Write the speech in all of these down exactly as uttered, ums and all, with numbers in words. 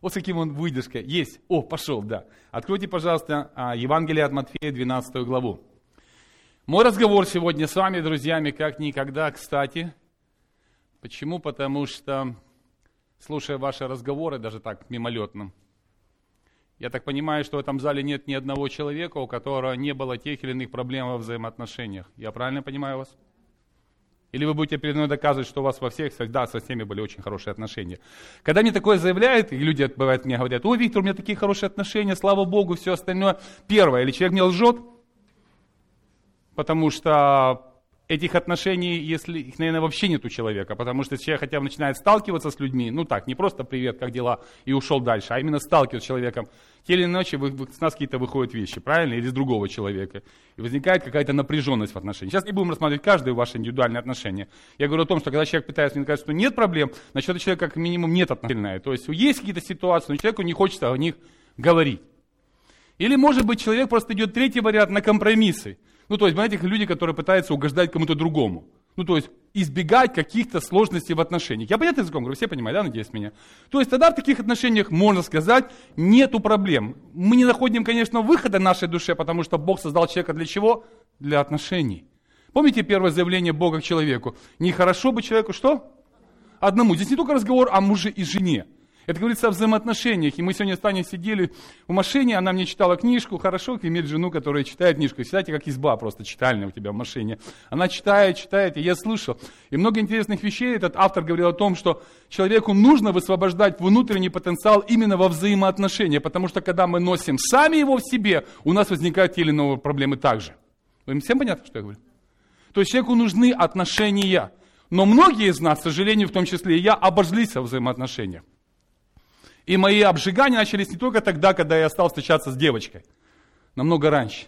Вот с каким он выдержкой. Есть. О, пошел, да. Откройте, пожалуйста, Евангелие от Матфея, двенадцатую главу. Мой разговор сегодня с вами, друзьями, как никогда, кстати. Почему? Потому что, слушая ваши разговоры, даже так, мимолетно, я так понимаю, что в этом зале нет ни одного человека, у которого не было тех или иных проблем во взаимоотношениях. Я правильно понимаю вас? Или вы будете передо мной доказывать, что у вас во всех, да, со всеми были очень хорошие отношения. Когда мне такое заявляют, и люди, бывает, мне говорят: ой, Виктор, у меня такие хорошие отношения, слава Богу, все остальное. Первое, или человек мне лжет, потому что этих отношений, если их, наверное, вообще нет у человека, потому что человек хотя бы начинает сталкиваться с людьми, ну так, не просто привет, как дела, и ушел дальше, а именно сталкиваться с человеком, те или иначе вы, вы, с нас какие-то выходят вещи, правильно, или с другого человека, и возникает какая-то напряженность в отношениях. Сейчас не будем рассматривать каждое ваше индивидуальное отношение. Я говорю о том, что когда человек пытается мне сказать, что нет проблем, значит, это человек как минимум нет отношений. То есть есть какие-то ситуации, но человеку не хочется о них говорить. Или, может быть, человек просто идет третий вариант на компромиссы. Ну, то есть, знаете, люди, которые пытаются угождать кому-то другому. Ну, то есть, избегать каких-то сложностей в отношениях. Я понятно языком говорю, все понимают, да, надеюсь, меня? То есть, тогда в таких отношениях, можно сказать, нету проблем. Мы не находим, конечно, выхода нашей душе, потому что Бог создал человека для чего? Для отношений. Помните первое заявление Бога к человеку? Нехорошо бы человеку что? Одному. Здесь не только разговор о муже и жене. Это говорится о взаимоотношениях. И мы сегодня с Таней сидели в машине, она мне читала книжку. Хорошо иметь жену, которая читает книжку. Считайте, как изба просто читальная у тебя в машине. Она читает, читает, и я слышал. И много интересных вещей. Этот автор говорил о том, что человеку нужно высвобождать внутренний потенциал именно во взаимоотношениях. Потому что когда мы носим сами его в себе, у нас возникают те или иные проблемы также. Вам всем понятно, что я говорю? То есть человеку нужны отношения. Но многие из нас, к сожалению, в том числе и я, обожглись во взаимоотношениях. И мои обжигания начались не только тогда, когда я стал встречаться с девочкой. Намного раньше.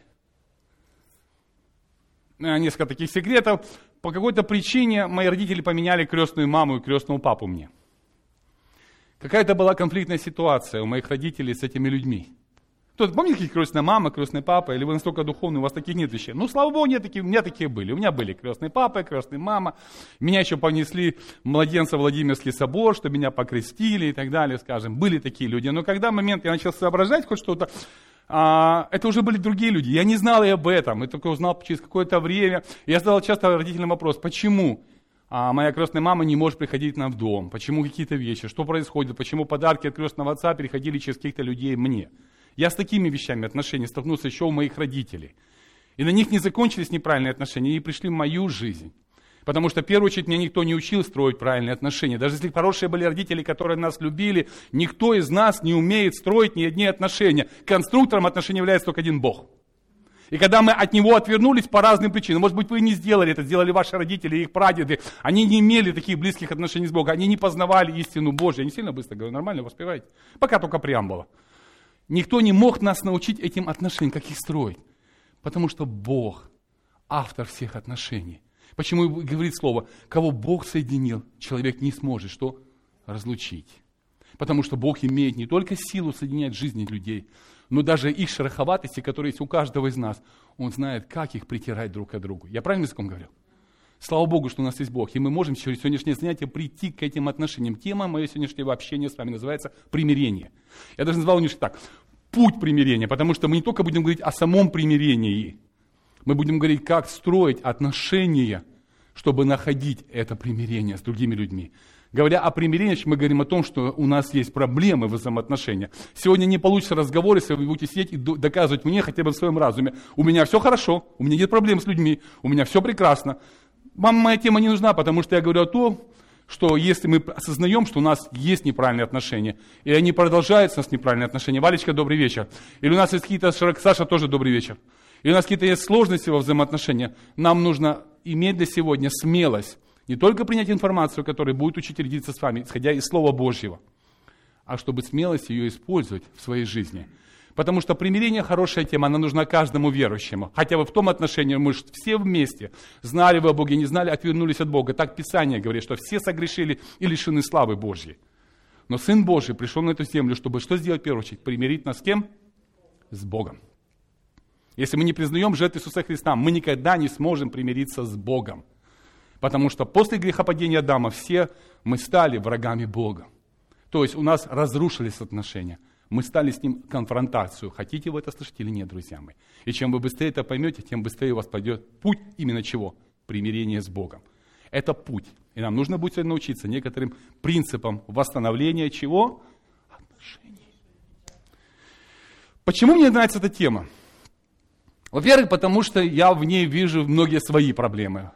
Несколько таких секретов. По какой-то причине мои родители поменяли крестную маму и крестного папу мне. Какая-то была конфликтная ситуация у моих родителей с этими людьми. Кто-то, помните, какие крестная мама, крестный папа, или вы настолько духовны, у вас таких нет вещей? Ну, слава Богу, нет таких, у меня такие были. У меня были крестный папа, крестная мама. Меня еще понесли в младенца Владимирский собор, что меня покрестили и так далее, скажем. Были такие люди. Но когда момент я начал соображать хоть что-то, а, это уже были другие люди. Я не знал и об этом. Я только узнал через какое-то время. Я задал часто родителям вопрос, почему а моя крестная мама не может приходить к нам в дом? Почему какие-то вещи? Что происходит? Почему подарки от крестного отца переходили через каких-то людей мне? Я с такими вещами отношений столкнулся еще у моих родителей. И на них не закончились неправильные отношения, они пришли в мою жизнь. Потому что, в первую очередь, меня никто не учил строить правильные отношения. Даже если хорошие были родители, которые нас любили, никто из нас не умеет строить ни одни отношения. Конструктором отношений является только один Бог. И когда мы от Него отвернулись по разным причинам, может быть, вы не сделали это, сделали ваши родители, их прадеды, они не имели таких близких отношений с Богом, они не познавали истину Божью. Я не сильно быстро говорю, нормально воспеваете? Пока только преамбула. Никто не мог нас научить этим отношениям, как их строить. Потому что Бог, автор всех отношений. Почему говорит слово, кого Бог соединил, человек не сможет что? Разлучить. Потому что Бог имеет не только силу соединять жизни людей, но даже их шероховатости, которые есть у каждого из нас. Он знает, как их притирать друг к другу. Я правильно языком говорю? Слава Богу, что у нас есть Бог, и мы можем через сегодняшнее занятие прийти к этим отношениям. Тема моего сегодняшнего общения с вами называется «Примирение». Я даже назвал немножко так «Путь примирения», потому что мы не только будем говорить о самом примирении, мы будем говорить, как строить отношения, чтобы находить это примирение с другими людьми. Говоря о примирении, мы говорим о том, что у нас есть проблемы в взаимоотношениях. Сегодня не получится разговор, если вы будете сидеть и доказывать мне хотя бы в своем разуме. У меня все хорошо, у меня нет проблем с людьми, у меня все прекрасно. Вам моя тема не нужна, потому что я говорю о том, что если мы осознаем, что у нас есть неправильные отношения, и они продолжаются, у нас неправильные отношения. Валечка, добрый вечер. Или у нас есть какие-то, Саша, тоже добрый вечер. Или у нас какие-то есть сложности во взаимоотношениях. Нам нужно иметь для сегодня смелость не только принять информацию, которая будет учитель делиться с вами, исходя из Слова Божьего, а чтобы смелость ее использовать в своей жизни. Потому что примирение хорошая тема, она нужна каждому верующему. Хотя бы в том отношении, мы же все вместе, знали вы о Боге, не знали, отвернулись от Бога. Так Писание говорит, что все согрешили и лишены славы Божьей. Но Сын Божий пришел на эту землю, чтобы что сделать в первую очередь? Примирить нас с кем? С Богом. Если мы не признаем жертву Иисуса Христа, мы никогда не сможем примириться с Богом. Потому что после грехопадения Адама все мы стали врагами Бога. То есть у нас разрушились отношения. Мы стали с ним в конфронтацию. Хотите вы это слышать или нет, друзья мои? И чем вы быстрее это поймете, тем быстрее у вас пойдет путь именно чего? Примирение с Богом. Это путь. И нам нужно будет сегодня научиться некоторым принципам восстановления чего? Отношений. Почему мне нравится эта тема? Во-первых, потому что я в ней вижу многие свои проблемы.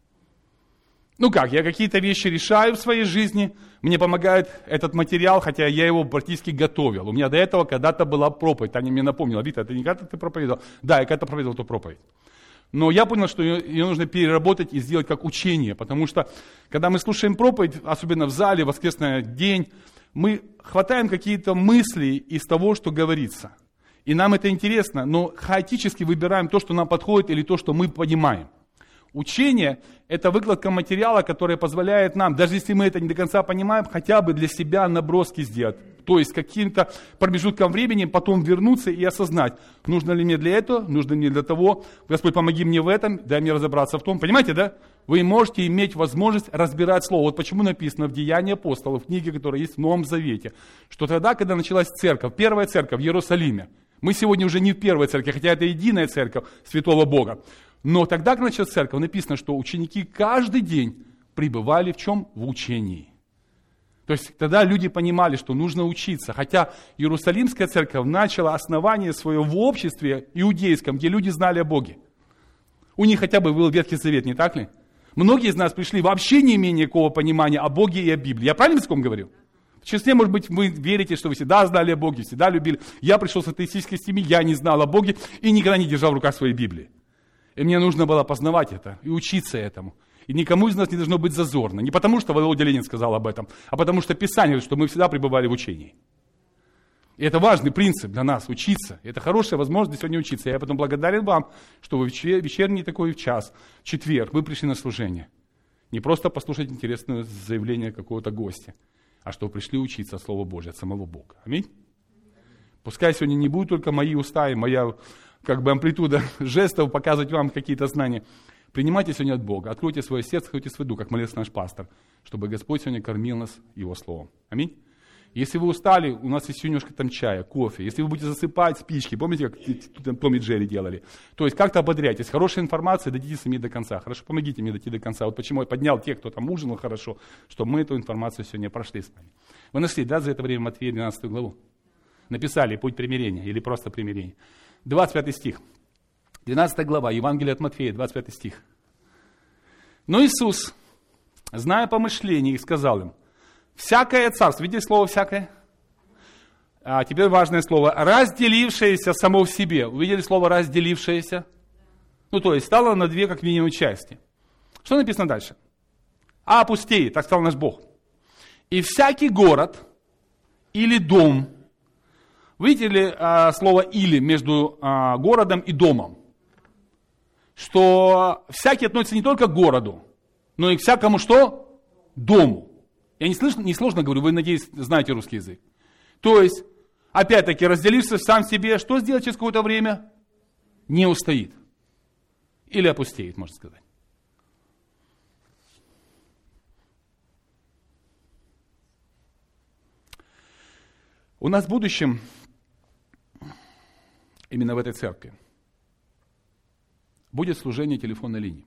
Ну как, я какие-то вещи решаю в своей жизни, мне помогает этот материал, хотя я его практически готовил. У меня до этого когда-то была проповедь, Таня мне напомнила: Вита, это не когда ты проповедовал? Да, я когда-то проповедовал эту проповедь. Но я понял, что ее, ее нужно переработать и сделать как учение, потому что, когда мы слушаем проповедь, особенно в зале, в воскресный день, мы хватаем какие-то мысли из того, что говорится. И нам это интересно, но хаотически выбираем то, что нам подходит, или то, что мы понимаем. Учение – это выкладка материала, который позволяет нам, даже если мы это не до конца понимаем, хотя бы для себя наброски сделать. То есть каким-то промежутком времени потом вернуться и осознать, нужно ли мне для этого, нужно ли мне для того. Господь, помоги мне в этом, дай мне разобраться в том. Понимаете, да? Вы можете иметь возможность разбирать Слово. Вот почему написано в Деянии апостолов, в книге, которая есть в Новом Завете, что тогда, когда началась церковь, первая церковь в Иерусалиме, мы сегодня уже не в первой церкви, хотя это единая церковь Святого Бога. Но тогда, когда началась церковь, написано, что ученики каждый день пребывали в чем? В учении. То есть тогда люди понимали, что нужно учиться. Хотя Иерусалимская церковь начала основание свое в обществе иудейском, где люди знали о Боге. У них хотя бы был Ветхий Завет, не так ли? Многие из нас пришли вообще не имея никакого понимания о Боге и о Библии. Я правильно языком говорю? В числе, может быть, вы верите, что вы всегда знали о Боге, всегда любили. Я пришел с атеистической семьи, я не знал о Боге и никогда не держал в руках своей Библии. И мне нужно было познавать это и учиться этому. И никому из нас не должно быть зазорно. Не потому, что Володя Ленин сказал об этом, а потому что Писание говорит, что мы всегда пребывали в учении. И это важный принцип для нас, учиться. Это хорошая возможность сегодня учиться. Я потом благодарен вам, что вы в вечерний такой час, в четверг, вы пришли на служение. Не просто послушать интересное заявление какого-то гостя, а что пришли учиться от Слова Божьего, от самого Бога. Аминь. Пускай сегодня не будут только мои уста и моя как бы амплитуда жестов показывать вам какие-то знания. Принимайте сегодня от Бога. Откройте свое сердце, откройте свой дух, как молился наш пастор, чтобы Господь сегодня кормил нас Его Словом. Аминь. Если вы устали, у нас есть немножко там чая, кофе. Если вы будете засыпать, спички, помните, как Том и Джерри делали? То есть как-то ободряйтесь. Хорошая информация, дадите сами до конца. Хорошо, помогите мне дойти до конца. Вот почему я поднял тех, кто там ужинал хорошо, чтобы мы эту информацию сегодня прошли с вами. Вы нашли, да, за это время Матфея двенадцатую главу? Написали «Путь примирения» или просто примирение. двадцать пятый стих. двенадцатая глава, Евангелие от Матфея, двадцать пятый стих. Но Иисус, зная помышления их, сказал им: всякое царство, видите слово «всякое»? А теперь важное слово, разделившееся само в себе. Увидели слово «разделившееся»? Ну, то есть, стало на две, как минимум, части. Что написано дальше? А опустеет, так сказал наш Бог. И всякий город или дом. Видите ли а, слово «или» между а, городом и домом? Что всякий относится не только к городу, но и к всякому что? Дому. Я не, слышно, не сложно говорю, вы, надеюсь, знаете русский язык. То есть, опять-таки, разделившись сам себе, что сделать через какое-то время? Не устоит. Или опустеет, можно сказать. У нас в будущем, именно в этой церкви, будет служение телефонной линии.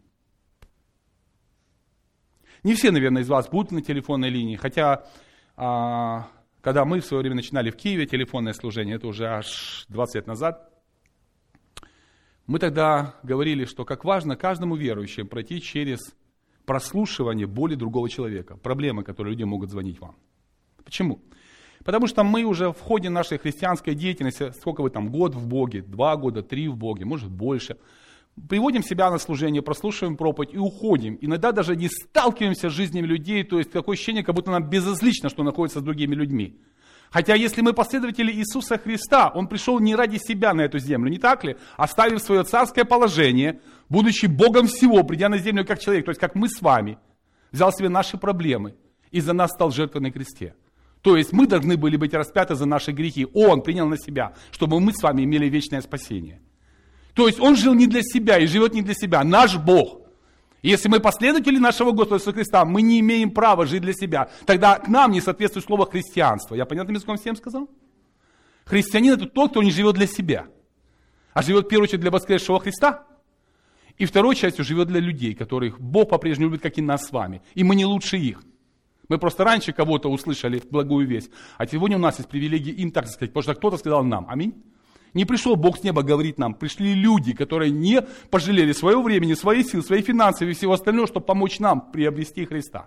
Не все, наверное, из вас будут на телефонной линии, хотя, а, когда мы в свое время начинали в Киеве телефонное служение, это уже аж двадцать лет назад, мы тогда говорили, что как важно каждому верующему пройти через прослушивание боли другого человека, проблемы, которые люди могут звонить вам. Почему? Потому что мы уже в ходе нашей христианской деятельности, сколько вы там, год в Боге, два года, три в Боге, может больше, приводим себя на служение, прослушиваем проповедь и уходим. Иногда даже не сталкиваемся с жизнями людей, то есть такое ощущение, как будто нам безразлично, что находится с другими людьми. Хотя если мы последователи Иисуса Христа, Он пришел не ради себя на эту землю, не так ли? Оставив свое царское положение, будучи Богом всего, придя на землю как человек, то есть как мы с вами, взял себе наши проблемы и за нас стал жертвой на кресте. То есть мы должны были быть распяты за наши грехи. Он принял на себя, чтобы мы с вами имели вечное спасение. То есть Он жил не для себя и живет не для себя. Наш Бог. И если мы последователи нашего Господа Иисуса Христа, мы не имеем права жить для себя. Тогда к нам не соответствует слово христианство. Я понятным языком всем сказал? Христианин — это тот, кто не живет для себя, а живет в первую очередь для воскресшего Христа. И второй частью живет для людей, которых Бог по-прежнему любит, как и нас с вами. И мы не лучше их. Мы просто раньше кого-то услышали благую весть, а сегодня у нас есть привилегия им так сказать, потому что кто-то сказал нам. Аминь. Не пришел Бог с неба говорить нам, пришли люди, которые не пожалели своего времени, своих сил, своих финансов и всего остального, чтобы помочь нам приобрести Христа.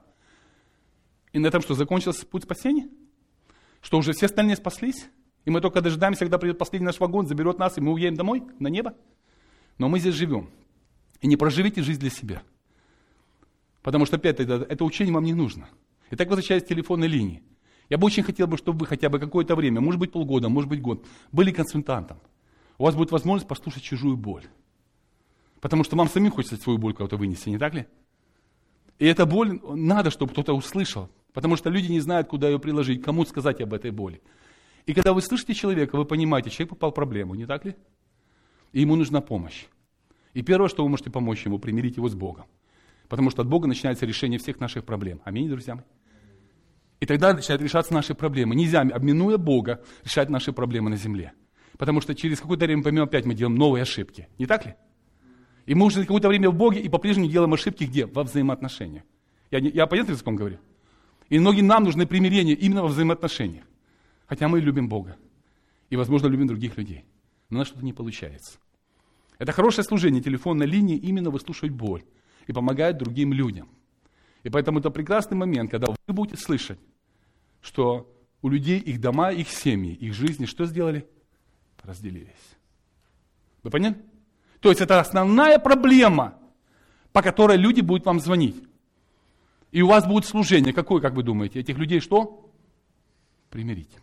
И на этом что, закончился путь спасения? Что уже все остальные спаслись? И мы только дожидаемся, когда придет последний наш вагон, заберет нас, и мы уедем домой, на небо? Но мы здесь живем. И не проживите жизнь для себя. Потому что, опять, это, это учение вам не нужно. Итак, возвращаясь к телефонной линии. Я бы очень хотел, чтобы вы хотя бы какое-то время, может быть полгода, может быть год, были консультантом. У вас будет возможность послушать чужую боль. Потому что вам самим хочется свою боль кого-то вынести, не так ли? И эта боль надо, чтобы кто-то услышал. Потому что люди не знают, куда ее приложить, кому сказать об этой боли. И когда вы слышите человека, вы понимаете, человек попал в проблему, не так ли? И ему нужна помощь. И первое, что вы можете помочь ему, примирить его с Богом. Потому что от Бога начинается решение всех наших проблем. Аминь, друзья мои. И тогда начинают решаться наши проблемы. Нельзя, обминуя Бога, решать наши проблемы на земле. Потому что через какое-то время, поймем, опять мы делаем новые ошибки. Не так ли? И мы уже какое-то время в Боге и по-прежнему делаем ошибки где? Во взаимоотношениях. Я, я понятно языком говорю? И многим нам нужны примирения именно во взаимоотношениях. Хотя мы любим Бога. И, возможно, любим других людей. Но у нас что-то не получается. Это хорошее служение телефонной линии именно выслушивать боль. И помогает другим людям. И поэтому это прекрасный момент, когда вы будете слышать, что у людей их дома, их семьи, их жизни что сделали? Разделились. Вы поняли? То есть это основная проблема, по которой люди будут вам звонить. И у вас будет служение. Какое, как вы думаете? Этих людей что? Примирить.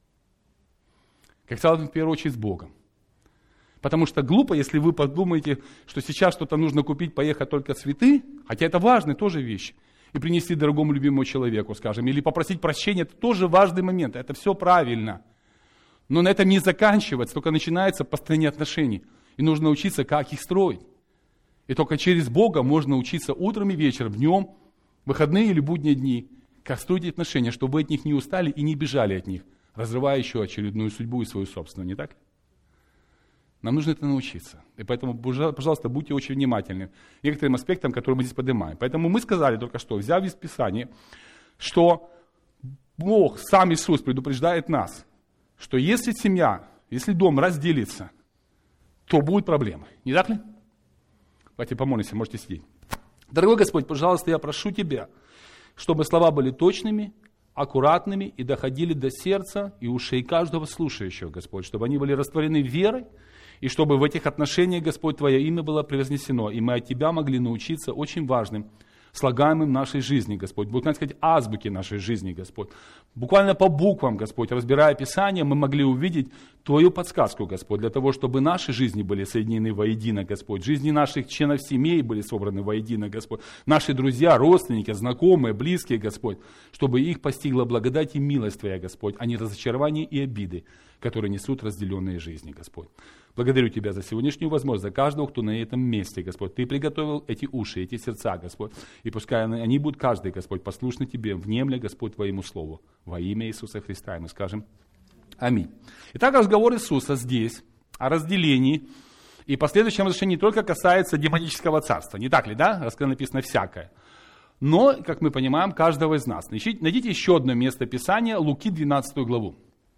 Как сказал, в первую очередь с Богом. Потому что глупо, если вы подумаете, что сейчас что-то нужно купить, поехать только цветы, хотя это важные тоже вещи, и принести дорогому любимому человеку, скажем, или попросить прощения, это тоже важный момент, это все правильно. Но на этом не заканчивается, только начинается построение отношений. И нужно учиться, как их строить. И только через Бога можно учиться утром и вечером, днем, выходные или будние дни, как строить отношения, чтобы вы от них не устали и не бежали от них, разрывая еще очередную судьбу и свою собственную, не так? Нам нужно это научиться. И поэтому, пожалуйста, будьте очень внимательны к некоторым аспектам, которые мы здесь поднимаем. Поэтому мы сказали только что, взяв из Писания, что Бог, сам Иисус предупреждает нас, что если семья, если дом разделится, то будут проблемы. Не так ли? Давайте помолимся, можете сидеть. Дорогой Господь, пожалуйста, я прошу Тебя, чтобы слова были точными, аккуратными и доходили до сердца и ушей каждого слушающего, Господь, чтобы они были растворены верой, и чтобы в этих отношениях, Господь, Твое имя было превознесено, и мы от Тебя могли научиться очень важным, слагаемым нашей жизни, Господь. Будем сказать, азбуки нашей жизни, Господь. Буквально по буквам, Господь, разбирая Писание, мы могли увидеть Твою подсказку, Господь, для того, чтобы наши жизни были соединены воедино, Господь. Жизни наших членов семей были собраны воедино, Господь. Наши друзья, родственники, знакомые, близкие, Господь. Чтобы их постигла благодать и милость Твоя, Господь, а не разочарование и обиды, которые несут разделенные жизни, Господь. Благодарю Тебя за сегодняшнюю возможность, за каждого, кто на этом месте, Господь. Ты приготовил эти уши, эти сердца, Господь. И пускай они будут, каждый, Господь, послушны Тебе, внемля, Господь, Твоему Слову. Во имя Иисуса Христа. И мы скажем аминь. Итак, разговор Иисуса здесь о разделении и последующем разрешении не только касается демонического царства. Не так ли, да? Рассказано написано всякое. Но, как мы понимаем, каждого из нас. Найдите еще одно место Писания, Луки, двенадцатую главу.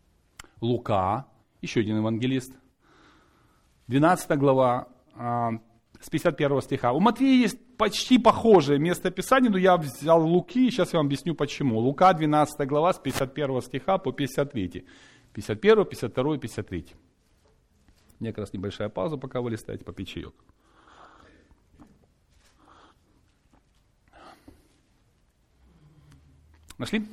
Лука, еще один евангелист. двенадцатая глава, с пятьдесят первого стиха. У Матвея есть почти похожее место Писания, но я взял Луки, и сейчас я вам объясню почему. Лука, двенадцатая глава, с пятьдесят первого стиха по пятьдесят третий. пятьдесят первый, пятьдесят второй, пятьдесят третий. У меня как раз небольшая пауза, пока вы листаете, попить чаек. Нашли?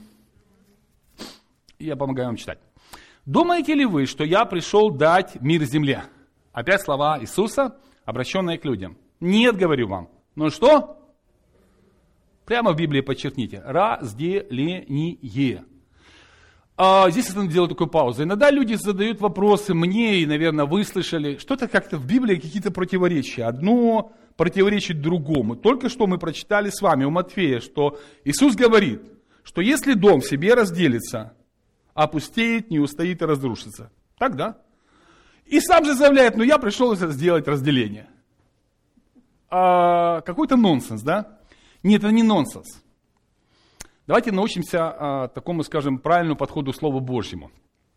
Я помогаю вам читать. «Думаете ли вы, что я пришел дать мир земле?» Опять слова Иисуса, обращенные к людям. «Нет, говорю вам». Ну что? Прямо в Библии подчеркните. Разделение. А здесь я делаю такую паузу. Иногда люди задают вопросы мне, и, наверное, вы слышали, что-то как-то в Библии какие-то противоречия. Одно противоречит другому. Только что мы прочитали с вами у Матфея, что Иисус говорит, что если дом в себе разделится, опустеет, не устоит и разрушится. Так, да? И сам же заявляет, ну я пришел сделать разделение. А, какой-то нонсенс, да? Нет, это не нонсенс. Давайте научимся а, такому, скажем, правильному подходу к Слову Божьему.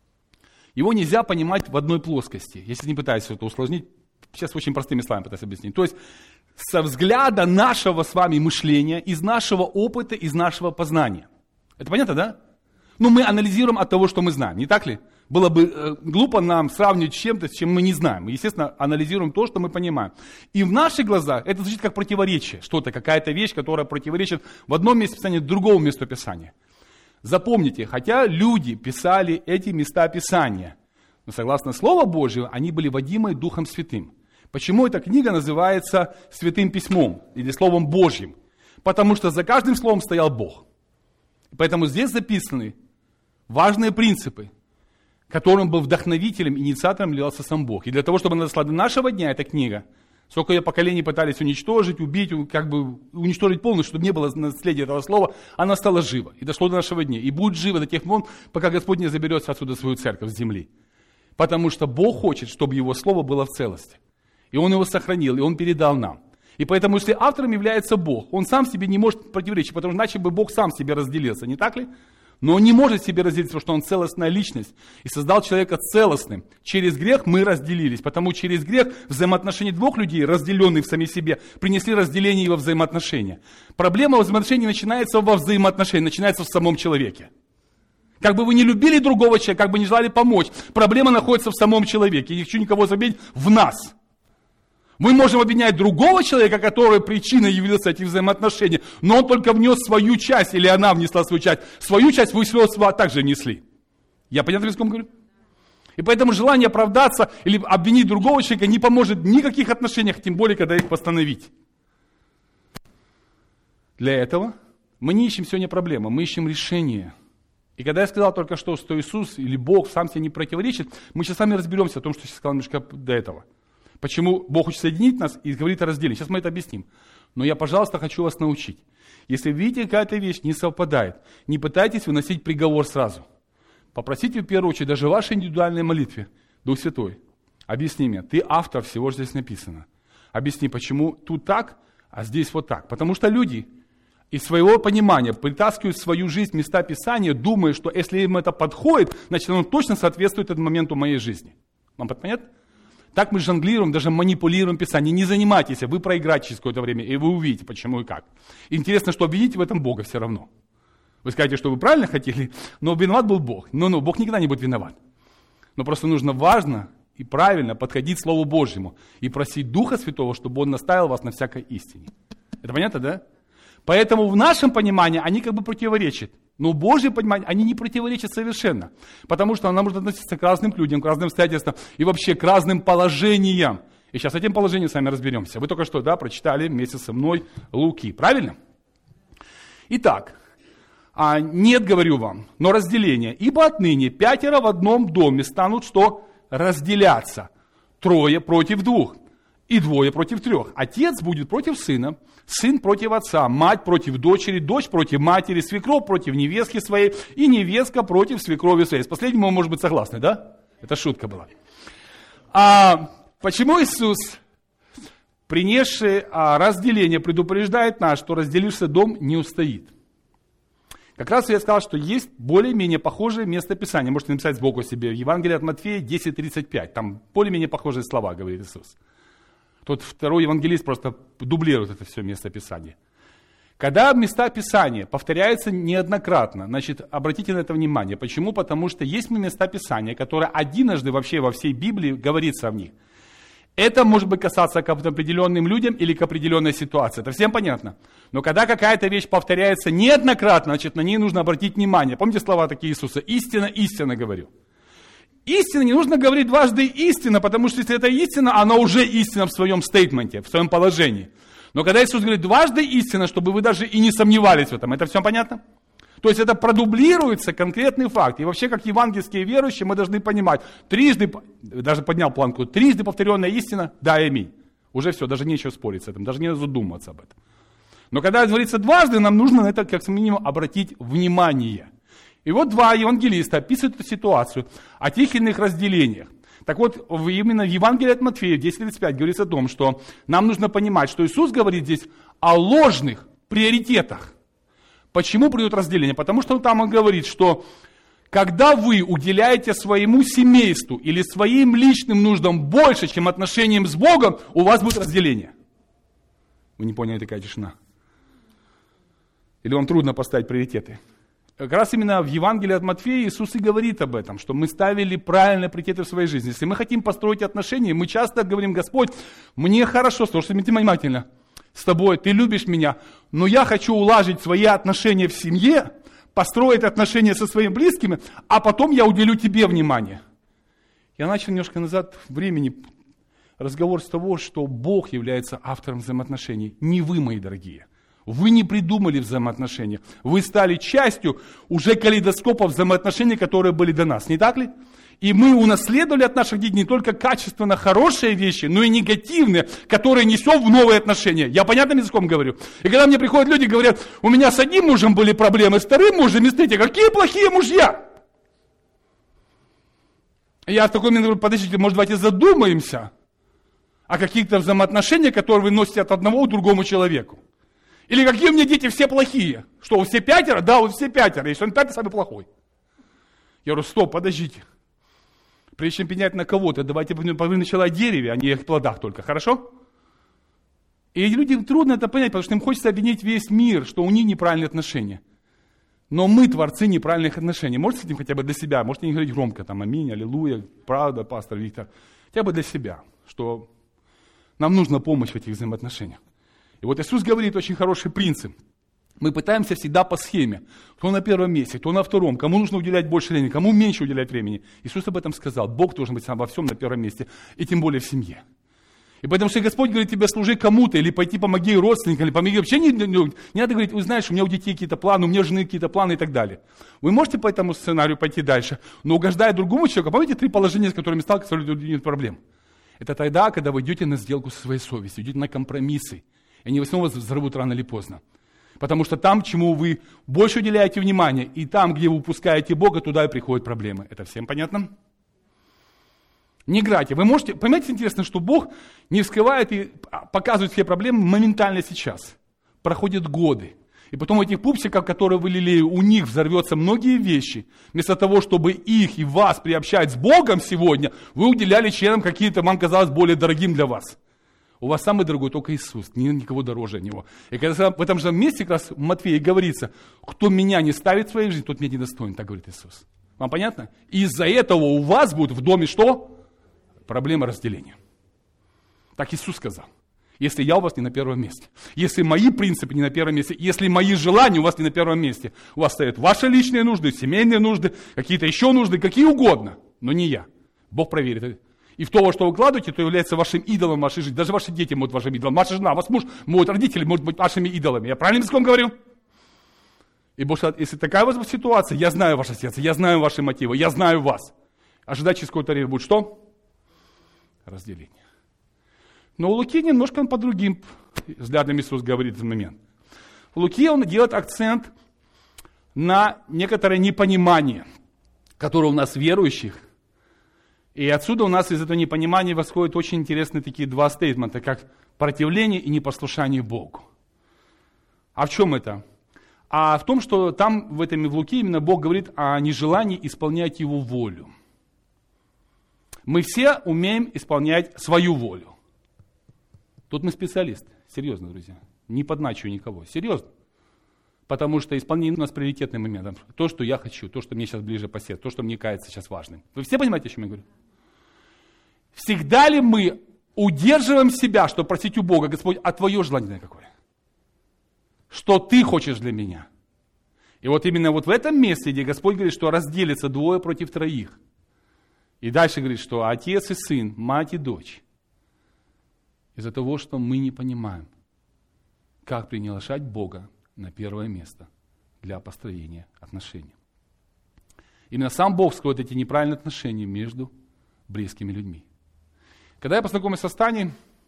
Его нельзя понимать в одной плоскости, если не пытаюсь это усложнить. Сейчас очень простыми словами пытаюсь объяснить. То есть со взгляда нашего с вами мышления, из нашего опыта, из нашего познания. Это понятно, да? Ну, мы анализируем от того, что мы знаем, не так ли? Было бы э, глупо нам сравнивать с чем-то, с чем мы не знаем. Мы, естественно, анализируем то, что мы понимаем. И в наших глазах это звучит как противоречие. Что-то, какая-то вещь, которая противоречит в одном месте Писания другому месту Писания. Запомните, хотя люди писали эти места Писания, но согласно Слову Божьему, они были водимы Духом Святым. Почему эта книга называется Святым Письмом или Словом Божьим? Потому что за каждым словом стоял Бог. Поэтому здесь записаны важные принципы, которым был вдохновителем, инициатором являлся сам Бог. И для того, чтобы она дошла до нашего дня, эта книга, сколько ее поколений пытались уничтожить, убить, как бы уничтожить полностью, чтобы не было наследия этого слова, она стала жива. И дошло до нашего дня. И будет жива до тех пор, пока Господь не заберет отсюда свою церковь с земли. Потому что Бог хочет, чтобы Его слово было в целости. И Он его сохранил, и Он передал нам. И поэтому, если автором является Бог, Он сам себе не может противоречить, потому что иначе бы Бог сам себе разделился, не так ли? Но Он не может себе разделиться, потому что Он целостная личность. И создал человека целостным. Через грех мы разделились, потому через грех взаимоотношения двух людей, разделенных в сами себе, принесли разделение во взаимоотношения. Проблема во взаимоотношении начинается во взаимоотношении, начинается в самом человеке. Как бы вы не любили другого человека, как бы не желали помочь, проблема находится в самом человеке. И не хочу никого забить в нас. Мы можем обвинять другого человека, который причиной явился этих взаимоотношений, но он только внес свою часть, или она внесла свою часть. Свою часть вы также несли. Я понятно, о чем говорю? И поэтому желание оправдаться или обвинить другого человека не поможет в никаких отношениях, тем более, когда их постановить. Для этого мы не ищем сегодня проблемы, мы ищем решение. И когда я сказал только что, что Иисус или Бог сам себе не противоречит, мы сейчас с вами разберемся о том, что я сказал немножко до этого. Почему Бог хочет соединить нас и говорит о разделе. Сейчас мы это объясним. Но я, пожалуйста, хочу вас научить. Если видите, какая-то вещь не совпадает, не пытайтесь выносить приговор сразу. Попросите в первую очередь, даже в вашей индивидуальной молитве, Дух Святой, объясни мне, ты автор всего, что здесь написано. Объясни, почему тут так, а здесь вот так. Потому что люди из своего понимания притаскивают в свою жизнь места Писания, думая, что если им это подходит, значит, оно точно соответствует этому моменту моей жизни. Вам понятно? Так мы жонглируем, даже манипулируем Писанием. Не занимайтесь, вы проиграете через какое-то время, и вы увидите, почему и как. Интересно, что обвините в этом Бога все равно. Вы скажете, что вы правильно хотели, но виноват был Бог. Но, но Бог никогда не будет виноват. Но просто нужно важно и правильно подходить к Слову Божьему и просить Духа Святого, чтобы Он наставил вас на всякой истине. Это понятно, да? Поэтому в нашем понимании они как бы противоречат. Но в Божьем понимании они не противоречат совершенно. Потому что она может относиться к разным людям, к разным обстоятельствам и вообще к разным положениям. И сейчас с этим положением с вами разберемся. Вы только что, да, прочитали вместе со мной Луки. Правильно? Итак, а нет, говорю вам, но разделение. Ибо отныне пятеро в одном доме станут что? Разделяться. Трое против двух. И двое против трех. Отец будет против сына, сын против отца, мать против дочери, дочь против матери, свекровь против невестки своей и невестка против свекрови своей. С последним мы, может быть, согласны, да? Это шутка была. А почему Иисус, принесший а, разделение, предупреждает нас, что разделившийся дом не устоит? Как раз я сказал, что есть более-менее похожее место Писания. Можете написать сбоку себе в Евангелии от Матфея десять тридцать пять. Там более-менее похожие слова, говорит Иисус. Тот второй евангелист просто дублирует это все место Писания. Когда места Писания повторяются неоднократно, значит, обратите на это внимание. Почему? Потому что есть места Писания, которые одиножды вообще во всей Библии говорится в них. Это может быть касаться к определенным людям или к определенной ситуации. Это всем понятно. Но когда какая-то вещь повторяется неоднократно, значит, на ней нужно обратить внимание. Помните слова такие Иисуса? Истина, истина говорю. Истина не нужно говорить дважды истина, потому что если это истина, она уже истина в своем стейтменте, в своем положении. Но когда Иисус говорит дважды истина, чтобы вы даже и не сомневались в этом, это все понятно? То есть это продублируется конкретный факт. И вообще, как евангельские верующие, мы должны понимать, трижды, даже поднял планку, трижды повторенная истина, да и аминь. Уже все, даже нечего спорить с этим, даже не задумываться об этом. Но когда говорится дважды, нам нужно на это как минимум обратить внимание. И вот два евангелиста описывают эту ситуацию о тех или иных разделениях. Так вот, именно в Евангелии от Матфея десять тридцать пять говорится о том, что нам нужно понимать, что Иисус говорит здесь о ложных приоритетах. Почему придет разделение? Потому что там он говорит, что когда вы уделяете своему семейству или своим личным нуждам больше, чем отношениям с Богом, у вас будет разделение. Вы не поняли, такая тишина. Или вам трудно поставить приоритеты? Как раз именно в Евангелии от Матфея Иисус и говорит об этом, что мы ставили правильные приоритеты в своей жизни. Если мы хотим построить отношения, мы часто говорим: Господь, мне хорошо, слушайте меня внимательно, с тобой, ты любишь меня, но я хочу улажить свои отношения в семье, построить отношения со своими близкими, а потом я уделю тебе внимание. Я начал немножко назад времени разговор с того, что Бог является автором взаимоотношений, не вы, мои дорогие. Вы не придумали взаимоотношения. Вы стали частью уже калейдоскопа взаимоотношений, которые были до нас. Не так ли? И мы унаследовали от наших детей не только качественно хорошие вещи, но и негативные, которые несем в новые отношения. Я понятным языком говорю? И когда мне приходят люди и говорят: у меня с одним мужем были проблемы, с вторым мужем, и смотрите, какие плохие мужья. Я в такой момент говорю: подождите, может, давайте задумаемся о каких-то взаимоотношениях, которые вы носите от одного к другому человеку. Или какие у меня дети все плохие? Что, у все пятеро? Да, у все пятеро. Если он пятый, самый плохой. Я говорю: стоп, подождите. Прежде чем пенять на кого-то, давайте поговорим сначала о дереве, а не о плодах только, хорошо? И людям трудно это понять, потому что им хочется обвинить весь мир, что у них неправильные отношения. Но мы творцы неправильных отношений. Можете с этим хотя бы для себя? Можете не говорить громко, там, аминь, аллилуйя, правда, пастор Виктор. Хотя бы для себя, что нам нужна помощь в этих взаимоотношениях. И вот Иисус говорит очень хороший принцип. Мы пытаемся всегда по схеме. Кто на первом месте, кто на втором, кому нужно уделять больше времени, кому меньше уделять времени. Иисус об этом сказал. Бог должен быть во всем на первом месте, и тем более в семье. И поэтому, что Господь говорит тебе: служи кому-то, или пойти помоги родственникам, или помоги. Вообще не, не, не надо говорить: вы знаешь, у меня у детей какие-то планы, у меня у жены какие-то планы и так далее. Вы можете по этому сценарию пойти дальше, но угождая другому человеку. Помните три положения, с которыми сталкиваются люди, нет проблем? Это тогда, когда вы идете на сделку со своей совестью, идете на компромиссы. И они снова взорвут рано или поздно. Потому что там, чему вы больше уделяете внимания, и там, где вы упускаете Бога, туда и приходят проблемы. Это всем понятно? Не играйте. Вы можете, понимаете, интересно, что Бог не вскрывает и показывает все проблемы моментально сейчас. Проходят годы. И потом у этих пупсиков, которые вы лелеете, у них взорвется многие вещи. Вместо того, чтобы их и вас приобщать с Богом сегодня, вы уделяли членам какие-то, вам казалось, более дорогим для вас. У вас самый дорогой только Иисус, никого дороже Него. И когда в этом же месте, как раз в Матфея говорится: кто меня не ставит в своей жизни, тот меня недостоин, так говорит Иисус. Вам понятно? И из-за этого у вас будет в доме что? Проблема разделения. Так Иисус сказал. Если я у вас не на первом месте, если мои принципы не на первом месте, если мои желания у вас не на первом месте, у вас стоят ваши личные нужды, семейные нужды, какие-то еще нужды, какие угодно, но не я. Бог проверит. И в то, во что вы вкладываете, то является вашим идолом в вашей жизни. Даже ваши дети могут быть вашим идолом. Ваша жена, ваш муж, мои родители могут быть вашими идолами. Я правильно языком говорю? И Бог сказал: если такая у вас будет ситуация, я знаю ваше сердце, я знаю ваши мотивы, я знаю вас. Ожидать через какое-то время будет что? Разделение. Но у Луки немножко по другим взглядам Иисус говорит в этот момент. В Луки он делает акцент на некоторое непонимание, которое у нас верующих. И отсюда у нас из этого непонимания восходят очень интересные такие два стейтмента, как противление и непослушание Богу. А в чем это? А в том, что там в этом в Луке именно Бог говорит о нежелании исполнять Его волю. Мы все умеем исполнять свою волю. Тут мы специалисты. Серьезно, друзья. Не подначиваю никого. Серьезно. Потому что исполнение у нас приоритетный момент. То, что я хочу, то, что мне сейчас ближе по сердцу, то, что мне кажется сейчас важным. Вы все понимаете, о чем я говорю? Всегда ли мы удерживаем себя, чтобы просить у Бога: Господь, а твое желание какое? Что ты хочешь для меня? И вот именно вот в этом месте, где Господь говорит, что разделится двое против троих. И дальше говорит, что отец и сын, мать и дочь. Из-за того, что мы не понимаем, как приглашать Бога на первое место. для построения отношений. Именно сам Бог строит эти неправильные отношения между близкими людьми. Когда я познакомился с Таней,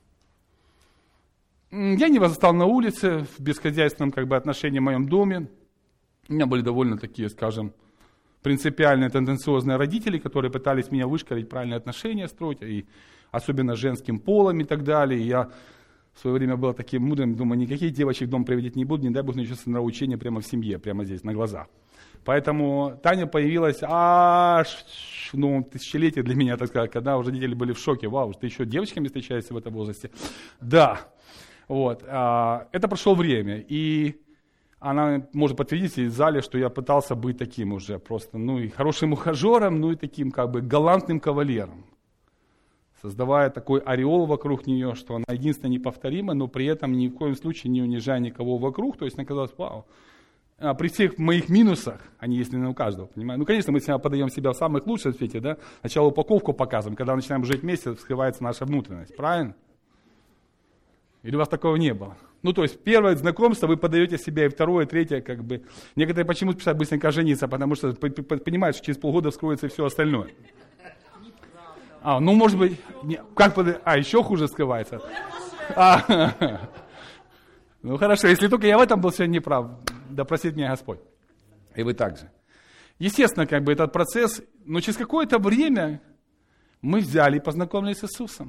я не застал на улице, в бесхозяйственном как бы, отношении в моем доме. У меня были довольно такие, скажем, принципиальные, тенденциозные родители, которые пытались меня вышкалить, правильные отношения строить, и особенно с женским полом и так далее. И я в свое время был таким мудрым, думаю, никаких девочек в дом приводить не буду, не дай Бог начнется нравоучение прямо в семье, прямо здесь, на глазах. Поэтому Таня появилась аж в новом тысячелетии для меня, так сказать, когда уже родители были в шоке. Вау, ты еще девочками встречаешься в этом возрасте? Да. Вот. Это прошло время, и она может подтвердить в зале, что я пытался быть таким уже просто, ну и хорошим ухажером, ну и таким как бы галантным кавалером, создавая такой ореол вокруг нее, что она единственная неповторима, но при этом ни в коем случае не унижая никого вокруг. То есть мне казалось, вау, а при всех моих минусах, они есть у каждого, понимаете? Ну, конечно, мы всегда подаем себя в самых лучших свете, да? Сначала упаковку показываем, когда начинаем жить вместе, вскрывается наша внутренность, правильно? Или у вас такого не было? Ну, то есть, первое знакомство, вы подаете себя, и второе, третье, как бы. Некоторые почему спешат быстренько жениться, потому что понимают, что через полгода вскроется все остальное. А, ну, может быть, не, как под... А, еще хуже скрывается. А, ну, хорошо, если только я в этом был сегодня неправ, да простит меня Господь. И вы также. Естественно, как бы этот процесс, но через какое-то время мы взяли и познакомились с Иисусом.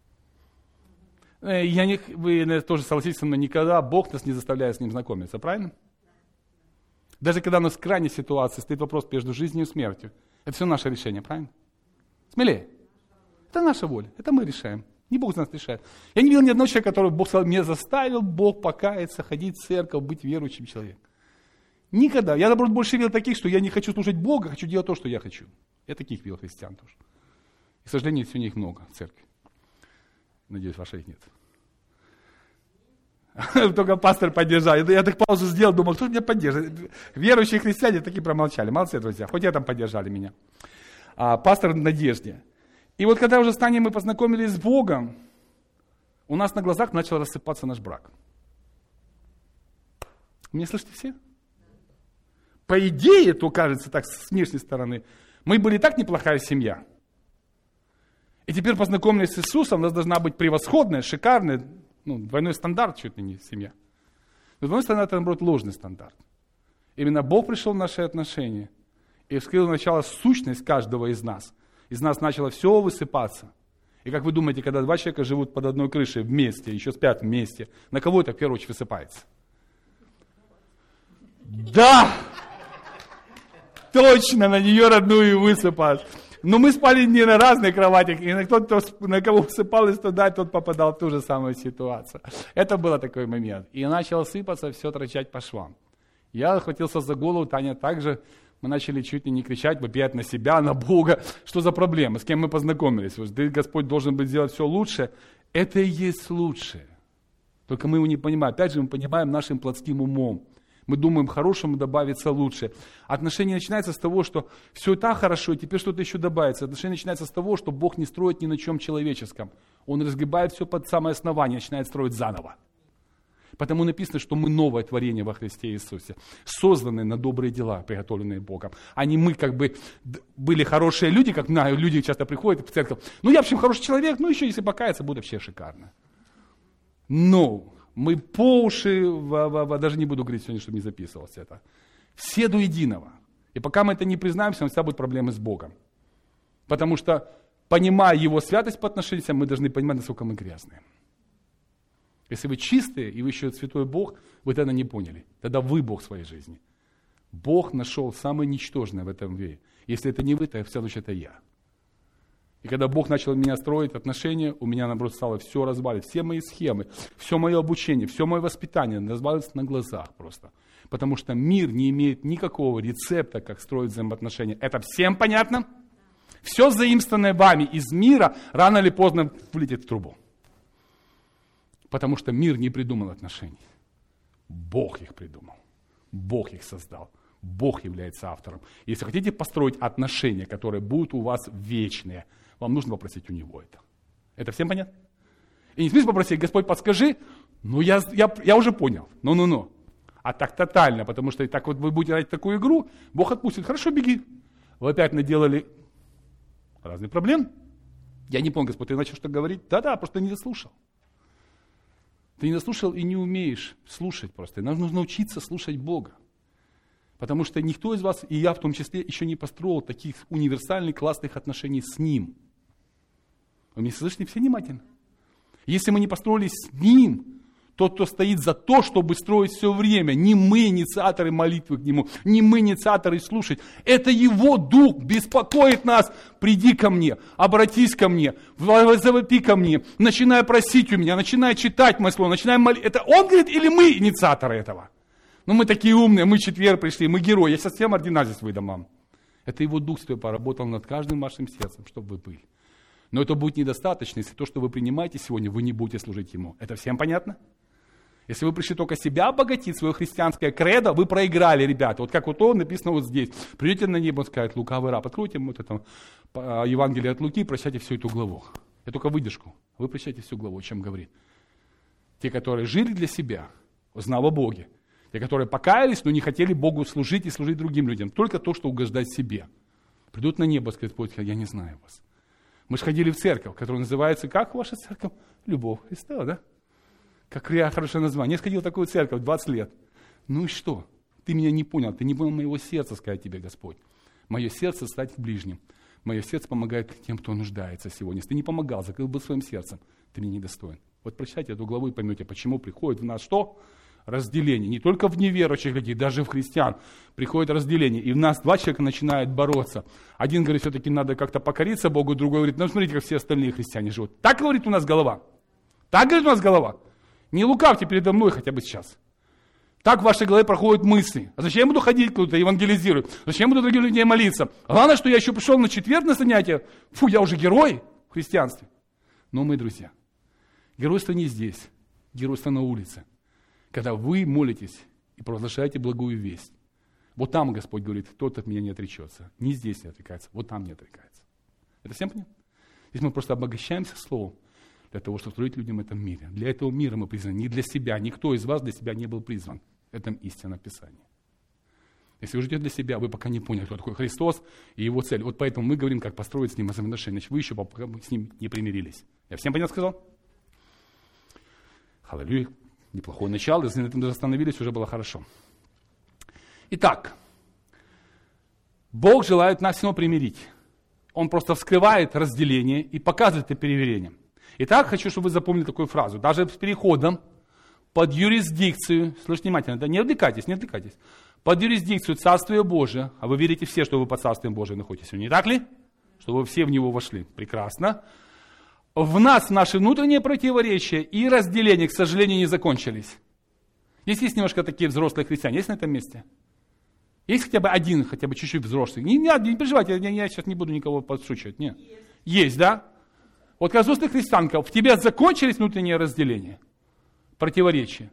Я не, вы наверное, тоже согласитесь со мной, никогда Бог нас не заставляет с Ним знакомиться, правильно? Даже когда у нас в крайней ситуации стоит вопрос между жизнью и смертью, это все наше решение, правильно? Смелее. Это наша воля, это мы решаем. Не Бог за нас решает. Я не видел ни одного человека, который Бог сказал, меня заставил Бог покаяться, ходить в церковь, быть верующим человеком. Никогда. Я, наоборот, больше видел таких, что я не хочу слушать Бога, хочу делать то, что я хочу. Я таких видел христиан тоже. И, к сожалению, сегодня их много в церкви. Надеюсь, ваших нет. Только пастор поддержал. Я так паузу сделал, думал, кто меня поддержит. Верующие христиане такие промолчали. Молодцы, друзья. Хоть это поддержали меня. А, пастор в надежде. И вот когда уже с Таней мы познакомились с Богом, у нас на глазах начал рассыпаться наш брак. Меня слышите все? По идее, то кажется так с внешней стороны, мы были так неплохая семья. И теперь познакомились с Иисусом, у нас должна быть превосходная, шикарная, ну, двойной стандарт чуть ли не семья. Но двойной стандарт, это, наоборот, ложный стандарт. Именно Бог пришел в наши отношения и вскрыл начало сущность каждого из нас. Из нас начало все высыпаться. И как вы думаете, когда два человека живут под одной крышей вместе, еще спят вместе, на кого это в первую очередь высыпается? Да! Точно, на нее родную и высыпать. Но мы спали не на разных кроватях, и на, кто-то, на кого всыпалось туда, тот попадал в ту же самую ситуацию. Это был такой момент. И начало сыпаться, все трещать по швам. Я хватился за голову, Таня также. Мы начали чуть ли не кричать, вопиять на себя, на Бога. Что за проблема? С кем мы познакомились? Ты, Господь, должен быть сделать все лучше. Это и есть лучшее. Только мы его не понимаем. Опять же, мы понимаем нашим плотским умом. Мы думаем, хорошему добавится лучше. Отношения начинаются с того, что все и так хорошо, и теперь что-то еще добавится. Отношения начинаются с того, что Бог не строит ни на чем человеческом. Он разгибает все под самое основание, начинает строить заново. Потому написано, что мы новое творение во Христе Иисусе, созданные на добрые дела, приготовленные Богом. А не мы как бы были хорошие люди, как на, люди часто приходят в церковь. Ну я вообще хороший человек, ну еще если покаяться, будет вообще шикарно. Но мы по уши, в, в, в, даже не буду говорить сегодня, чтобы не записывалось это, все до единого. И пока мы это не признаемся, у нас всегда будут проблемы с Богом. Потому что, понимая Его святость по отношению к нам, мы должны понимать, насколько мы грязные. Если вы чистые, и вы еще святой Бог, вы тогда не поняли. Тогда вы Бог в своей жизни. Бог нашел самое ничтожное в этом мире. Если это не вы, то в всяком случае это я. И когда Бог начал меня строить отношения, у меня, наоборот, стало все развалить. Все мои схемы, все мое обучение, все мое воспитание развалилось на глазах просто. Потому что мир не имеет никакого рецепта, как строить взаимоотношения. Это всем понятно? Все заимствованное вами из мира рано или поздно влетит в трубу. Потому что мир не придумал отношений. Бог их придумал. Бог их создал. Бог является автором. Если хотите построить отношения, которые будут у вас вечные, вам нужно попросить у Него это. Это всем понятно? И не смысл попросить, Господь, подскажи. Ну, я, я, я уже понял. Ну-ну-ну. а так тотально, потому что и так вот вы будете играть такую игру, Бог отпустит. Хорошо, беги. Вы опять наделали разных проблем. Я не помню, Господь, ты начал что говорить? Да-да, просто не дослушал. Ты не дослушал и не умеешь слушать просто. Нам нужно научиться слушать Бога. Потому что никто из вас, и я в том числе, еще не построил таких универсальных, классных отношений с Ним. Вы меня слышите все внимательно? Если мы не построили с Ним, тот, кто стоит за то, чтобы строить все время, не мы инициаторы молитвы к Нему, не мы инициаторы слушать. Это Его Дух беспокоит нас. Приди ко мне, обратись ко мне, завопи ко мне, начинай просить у меня, начинай читать мое слово, начинай молить. Это Он говорит или мы инициаторы этого? Ну мы такие умные, мы в четверг пришли, мы герои. Я сейчас всем ординарий выдам вам. Это Его Дух Святой поработал над каждым вашим сердцем, чтобы вы были. Но это будет недостаточно, если то, что вы принимаете сегодня, вы не будете служить Ему. Это всем понятно? Если вы пришли только себя обогатить, свое христианское кредо, вы проиграли, ребята. Вот как вот то написано вот здесь. Придете на небо, он скажет, лукавый раб. Откройте вот это Евангелие от Луки и прочитайте всю эту главу. Я только выдержку. Вы прочитайте всю главу, о чем говорит. Те, которые жили для себя, узнав о Боге. Те, которые покаялись, но не хотели Богу служить и служить другим людям. Только то, что угождать себе. Придут на небо, скажет, Господь, я не знаю вас. Мы же ходили в церковь, которая называется, как ваша церковь? Любовь Христа, да? Как хорошее название. Я сходил в такую церковь двадцать лет. Ну и что? Ты меня не понял. Ты не понял моего сердца, сказать тебе Господь. Мое сердце стать ближним. Мое сердце помогает тем, кто нуждается сегодня. Если ты не помогал, закрыл бы своим сердцем, ты мне недостоин. Вот прочитайте эту главу и поймете, почему приходит в нас что? Разделение. Не только в неверующих людей, даже в христиан приходит разделение. И в нас два человека начинают бороться. Один говорит, все-таки надо как-то покориться Богу, другой говорит, ну смотрите, как все остальные христиане живут. Так говорит у нас голова. Так говорит у нас голова. Не лукавьте передо мной хотя бы сейчас. Так в вашей голове проходят мысли. А зачем я буду ходить куда-то, евангелизировать? Зачем я буду другим людям молиться? Главное, что я еще пришел на четверг на занятие. Фу, я уже герой в христианстве. Но, мои друзья, геройство не здесь. Геройство на улице. Когда вы молитесь и провозглашаете благую весть. Вот там Господь говорит, тот от меня не отречется. Не здесь не отрекается, вот там не отрекается. Это всем понятно? Здесь мы просто обогащаемся словом. Для того, чтобы строить людям в этом мире. Для этого мира мы призваны, не для себя. Никто из вас для себя не был призван. Это истина Писания. Если вы живете для себя, вы пока не поняли, кто такой Христос и Его цель. Вот поэтому мы говорим, как построить с Ним взаимоотношения. Значит, вы еще пока с Ним не примирились. Я всем понятно сказал? Аллилуйя. Неплохое начало. Если на этом остановились, уже было хорошо. Итак, Бог желает нас всего примирить. Он просто вскрывает разделение и показывает это переверение. Итак, хочу, чтобы вы запомнили такую фразу. Даже с переходом под юрисдикцию, слушайте внимательно, да не отвлекайтесь, не отвлекайтесь, под юрисдикцию Царствия Божия, а вы верите все, что вы под Царствием Божиим находитесь, не так ли? Что вы все в него вошли. Прекрасно. В нас наши внутренние противоречия и разделения, к сожалению, не закончились. Здесь есть немножко такие взрослые христиане, есть на этом месте? Есть хотя бы один, хотя бы чуть-чуть взрослый? Не, не, не переживайте, я, я сейчас не буду никого подшучивать. Нет. Есть. Есть, да? Вот как взрослых христианка, в тебе закончились внутренние разделения, противоречия.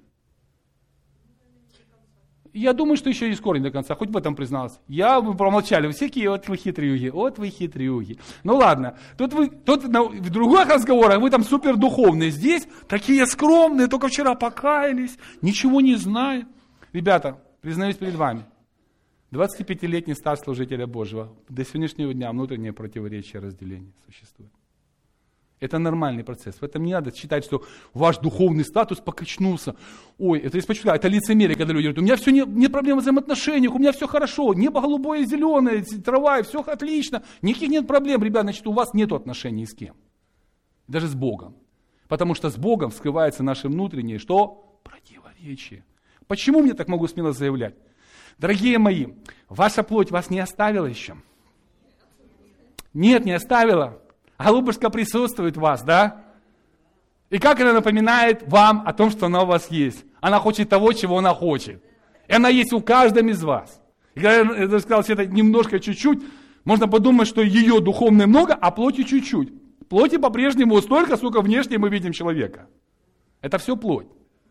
Я думаю, что еще и скоро не до конца, хоть в этом призналась. Я, вы промолчали, вы всякие, вот вы хитрюги, вот вы хитрюги. Ну ладно, тут вы, тут на, в других разговорах вы там супер духовные, здесь такие скромные, только вчера покаялись, ничего не знают. Ребята, признаюсь перед вами, двадцатипятилетний стаж служителя Божьего, до сегодняшнего дня внутреннее противоречие, разделение существует. Это нормальный процесс. В этом не надо считать, что ваш духовный статус покачнулся. Ой, это испочитаю, это лицемерие, когда люди говорят, у меня все не, нет проблем в взаимоотношениях, у меня все хорошо, небо голубое и зеленое, трава, и все отлично. Никаких нет проблем, ребят, значит, у вас нет отношений с кем. Даже с Богом. Потому что с Богом скрывается наше внутреннее, что? Противоречие. Почему мне так могу смело заявлять? Дорогие мои, ваша плоть вас не оставила еще? Нет, не оставила. Голубушка присутствует в вас, да? И как она напоминает вам о том, что она у вас есть? Она хочет того, чего она хочет. И она есть у каждого из вас. И когда я сказал, что это немножко, чуть-чуть, можно подумать, что ее духовное много, а плоти чуть-чуть. Плоти по-прежнему столько, сколько внешне мы видим человека. Это все плоть.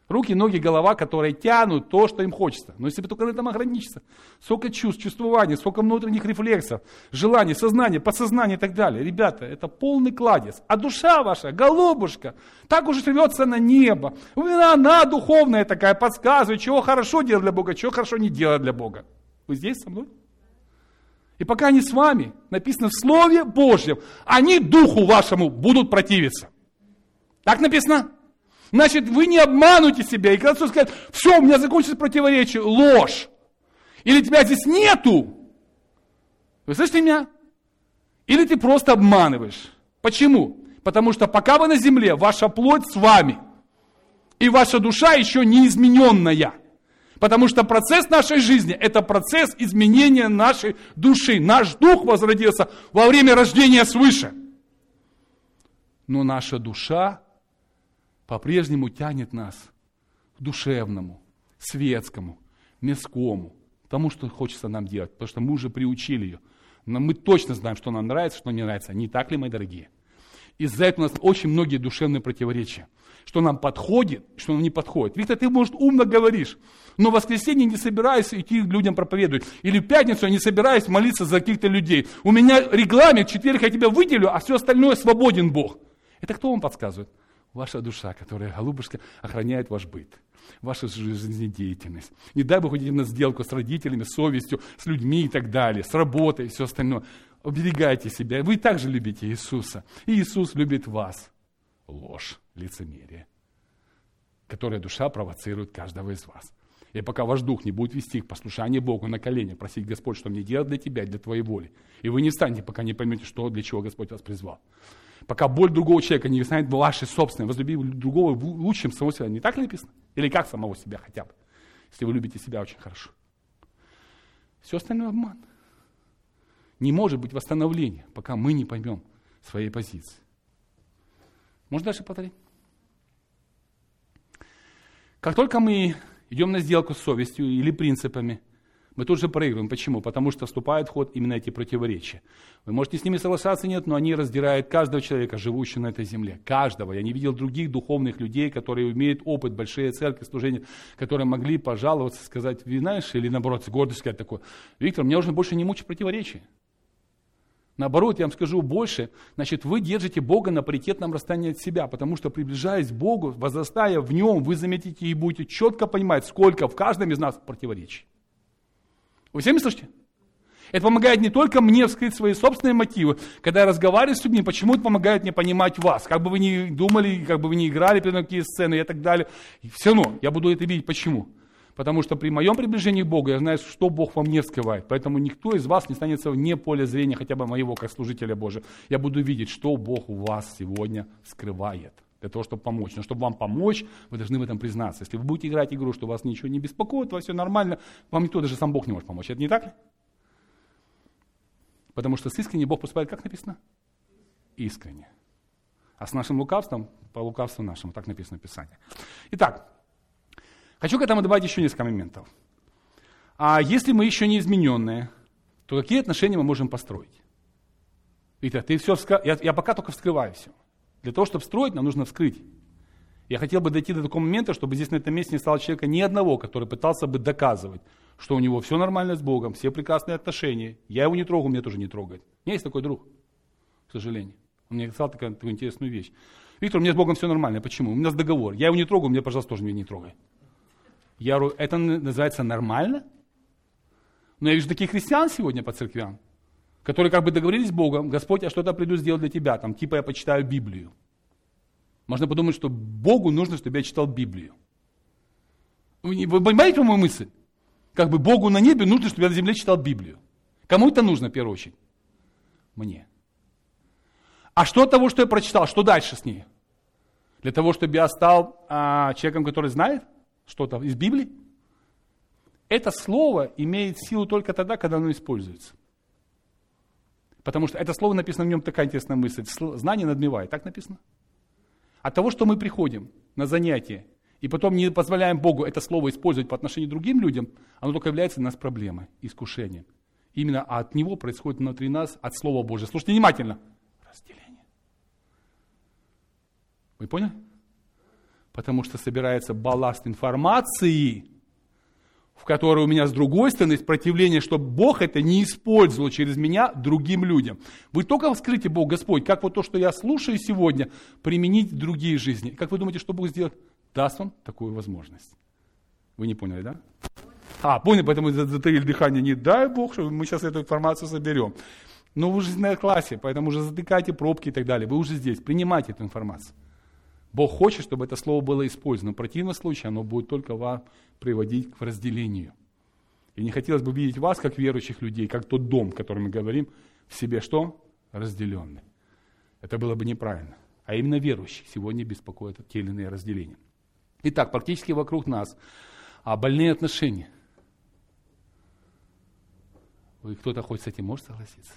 Руки, ноги, голова, которые тянут то, что им хочется. Но если бы только на этом ограничиться. Сколько чувств, чувствований, сколько внутренних рефлексов, желаний, сознания, подсознания и так далее. Ребята, это полный кладезь. А душа ваша, голубушка, так уже рвется на небо. Она, она духовная такая, подсказывает, чего хорошо делать для Бога, чего хорошо не делать для Бога. Вы здесь со мной? И пока они с вами, написано в Слове Божьем, они духу вашему будут противиться. Так написано? Значит, вы не обманываете себя. И когда кто скажет, все, у меня закончилось противоречие, ложь. Или тебя здесь нету. Вы слышите меня? Или ты просто обманываешь. Почему? Потому что пока вы на земле, ваша плоть с вами. И ваша душа еще не измененная. Потому что процесс нашей жизни, это процесс изменения нашей души. Наш дух возродился во время рождения свыше. Но наша душа по-прежнему тянет нас к душевному, светскому, мирскому, тому, что хочется нам делать, потому что мы уже приучили ее. Но мы точно знаем, что нам нравится, что не нравится. Не так ли, мои дорогие? Из-за этого у нас очень многие душевные противоречия. Что нам подходит, что нам не подходит. Виктор, ты, может, умно говоришь, но в воскресенье не собираюсь идти людям проповедовать. Или в пятницу я не собираюсь молиться за каких-то людей. У меня регламент, в четверг я тебя выделю, а все остальное свободен Бог. Это кто вам подсказывает? Ваша душа, которая, голубушка, охраняет ваш быт, вашу жизнедеятельность. Не дай Бог идти на сделку с родителями, с совестью, с людьми и так далее, с работой и все остальное. Оберегайте себя. Вы также любите Иисуса. И Иисус любит вас. Ложь, лицемерие, которое душа провоцирует каждого из вас. И пока ваш дух не будет вести к послушанию Богу на коленях, просить Господь, что мне делать для тебя, для твоей воли. И вы не встанете, пока не поймете, что, для чего Господь вас призвал. Пока боль другого человека не станет вашей собственной, возлюби другого лучше, чем самого себя. Не так ли написано? Или как самого себя хотя бы, если вы любите себя очень хорошо. Все остальное обман. Не может быть восстановления, пока мы не поймем своей позиции. Можно дальше повторить? Как только мы идем на сделку с совестью или принципами, мы тут же проигрываем. Почему? Потому что вступают в ход именно эти противоречия. Вы можете с ними соглашаться, нет, но они раздирают каждого человека, живущего на этой земле. Каждого. Я не видел других духовных людей, которые имеют опыт, большие церкви, служения, которые могли пожаловаться, сказать, вы знаешь, или наоборот, с гордостью сказать такое, Виктор, мне нужно больше не мучить противоречия. Наоборот, я вам скажу больше, значит, вы держите Бога на паритетном расстоянии от себя, потому что, приближаясь к Богу, возрастая в Нем, вы заметите и будете четко понимать, сколько в каждом из нас противоречий. Вы все меня слышите? Это помогает не только мне вскрыть свои собственные мотивы, когда я разговариваю с людьми, почему это помогает мне понимать вас, как бы вы ни думали, как бы вы ни играли на какие сцены и так далее. И все равно я буду это видеть. Почему? Потому что при моем приближении к Богу я знаю, что Бог во мне вскрывает. Поэтому никто из вас не станется вне поля зрения хотя бы моего, как служителя Божия. Я буду видеть, что Бог у вас сегодня скрывает. Для того, чтобы помочь. Но чтобы вам помочь, вы должны в этом признаться. Если вы будете играть игру, что вас ничего не беспокоит, у вас все нормально, вам никто, даже сам Бог не может помочь. Это не так ли? Потому что с искренним Бог поступает, как написано? Искренне. А с нашим лукавством, по лукавству нашему, так написано в Писании. Итак, хочу к этому добавить еще несколько моментов. А если мы еще не измененные, то какие отношения мы можем построить? Виктор, ты все вскры... я, я пока только вскрываю все. Для того, чтобы строить, нам нужно вскрыть. Я хотел бы дойти до такого момента, чтобы здесь на этом месте не стало человека ни одного, который пытался бы доказывать, что у него все нормально с Богом, все прекрасные отношения. Я его не трогаю, меня тоже не трогает. У меня есть такой друг, к сожалению. Он мне сказал такую, такую интересную вещь. Виктор, у меня с Богом все нормально. Почему? У меня договор. Я его не трогаю, меня, пожалуйста, тоже меня не трогай. Я говорю, это называется нормально? Но я вижу таких христиан сегодня по церквям, которые как бы договорились с Богом, Господь, я что-то приду сделать для тебя, там, типа я почитаю Библию. Можно подумать, что Богу нужно, чтобы я читал Библию. Вы, вы понимаете мою мысль? Как бы Богу на небе нужно, чтобы я на земле читал Библию. Кому это нужно в первую очередь? Мне. А что от того, что я прочитал, что дальше с ней? Для того, чтобы я стал а, человеком, который знает что-то из Библии? Это слово имеет силу только тогда, когда оно используется. Потому что это слово написано в нем такая интересная мысль. Знание надмевает. Так написано? От того, что мы приходим на занятия, и потом не позволяем Богу это слово использовать по отношению к другим людям, оно только является для нас проблемой, искушением. Именно от него происходит внутри нас, от Слова Божьего. Слушайте внимательно. Разделение. Вы поняли? Потому что собирается балласт информации, в которой у меня с другой стороны есть противление, чтобы Бог это не использовал через меня другим людям. Вы только вскрытие Бог, Господь, как вот то, что я слушаю сегодня, применить в другие жизни. Как вы думаете, что Бог сделает? Даст вам такую возможность. Вы не поняли, да? А, поняли, поэтому затаили дыхание. Не дай Бог, что мы сейчас эту информацию соберем. Но вы уже на классе, поэтому уже затыкайте пробки и так далее. Вы уже здесь, принимайте эту информацию. Бог хочет, чтобы это слово было использовано. В противном случае оно будет только вас приводить к разделению. И не хотелось бы видеть вас, как верующих людей, как тот дом, о котором мы говорим, в себе что? Разделенный. Это было бы неправильно. А именно верующих сегодня беспокоят те или иные разделения. Итак, практически вокруг нас а больные отношения. Вы кто-то хоть с этим может согласиться?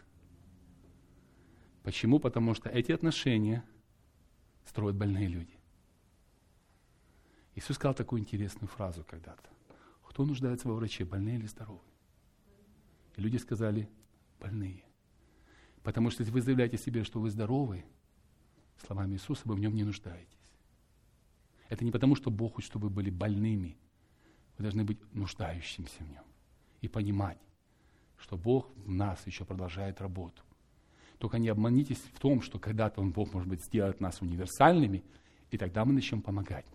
Почему? Потому что эти отношения строят больные люди. Иисус сказал такую интересную фразу когда-то. Кто нуждается во враче, больные или здоровые? И люди сказали, больные. Потому что если вы заявляете себе, что вы здоровы, словами Иисуса, вы в нем не нуждаетесь. Это не потому, что Бог хочет, чтобы вы были больными. Вы должны быть нуждающимся в нем. И понимать, что Бог в нас еще продолжает работу. Только не обманитесь в том, что когда-то Он, Бог, может быть, сделает нас универсальными, и тогда мы начнем помогать.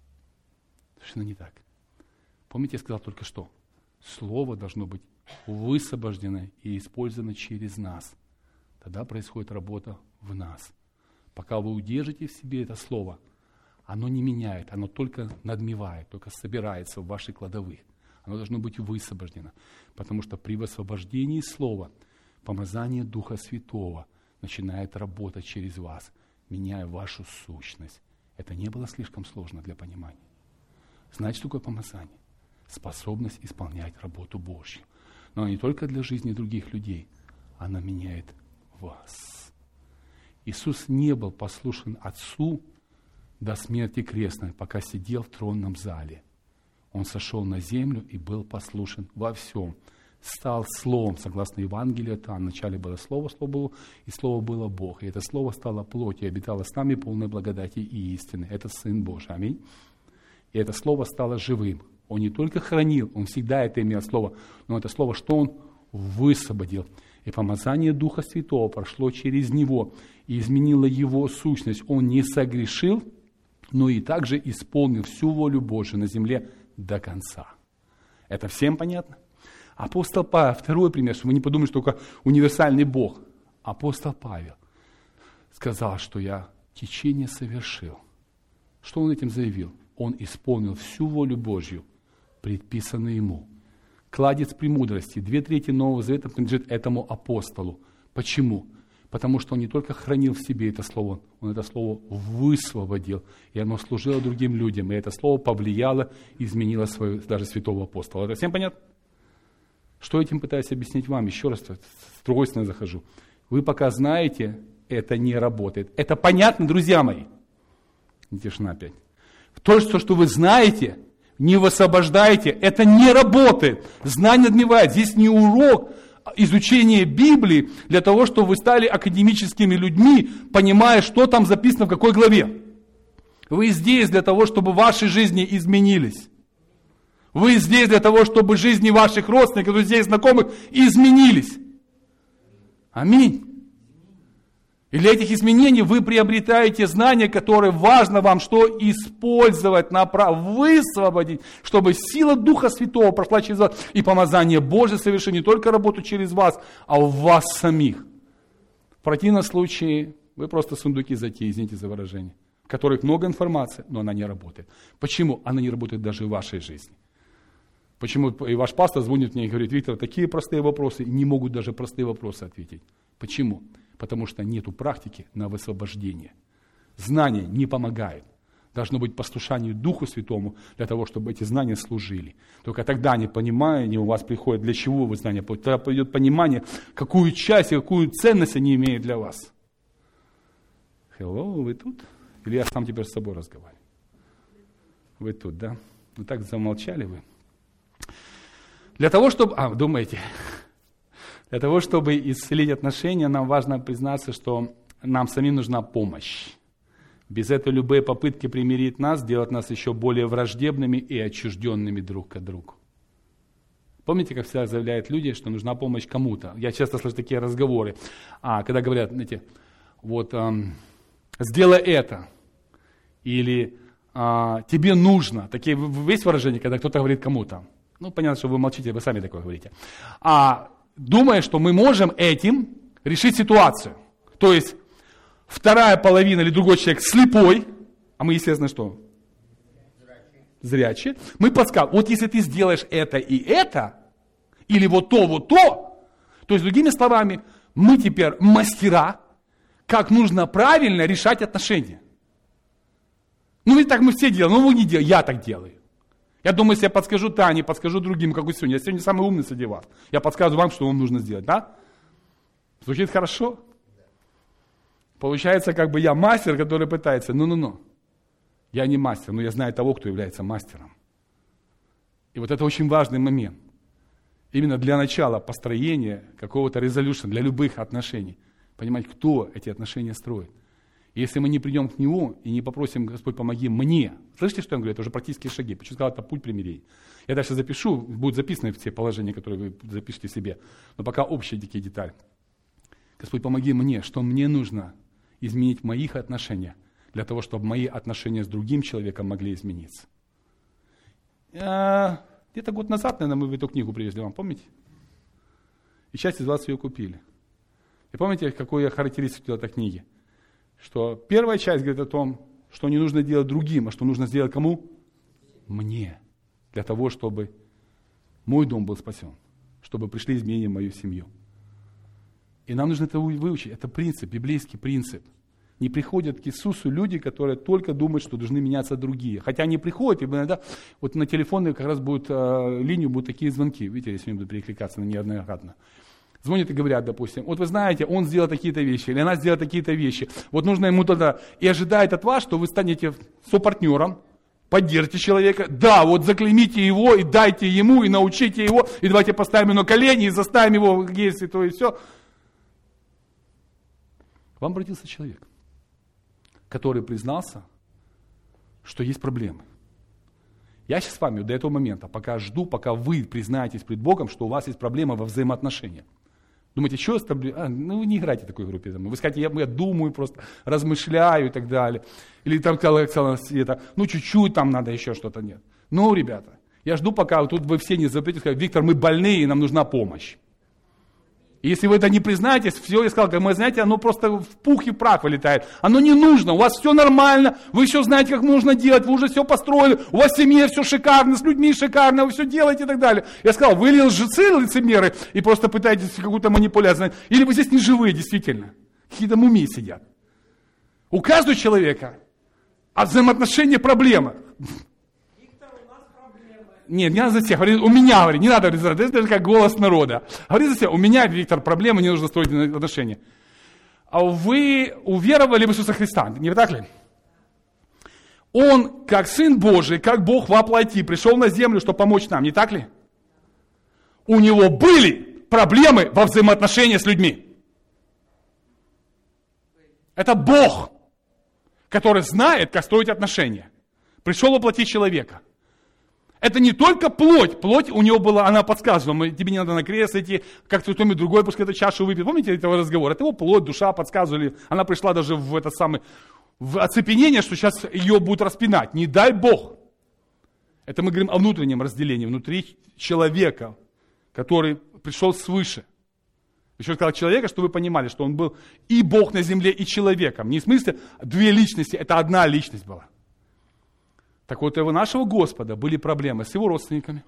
Совершенно не так. Помните, я сказал только что? Слово должно быть высвобождено и использовано через нас. Тогда происходит работа в нас. Пока вы удержите в себе это слово, оно не меняет, оно только надмевает, только собирается в ваших кладовых. Оно должно быть высвобождено. Потому что при высвобождении слова помазание Духа Святого начинает работать через вас, меняя вашу сущность. Это не было слишком сложно для понимания. Знаете, что такое помазание? Способность исполнять работу Божью. Но не только для жизни других людей, она меняет вас. Иисус не был послушен Отцу до смерти крестной, пока сидел в тронном зале. Он сошел на землю и был послушен во всем. Стал Словом, согласно Евангелию, там вначале было Слово, Слово было, и Слово было Бог. И это Слово стало плотью, и обитало с нами полной благодати и истины. Это Сын Божий. Аминь. И это Слово стало живым. Он не только хранил, Он всегда это имел Слово, но это Слово, что Он высвободил. И помазание Духа Святого прошло через Него и изменило Его сущность. Он не согрешил, но и также исполнил всю волю Божию на земле до конца. Это всем понятно? Апостол Павел, второй пример, чтобы вы не подумали, что только универсальный Бог. Апостол Павел сказал, что я течение совершил. Что он этим заявил? Он исполнил всю волю Божью, предписанную ему. Кладезь премудрости, две трети Нового Завета принадлежит этому апостолу. Почему? Потому что он не только хранил в себе это слово, он это слово высвободил, и оно служило другим людям, и это слово повлияло, изменило свою, даже святого апостола. Это всем понятно? Что я этим пытаюсь объяснить вам? Еще раз, с другой стороны захожу. Вы пока знаете, это не работает. Это понятно, друзья мои? Тишина опять. То, что вы знаете, не высвобождаете, это не работает. Знание надмевает. Здесь не урок изучения Библии для того, чтобы вы стали академическими людьми, понимая, что там записано в какой главе. Вы здесь для того, чтобы ваши жизни изменились. Вы здесь для того, чтобы жизни ваших родственников, друзей, знакомых изменились. Аминь. И для этих изменений вы приобретаете знания, которые важно вам что использовать, направ... высвободить, чтобы сила Духа Святого прошла через вас, и помазание Божие совершит не только работу через вас, а в вас самих. В противном случае вы просто сундуки затеи, извините за выражение, в которых много информации, но она не работает. Почему? Она не работает даже в вашей жизни. Почему и ваш пастор звонит мне и говорит: Виктор, такие простые вопросы, не могут даже простые вопросы ответить. Почему? Потому что нету практики на высвобождение. Знания не помогают. Должно быть послушание Духу Святому для того, чтобы эти знания служили. Только тогда, не понимая, не у вас приходит, для чего вы знания, тогда придет понимание, какую часть и какую ценность они имеют для вас. Hello, вы тут? Или я сам теперь с собой разговариваю? Вы тут, да? Ну так замолчали вы. Для того, чтобы... А, думаете... Для того, чтобы исцелить отношения, нам важно признаться, что нам самим нужна помощь. Без этого любые попытки примирить нас делают нас еще более враждебными и отчужденными друг от друга. Помните, как всегда заявляют люди, что нужна помощь кому-то? Я часто слышу такие разговоры, а, когда говорят, знаете, вот, эм, сделай это, или а, тебе нужно. Такие есть выражения, когда кто-то говорит кому-то. Ну, понятно, что вы молчите, вы сами такое говорите. А, думая, что мы можем этим решить ситуацию. То есть, вторая половина или другой человек слепой, а мы, естественно, что? Зрячие. Мы подсказываем, вот если ты сделаешь это и это, или вот то, вот то, то есть, другими словами, мы теперь мастера, как нужно правильно решать отношения. Ну, ведь так мы все делаем, ну, вы не делаете, я так делаю. Я думаю, если я подскажу Тане, подскажу другим, как и сегодня, я сегодня самый умный среди вас, я подсказываю вам, что вам нужно сделать, да? Звучит хорошо? Получается, как бы я мастер, который пытается, ну-ну-ну. Я не мастер, но я знаю того, кто является мастером. И вот это очень важный момент. Именно для начала построения какого-то resolution, для любых отношений. Понимать, кто эти отношения строит. И если мы не придем к Нему и не попросим, Господь, помоги мне. Слышите, что я говорю? Это уже практические шаги. Почему сказал, это путь примирения. Я дальше запишу, будут записаны все положения, которые вы запишите себе. Но пока общие такие детали. Господь, помоги мне, что мне нужно изменить в моих отношениях, для того, чтобы мои отношения с другим человеком могли измениться. Где-то год назад, наверное, мы эту книгу привезли вам, помните? И часть из вас ее купили. И помните, какую я характеристику этой книги? Что первая часть говорит о том, что не нужно делать другим, а что нужно сделать кому? Мне. Для того, чтобы мой дом был спасен, чтобы пришли изменения в мою семью. И нам нужно это выучить. Это принцип, библейский принцип. Не приходят к Иисусу люди, которые только думают, что должны меняться другие. Хотя они приходят, и иногда вот на телефоны как раз будут, э, линию будут такие звонки. Видите, если они будут перекликаться на неоднократно. Звонят и говорят, допустим, вот вы знаете, он сделал такие-то вещи, или она сделала такие-то вещи. Вот нужно ему тогда, и ожидает от вас, что вы станете сопартнером, поддержите человека. Да, вот заклеймите его, и дайте ему, и научите его, и давайте поставим его на колени, и заставим его действовать, то и все. К вам обратился человек, который признался, что есть проблемы. Я сейчас с вами до этого момента, пока жду, пока вы признаетесь пред Богом, что у вас есть проблема во взаимоотношениях. Думаете, что с тобой? А, ну, вы не играйте в такой группе. Вы скажете, я, я думаю, просто размышляю и так далее. Или там сказала Света, ну, чуть-чуть там надо еще что-то. Нет. Ну, ребята, я жду, пока тут вы все не запретите, скажете, Виктор, мы больные, и нам нужна помощь. И если вы это не признаетесь, все, я сказал, как мы, знаете, оно просто в пух и прах вылетает. Оно не нужно, у вас все нормально, вы все знаете, как нужно делать, вы уже все построили, у вас в семье все шикарно, с людьми шикарно, вы все делаете и так далее. Я сказал, вы лжецы, лицемеры, и просто пытаетесь какую-то манипуляцию, или вы здесь не живые, действительно, какие-то мумии сидят. У каждого человека от взаимоотношения проблема. Нет, не надо за всех. У меня, говорит, не надо говорить, это как голос народа. Говори за всех. У меня, Виктор, проблема, не нужно строить отношения. А вы уверовали в Иисуса Христа, не так ли? Он, как Сын Божий, как Бог во плоти, пришел на землю, чтобы помочь нам, не так ли? У него были проблемы во взаимоотношениях с людьми. Это Бог, который знает, как строить отношения. Пришел во плоти человека. Это не только плоть. Плоть у него была, она подсказывала, тебе не надо на крест идти, как кто-нибудь другой, пускай эту чашу выпьет. Помните этого разговора? Это его плоть, душа подсказывали. Она пришла даже в это самое, в оцепенение, что сейчас ее будут распинать. Не дай Бог. Это мы говорим о внутреннем разделении, внутри человека, который пришел свыше. Еще сказал человека, чтобы вы понимали, что он был и Бог на земле, и человеком. Не в смысле две личности, это одна личность была. Так вот, у нашего Господа были проблемы с его родственниками,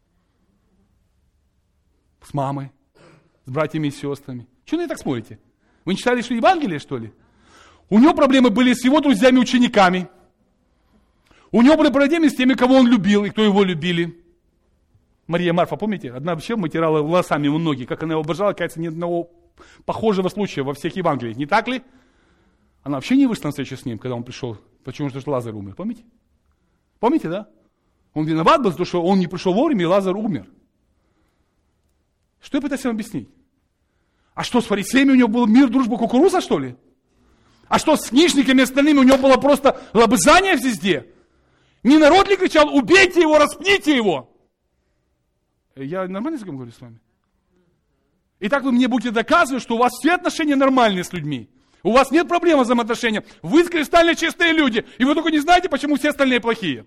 с мамой, с братьями и сестрами. Чего вы так смотрите? Вы не читали, что Евангелие, что ли? У него проблемы были с его друзьями-учениками. У него были проблемы с теми, кого он любил и кто его любили. Мария Марфа, помните? Одна вообще вытирала волосами ему ноги, как она его обожала, кажется, ни одного похожего случая во всех Евангелиях. Не так ли? Она вообще не вышла на встречу с ним, когда он пришел. Почему же Лазарь умер, помните? Помните, да? Он виноват был, потому что он не пришел вовремя, и Лазарь умер. Что я пытаюсь вам объяснить? А что, с фарисеями у него был мир, дружба, кукуруза, что ли? А что, с книжниками остальными у него было просто лобызание везде? Не народ ли кричал, убейте его, распните его? Я нормально языком говорю с вами? Итак, вы мне будете доказывать, что у вас все отношения нормальные с людьми. У вас нет проблем с взаимоотношением. Вы кристально чистые люди. И вы только не знаете, почему все остальные плохие.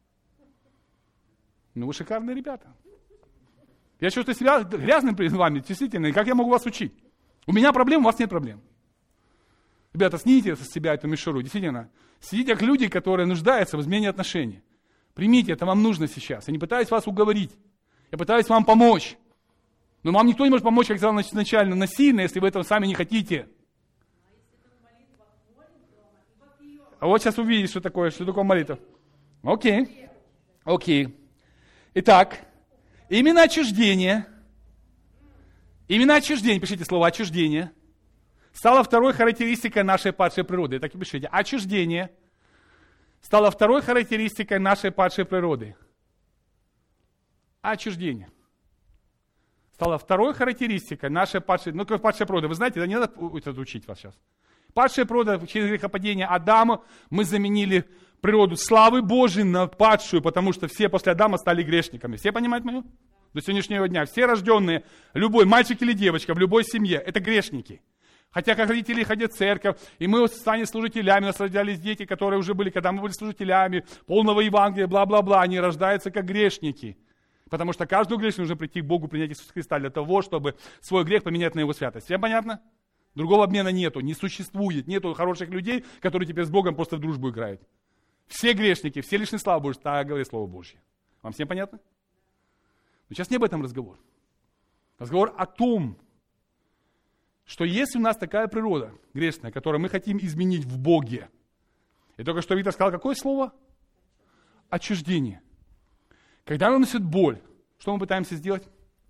Ну, вы шикарные ребята. Я чувствую себя грязным перед вами, действительно. И как я могу вас учить? У меня проблем, у вас нет проблем. Ребята, снимите с себя эту мишуру. Действительно, сидите как люди, которые нуждаются в измене отношений. Примите, это вам нужно сейчас. Я не пытаюсь вас уговорить. Я пытаюсь вам помочь. Но вам никто не может помочь, как сказал изначально, насильно, если вы этого сами не хотите. А вот сейчас увидите, что такое, что такое молитва. Окей. Окей. Итак, именно отчуждение. Именно отчуждение, пишите слово отчуждение, стало второй характеристикой нашей падшей природы. Так и пишите. Отчуждение стало второй характеристикой нашей падшей природы. Отчуждение стало второй характеристикой нашей падшей, ну, как падшей природы. Вы знаете, да не надо это учить вас сейчас. Падшая природа, через грехопадение Адама мы заменили природу славы Божией на падшую, потому что все после Адама стали грешниками. Все понимают мою? До сегодняшнего дня. Все рожденные, любой мальчик или девочка в любой семье, это грешники. Хотя как родители ходят в церковь, и мы стали служителями, у нас рождались дети, которые уже были, когда мы были служителями, полного Евангелия, бла-бла-бла, они рождаются как грешники. Потому что каждому грешнику нужно прийти к Богу, принять Иисуса Христа для того, чтобы свой грех поменять на Его святость. Всем понятно? Другого обмена нету, не существует, нету хороших людей, которые теперь с Богом просто в дружбу играют. Все грешники, все лишены славы Божьей, так говорит Слово Божье. Вам всем понятно? Но сейчас не об этом разговор. Разговор о том, что если у нас такая природа грешная, которую мы хотим изменить в Боге, и только что Виктор сказал, какое слово? Отчуждение. Когда оно носит боль, что мы пытаемся сделать?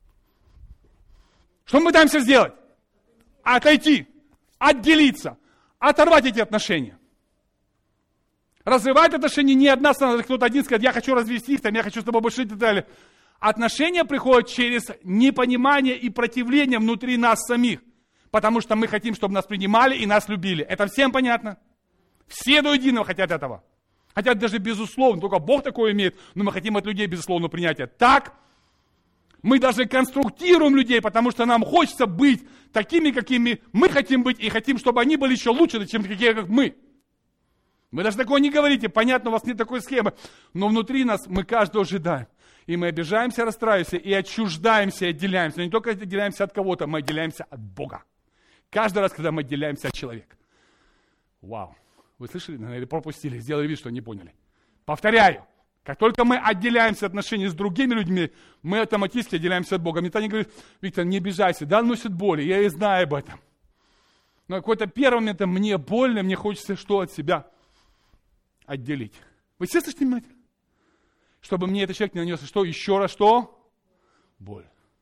Что мы пытаемся сделать? Отойти, отделиться, оторвать эти отношения. Разрывать отношения не одна сторона, кто-то один скажет, я хочу развестись, там, я хочу с тобой больше жить и так далее. Отношения приходят через непонимание и противление внутри нас самих. Потому что мы хотим, чтобы нас принимали и нас любили. Это всем понятно? Все до единого хотят этого. Хотят даже безусловно, только Бог такое имеет, но мы хотим от людей безусловно принятия. Так, мы даже конструктируем людей, потому что нам хочется быть такими, какими мы хотим быть, и хотим, чтобы они были еще лучше, чем такие, как мы. Вы даже такого не говорите, понятно, у вас нет такой схемы, но внутри нас мы каждого ожидаем. И мы обижаемся, расстраиваемся, и отчуждаемся, и отделяемся. Но не только отделяемся от кого-то, мы отделяемся от Бога. Каждый раз, когда мы отделяемся от человека. Вау. Вы слышали? Или пропустили, сделали вид, что не поняли. Повторяю. Как только мы отделяемся от отношений с другими людьми, мы автоматически отделяемся от Бога. Мне Таня говорит, Виктор, не обижайся, да, носит боли, я и знаю об этом. Но какой-то первый момент мне больно, мне хочется что от себя отделить. Вы все слышите, понимаете? Чтобы мне этот человек не нанес, что еще раз, что? Боль.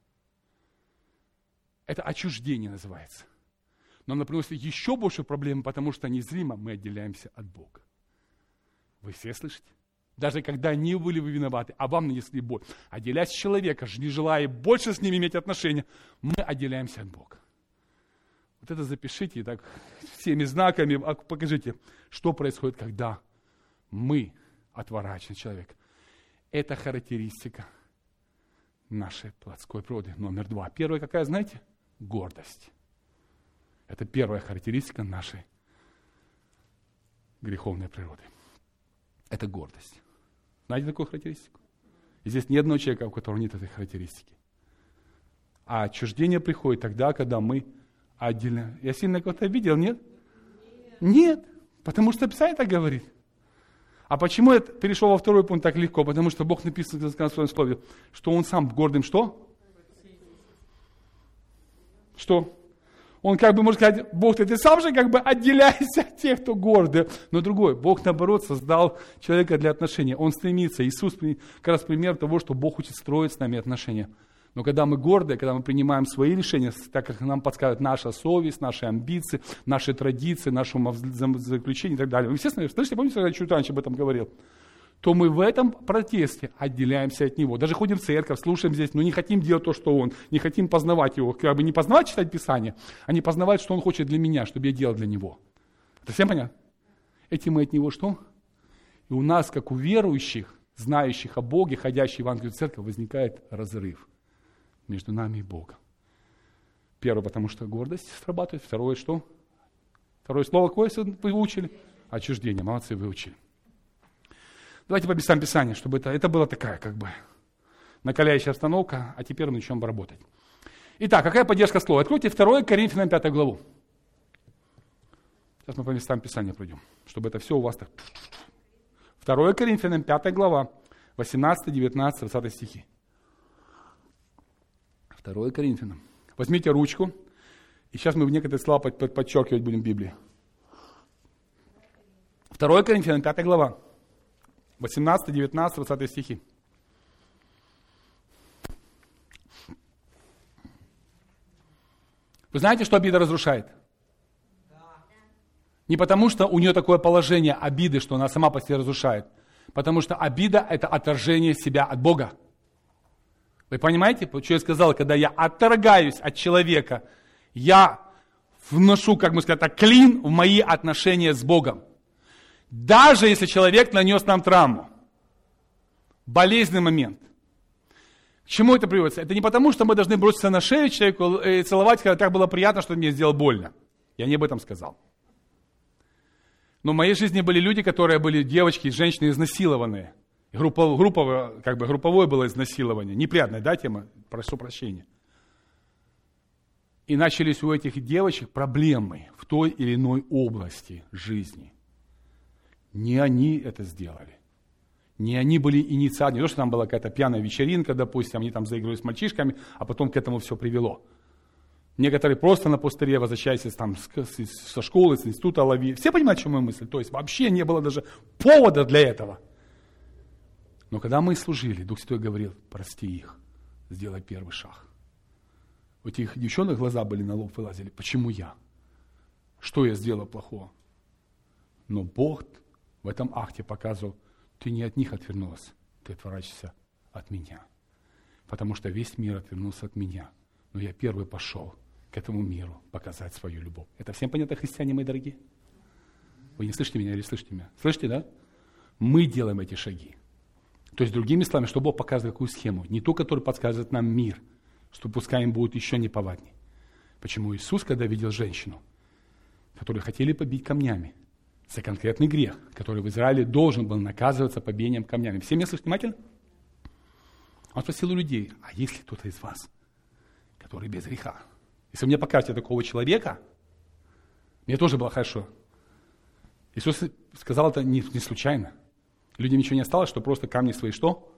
Это отчуждение называется. Но оно приносит еще больше проблем, потому что незримо мы отделяемся от Бога. Вы все слышите? Даже когда не были вы виноваты, а вам нанесли боль. Отделяясь от человека, не желая больше с ним иметь отношения, мы отделяемся от Бога. Вот это запишите, так, всеми знаками покажите, что происходит, когда мы отворачиваем человека. Это характеристика нашей плотской природы. Номер два. Первая какая, знаете? Гордость. Это первая характеристика нашей греховной природы. Это гордость. Знаете такую характеристику? И здесь ни одного человека, у которого нет этой характеристики. А отчуждение приходит тогда, когда мы отдельно... Я сильно кого-то видел, нет? Нет. Нет, потому что Писание так говорит. А почему я перешел во второй пункт так легко? Потому что Бог написано в своем слове, что Он сам гордым что? Что? Он как бы может сказать, Бог, ты, ты сам же как бы отделяешься от тех, кто гордый. Но другой, Бог наоборот создал человека для отношений. Он стремится. Иисус как раз пример того, что Бог хочет строить с нами отношения. Но когда мы гордые, когда мы принимаем свои решения, так как нам подсказывает наша совесть, наши амбиции, наши традиции, наши заключения и так далее. Вы все слышите, помните, когда я чуть раньше об этом говорил? То мы в этом протесте отделяемся от Него. Даже ходим в церковь, слушаем здесь, но не хотим делать то, что Он. Не хотим познавать Его. Как бы не познавать, читать Писание, а не познавать, что Он хочет для меня, чтобы я делал для Него. Это всем понятно? Этим мы от Него что? И у нас, как у верующих, знающих о Боге, ходящих в Евангелие церковь, возникает разрыв между нами и Богом. Первое, потому что гордость срабатывает. Второе, что? Второе слово какое вы выучили? Отчуждение. Молодцы, выучили. Давайте по местам Писания, чтобы это, это была такая, как бы, накаляющая обстановка, а теперь начнем работать. Итак, какая поддержка слова? Откройте второе Коринфянам пятую главу. Сейчас мы по местам Писания пройдем, чтобы это все у вас так... второе Коринфянам пятая глава, восемнадцатый, девятнадцатый, двадцатый стихи. второе Коринфянам. Возьмите ручку, и сейчас мы в некоторые слова подчеркивать будем в Библии. второе Коринфянам пятая глава, восемнадцатый, девятнадцатый, двадцатый стихи. Вы знаете, что обида разрушает? Не потому, что у нее такое положение обиды, что она сама по себе разрушает. Потому что обида – это отторжение себя от Бога. Вы понимаете, что я сказал, когда я отторгаюсь от человека, я вношу, как мы сказать, так, клин в мои отношения с Богом. Даже если человек нанес нам травму, болезненный момент. К чему это приводится? Это не потому, что мы должны броситься на шею человеку и целовать, когда так было приятно, что он мне сделал больно. Я не об этом сказал. Но в моей жизни были люди, которые были девочки и женщины изнасилованные. Группов, групповое, как бы групповое было изнасилование. Неприятная, да, тема? Прошу прощения. И начались у этих девочек проблемы в той или иной области жизни. Не они это сделали. Не они были инициаторами. Не то, что там была какая-то пьяная вечеринка, допустим, они там заигрывали с мальчишками, а потом к этому все привело. Некоторые просто на пустыре, возвращаясь там, со школы, с института, ловили. Все понимают, о чем мы мыслим? То есть вообще не было даже повода для этого. Но когда мы служили, Дух Святой говорил, прости их, сделай первый шаг. У этих девчонок глаза были на лоб вылазили. Почему я? Что я сделал плохого? Но Бог в этом акте показывал, ты не от них отвернулась, ты отворачиваешься от меня. Потому что весь мир отвернулся от меня. Но я первый пошел к этому миру показать свою любовь. Это всем понятно, христиане мои дорогие? Вы не слышите меня или слышите меня? Слышите, да? Мы делаем эти шаги. То есть, другими словами, что Бог показывает какую схему? Не ту, которую подсказывает нам мир, что пускай им будет еще неповаднее. Почему Иисус, когда видел женщину, которую хотели побить камнями, за конкретный грех, который в Израиле должен был наказываться побиением камнями. Все меня слышат внимательно? Он спросил у людей, а есть ли кто-то из вас, который без греха? Если вы мне покажете такого человека, мне тоже было хорошо. Иисус сказал это не, не случайно. Людям ничего не осталось, что просто камни свои что?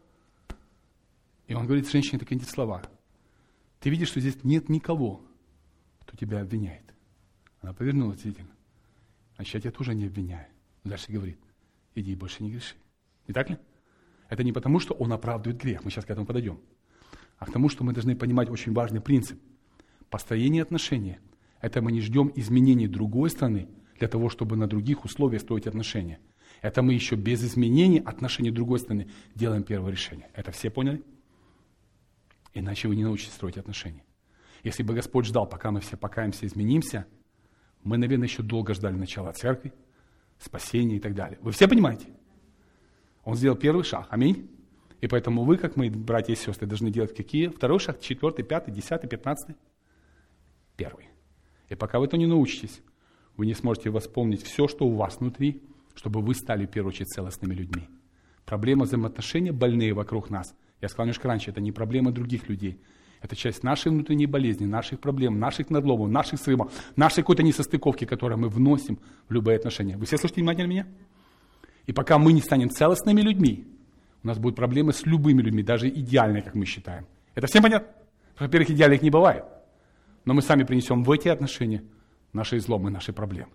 И он говорит женщине такие слова. Ты видишь, что здесь нет никого, кто тебя обвиняет. Она повернулась действительно. Значит, я тебя тоже не обвиняю. Дальше говорит, иди и больше не греши. Не так ли? Это не потому, что он оправдывает грех. Мы сейчас к этому подойдем. А к тому, что мы должны понимать очень важный принцип. Построение отношений – это мы не ждем изменений другой стороны для того, чтобы на других условиях строить отношения. Это мы еще без изменений отношений другой стороны делаем первое решение. Это все поняли? Иначе вы не научитесь строить отношения. Если бы Господь ждал, пока мы все покаемся, изменимся, мы, наверное, еще долго ждали начала церкви, спасения и так далее. Вы все понимаете? Он сделал первый шаг. Аминь. И поэтому вы, как мои братья и сестры, должны делать какие? Второй шаг, четвертый, пятый, десятый, пятнадцатый? Первый. И пока вы это не научитесь, вы не сможете восполнить все, что у вас внутри, чтобы вы стали, в первую очередь, целостными людьми. Проблема взаимоотношений больные вокруг нас. Я сказал немножко раньше, это не проблема других людей. Это часть нашей внутренней болезни, наших проблем, наших надломов, наших срывов, нашей какой-то несостыковки, которую мы вносим в любые отношения. Вы все слышите внимательно меня? И пока мы не станем целостными людьми, у нас будут проблемы с любыми людьми, даже идеальные, как мы считаем. Это всем понятно? Во-первых, идеальных не бывает. Но мы сами принесем в эти отношения наши изломы, наши проблемы.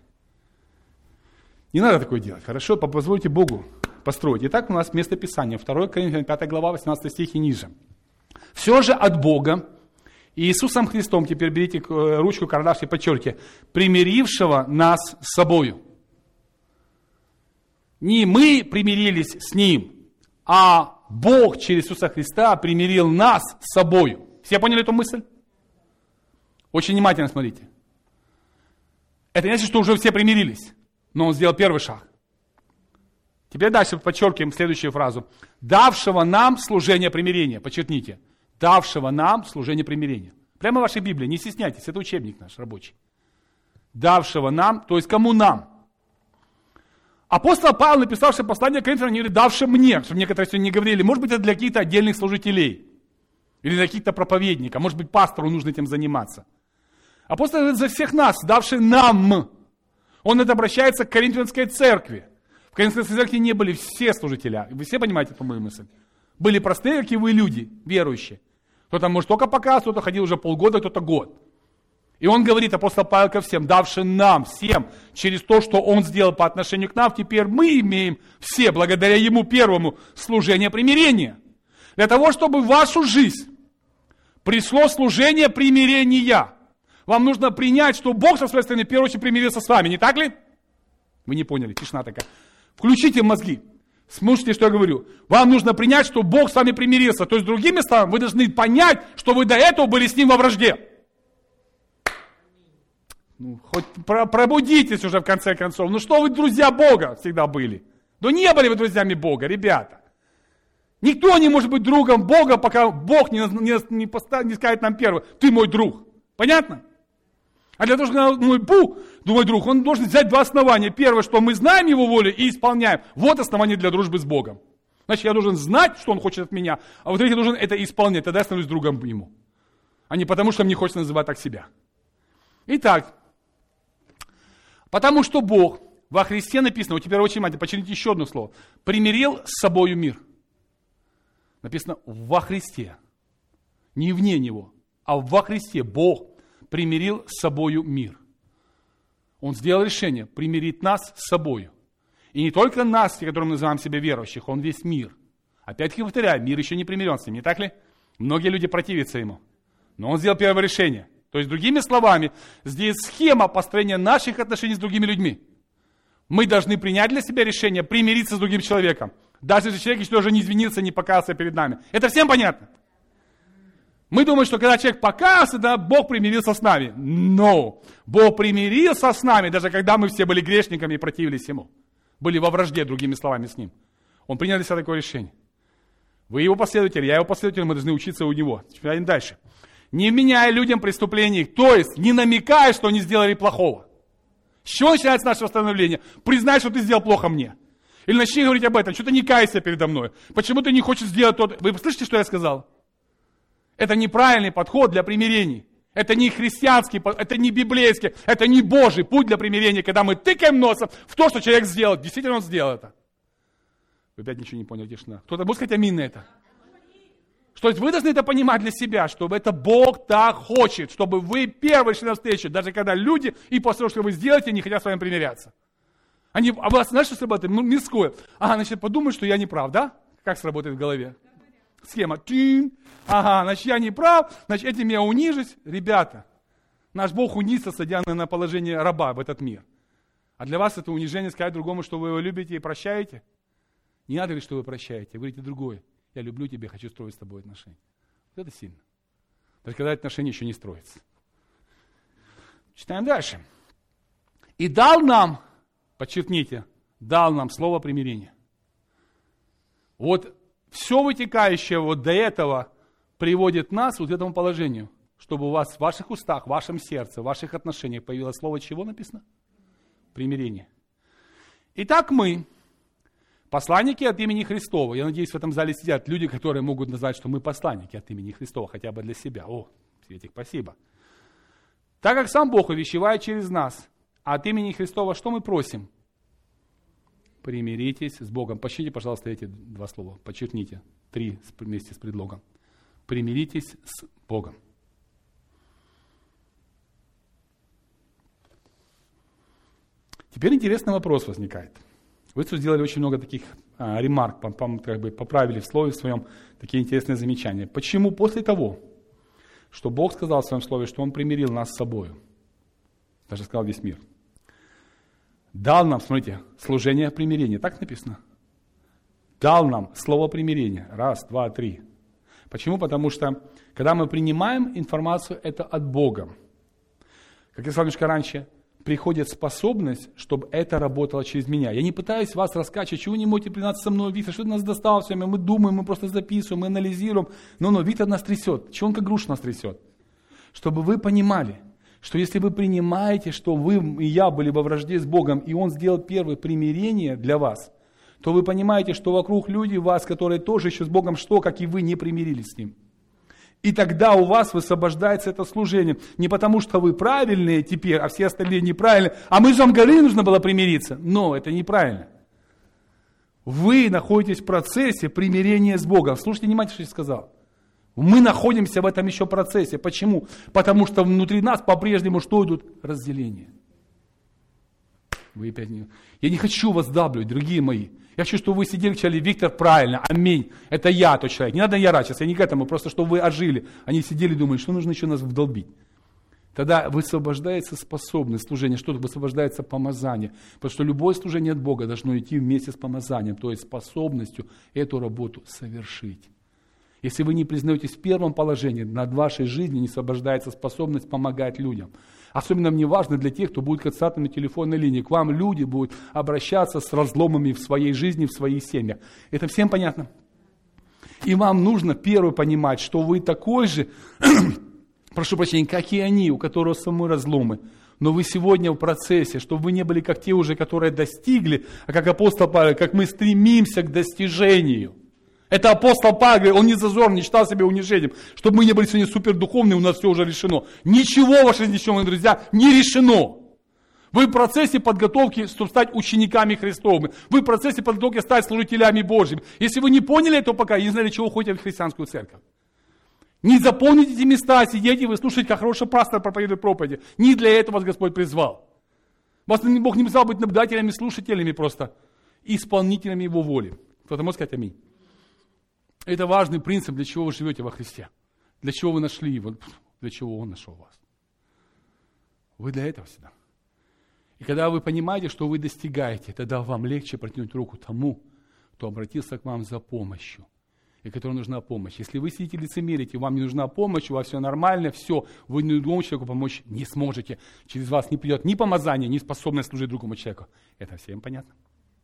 Не надо такое делать, хорошо? Позвольте Богу построить. Итак, у нас место Писания, второе Коринфянам пятая глава, восемнадцатый стих и ниже. «Все же от Бога, и Иисусом Христом», теперь берите ручку, карандаш и подчеркивайте, «примирившего нас с собою». Не мы примирились с Ним, а Бог через Иисуса Христа примирил нас с собою. Все поняли эту мысль? Очень внимательно смотрите. Это не значит, что уже все примирились. Но Он сделал первый шаг. Теперь дальше подчеркиваем следующую фразу. Давшего нам служение примирения. Подчеркните. Давшего нам служение примирения. Прямо в вашей Библии, не стесняйтесь, это учебник наш рабочий. Давшего нам, то есть кому нам? Апостол Павел, написавший послание к Коринфянам, говорит, давший мне, чтобы некоторые сегодня не говорили, может быть, это для каких-то отдельных служителей, или для каких-то проповедников, может быть, пастору нужно этим заниматься. Апостол говорит, за всех нас, давший нам. Он это обращается к Коринфянской церкви. В Коринфянской церкви не были все служители, вы все понимаете, по-моему, мысль? Были простые, как и вы, люди, верующие. Кто-то, может, только показ, кто-то ходил уже полгода, кто-то год. И он говорит, апостол Павел ко всем, давший нам, всем, через то, что он сделал по отношению к нам, теперь мы имеем все, благодаря ему первому, служение примирения. Для того, чтобы в вашу жизнь пришло служение примирения, вам нужно принять, что Бог со своей стороны, в первую очередь, примирился с вами, не так ли? Вы не поняли, тишина такая. Включите мозги. Слушайте, что я говорю. Вам нужно принять, что Бог с вами примирился. То есть, другими словами, вы должны понять, что вы до этого были с Ним во вражде. Ну, хоть пробудитесь уже в конце концов. Ну что вы друзья Бога всегда были? Ну не были вы друзьями Бога, ребята. Никто не может быть другом Бога, пока Бог не, не, не, поставит, не скажет нам первым, ты мой друг. Понятно? А для того, чтобы мой Бог, мой друг, он должен взять два основания. Первое, что мы знаем Его волю и исполняем. Вот основание для дружбы с Богом. Значит, я должен знать, что Он хочет от меня, а вот я должен это исполнять, тогда я становлюсь другом Ему. А не потому, что мне хочется называть так себя. Итак, потому что Бог во Христе написано, вот теперь очень внимательно, почерните еще одно слово, примирил с собою мир. Написано во Христе, не вне Него, а во Христе Бог примирил с собою мир. Он сделал решение примирить нас с собою. И не только нас, те, которым мы называем себя верующих, Он весь мир. Опять-таки повторяю, мир еще не примирен с ним, не так ли? Многие люди противятся Ему. Но Он сделал первое решение. То есть, другими словами, здесь схема построения наших отношений с другими людьми. Мы должны принять для себя решение примириться с другим человеком. Даже если человек еще уже не извинился, не покаялся перед нами. Это всем понятно? Мы думаем, что когда человек покаялся, да, Бог примирился с нами. Но Бог примирился с нами, даже когда мы все были грешниками и противились Ему. Были во вражде, другими словами, с Ним. Он принял для себя такое решение. Вы Его последователи, я Его последователь, мы должны учиться у Него. Теперь дальше. Не вменяя людям преступлений, то есть не намекая, что они сделали плохого. С чего начинается наше восстановление? Признай, что ты сделал плохо мне. Или начни говорить об этом, что ты не кайся передо мной. Почему ты не хочешь сделать тот... Вы слышите, что я сказал? Это неправильный подход для примирений. Это не христианский, это не библейский, это не Божий путь для примирения, когда мы тыкаем носом в то, что человек сделал. Действительно он сделал это. Вы опять ничего не поняли, тишина. Кто-то будет сказать аминь на это? То есть вы должны это понимать для себя, чтобы это Бог так хочет, чтобы вы первые шли навстречу, даже когда люди, и после того, что вы сделаете, не хотят с вами примиряться. Они, а вас, знаешь, что срабатывает? Ну, мирское. Ага, значит, подумают, что я не прав, да? Как сработает в голове? Схема. Тин. Ага, значит, я не прав, значит, этим я унижусь. Ребята, наш Бог унизится, садя на положение раба в этот мир. А для вас это унижение сказать другому, что вы его любите и прощаете? Не надо говорить, что вы прощаете, говорите другое. Я люблю тебя, хочу строить с тобой отношения. Вот это сильно. Даже когда отношения еще не строятся. Читаем дальше. И дал нам, подчеркните, дал нам слово примирения. Вот все вытекающее вот до этого приводит нас вот к этому положению, чтобы у вас в ваших устах, в вашем сердце, в ваших отношениях появилось слово чего написано? Примирение. Итак, мы, посланники от имени Христова. Я надеюсь, в этом зале сидят люди, которые могут назвать, что мы посланники от имени Христова, хотя бы для себя. О, Светик, спасибо. Так как сам Бог увещевает через нас, а от имени Христова что мы просим? Примиритесь с Богом. Почтите, пожалуйста, эти два слова. Подчеркните. Три вместе с предлогом. Примиритесь с Богом. Теперь интересный вопрос возникает. Вы тут сделали очень много таких а, ремарк, как бы поправили в слове своем такие интересные замечания. Почему после того, что Бог сказал в своем слове, что Он примирил нас с собой, даже сказал весь мир, дал нам, смотрите, служение примирения, так написано? Дал нам слово примирения. Раз, два, три. Почему? Потому что, когда мы принимаем информацию, это от Бога. Как я сказал немножко раньше, приходит способность, чтобы это работало через меня. Я не пытаюсь вас раскачивать, чего вы не можете признаться со мной, Виктор, что ты нас достал все время, мы думаем, мы просто записываем, мы анализируем. Но, но Виктор нас трясет. Чего он как грушу нас трясет? Чтобы вы понимали, что если вы принимаете, что вы и я были во вражде с Богом, и Он сделал первое примирение для вас, то вы понимаете, что вокруг люди вас, которые тоже еще с Богом, что, как и вы, не примирились с Ним. И тогда у вас высвобождается это служение. Не потому, что вы правильные теперь, а все остальные неправильные. А мы же вам говорили, нужно было примириться. Но это неправильно. Вы находитесь в процессе примирения с Богом. Слушайте внимательно, что я сказал. Мы находимся в этом еще процессе. Почему? Потому что внутри нас по-прежнему что идут? Разделения. Вы опять не... Я не хочу вас давлять, дорогие мои. Я хочу, чтобы вы сидели, кричали: Виктор, правильно, аминь. Это я тот человек. Не надо ярачиться, я не к этому, просто чтобы вы ожили. Они сидели и думали, что нужно еще нас вдолбить. Тогда высвобождается способность служения, что-то высвобождается помазание. Потому что любое служение от Бога должно идти вместе с помазанием, то есть способностью эту работу совершить. Если вы не признаетесь в первом положении, над вашей жизнью не освобождается способность помогать людям. Особенно мне важно для тех, кто будет касаться на телефонной линии. К вам люди будут обращаться с разломами в своей жизни, в своих семьях. Это всем понятно? И вам нужно первое понимать, что вы такой же, прошу прощения, как и они, у которых самые разломы. Но вы сегодня в процессе, чтобы вы не были как те уже, которые достигли, а как апостол Павел, как мы стремимся к достижению. Это апостол Павел, он не зазорно, не считал себя унижением, чтобы мы не были сегодня супердуховными, у нас все уже решено. Ничего, ваши несчастные друзья, не решено. Вы в процессе подготовки, чтобы стать учениками Христовыми. Вы в процессе подготовки стать служителями Божьими. Если вы не поняли этого пока, я не знаю, для чего ходите в христианскую церковь. Не заполните эти места, сидите, вы слушаете, как хороший пастор проповедует проповеди. Не для этого вас Господь призвал. Вас Бог не призвал быть наблюдателями, слушателями просто, исполнителями Его воли. Кто-то может сказать аминь? Это важный принцип, для чего вы живете во Христе. Для чего вы нашли Его, для чего Он нашел вас. Вы для этого всегда. И когда вы понимаете, что вы достигаете, тогда вам легче протянуть руку тому, кто обратился к вам за помощью, и которому нужна помощь. Если вы сидите лицемерите, вам не нужна помощь, у вас все нормально, все, вы другому человеку помочь не сможете. Через вас не придет ни помазание, ни способность служить другому человеку. Это всем понятно?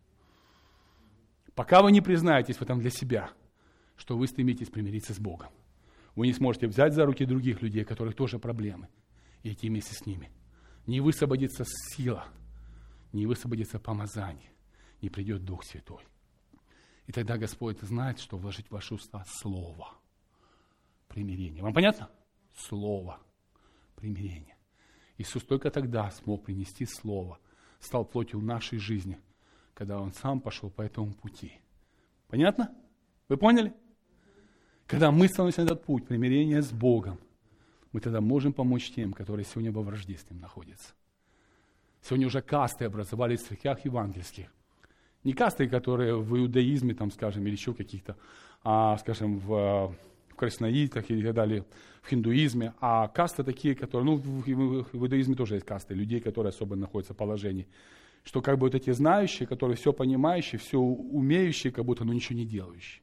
Пока вы не признаетесь в этом для себя, что вы стремитесь примириться с Богом, вы не сможете взять за руки других людей, у которых тоже проблемы, и идти вместе с ними. Не высвободится сила, не высвободится помазание, не придет Дух Святой. И тогда Господь знает, что вложить в ваши уста слово примирения. Вам понятно? Слово примирения. Иисус только тогда смог принести слово, стал плотью в нашей жизни, когда Он сам пошел по этому пути. Понятно? Вы поняли? Когда мы становимся на этот путь примирения с Богом, мы тогда можем помочь тем, которые сегодня во вражде с Ним находятся. Сегодня уже касты образовались в церквях евангельских. Не касты, которые в иудаизме, там, скажем, или еще каких-то, а, скажем, в, в красноитах и так далее, в хиндуизме, а касты такие, которые, ну, в, в, в иудаизме тоже есть касты, людей, которые особо находятся в положении, что как бы вот эти знающие, которые все понимающие, все умеющие, как будто, но ничего не делающие.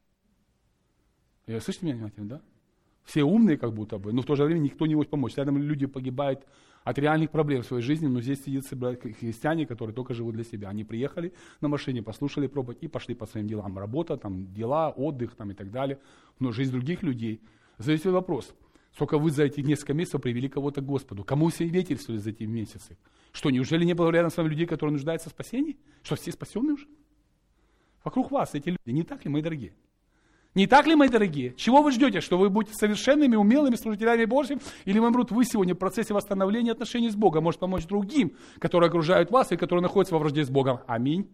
Я, слышите меня внимательно, да? Все умные как будто бы, но в то же время никто не может помочь. Рядом люди погибают от реальных проблем в своей жизни, но здесь сидят христиане, которые только живут для себя. Они приехали на машине, послушали проповедь и пошли по своим делам. Работа, там, дела, отдых там, и так далее. Но жизнь других людей. Задаете вопрос, сколько вы за эти несколько месяцев привели кого-то к Господу? Кому свидетельствовали за эти месяцы? Что, неужели не было рядом с вами людей, которые нуждаются в спасении? Что, все спасенные уже? Вокруг вас эти люди. Не так ли, мои дорогие? Не так ли, мои дорогие? Чего вы ждете? Что вы будете совершенными, умелыми служителями Божьими? Или, наоборот, вы сегодня в процессе восстановления отношений с Богом может помочь другим, которые окружают вас и которые находятся во вражде с Богом? Аминь.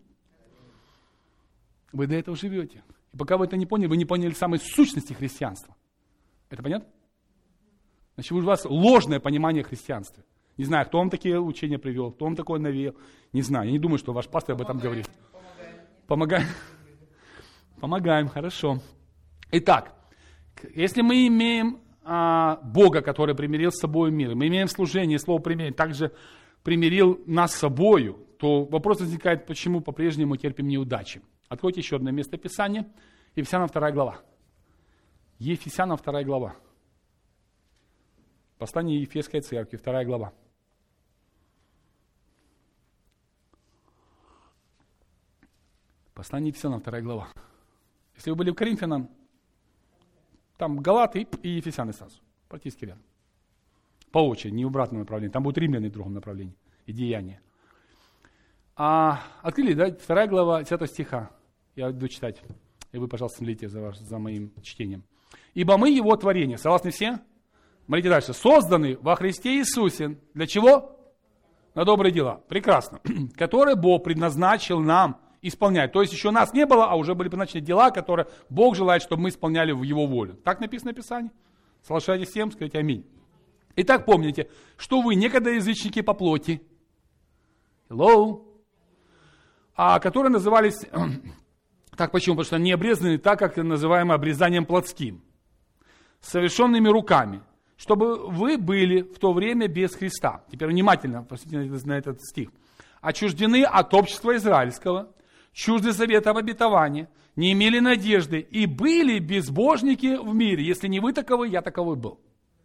Вы до этого живете. И пока вы это не поняли, вы не поняли самой сущности христианства. Это понятно? Значит, у вас ложное понимание христианства. Не знаю, кто вам такие учения привел, кто вам такое навеял. Не знаю, я не думаю, что ваш пастор об этом говорит. Помогаем. Помогаем, хорошо. Итак, если мы имеем а, Бога, который примирил с собой мир, мы имеем служение, слово примирение, также примирил нас с собою, то вопрос возникает, почему по-прежнему терпим неудачи. Откройте еще одно место Писания. Ефесянам вторая глава. Ефесянам вторая глава. Послание Ефесской церкви, вторая глава. Послание Ефесянам, вторая глава. Если вы были в Коринфянам, там Галаты и Ефесяны сразу, практически рядом. По очереди, не в обратном направлении. Там будут римляне в другом направлении и деяния. А, открыли, да, вторая глава, десятого стиха. Я иду читать. И вы, пожалуйста, смотрите за, ваш, за моим чтением. «Ибо мы Его творение». Согласны все? Смотрите дальше. «Созданы во Христе Иисусе». Для чего? На добрые дела. Прекрасно. «Которые Бог предназначил нам исполнять». То есть еще нас не было, а уже были предназначены дела, которые Бог желает, чтобы мы исполняли в Его волю. Так написано в Писании? Соглашайтесь с тем, скажите аминь. Итак, помните, что вы некогда язычники по плоти. Hello. А которые назывались, так почему? Потому что они обрезаны так, как называемое обрезанием плотским, совершенными руками, чтобы вы были в то время без Христа. Теперь внимательно посмотрите на этот стих. Отчуждены от общества израильского, чужды заветов обетования, не имели надежды и были безбожники в мире. Если не вы таковы, я таковой был.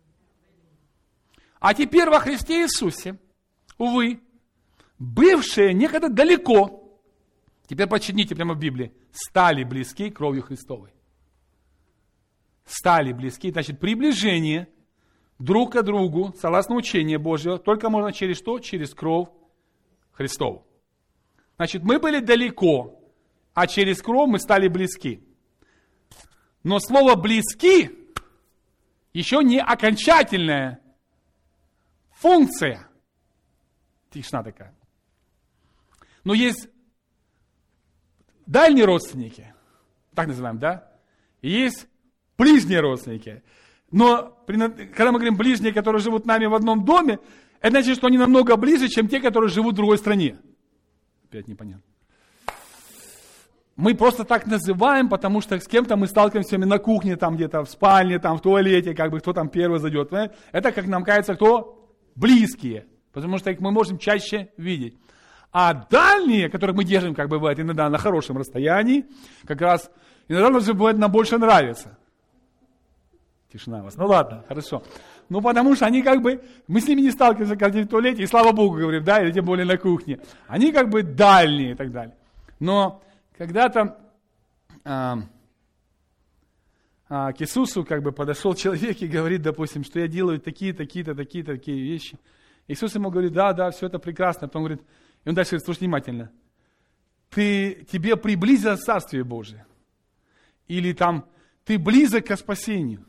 А теперь во Христе Иисусе, увы, бывшие некогда далеко, теперь подчеркните прямо в Библии, стали близки кровью Христовой. Стали близки, значит, приближение друг к другу, согласно учению Божьего, только можно через что? Через кровь Христову. Значит, мы были далеко, а через кровь мы стали близки. Но слово «близки» еще не окончательная функция. Тишина такая. Но есть дальние родственники, так называем, да? И есть ближние родственники. Но когда мы говорим ближние, которые живут с нами в одном доме, это значит, что они намного ближе, чем те, которые живут в другой стране. Опять непонятно. Мы просто так называем, потому что с кем-то мы сталкиваемся на кухне, там где-то в спальне, там в туалете, как бы кто там первый зайдет. Это, как нам кажется, кто? Близкие. Потому что их мы можем чаще видеть. А дальние, которых мы держим, как бывает иногда на хорошем расстоянии, как раз иногда даже бывает нам больше нравится. Тишина у вас. Ну ладно, хорошо. Ну потому что они как бы, мы с ними не сталкиваемся каждый день в туалете, и слава Богу, говорим, да, или тем более на кухне. Они как бы дальние и так далее. Но когда-то а, а, к Иисусу как бы подошел человек и говорит, допустим, что я делаю такие, такие-то, такие-то, такие вещи. Иисус ему говорит, да, да, все это прекрасно. Потом говорит, и он дальше говорит, слушай внимательно. Ты, тебе приблизилось Царствие Божие. Или там, ты близок к спасению.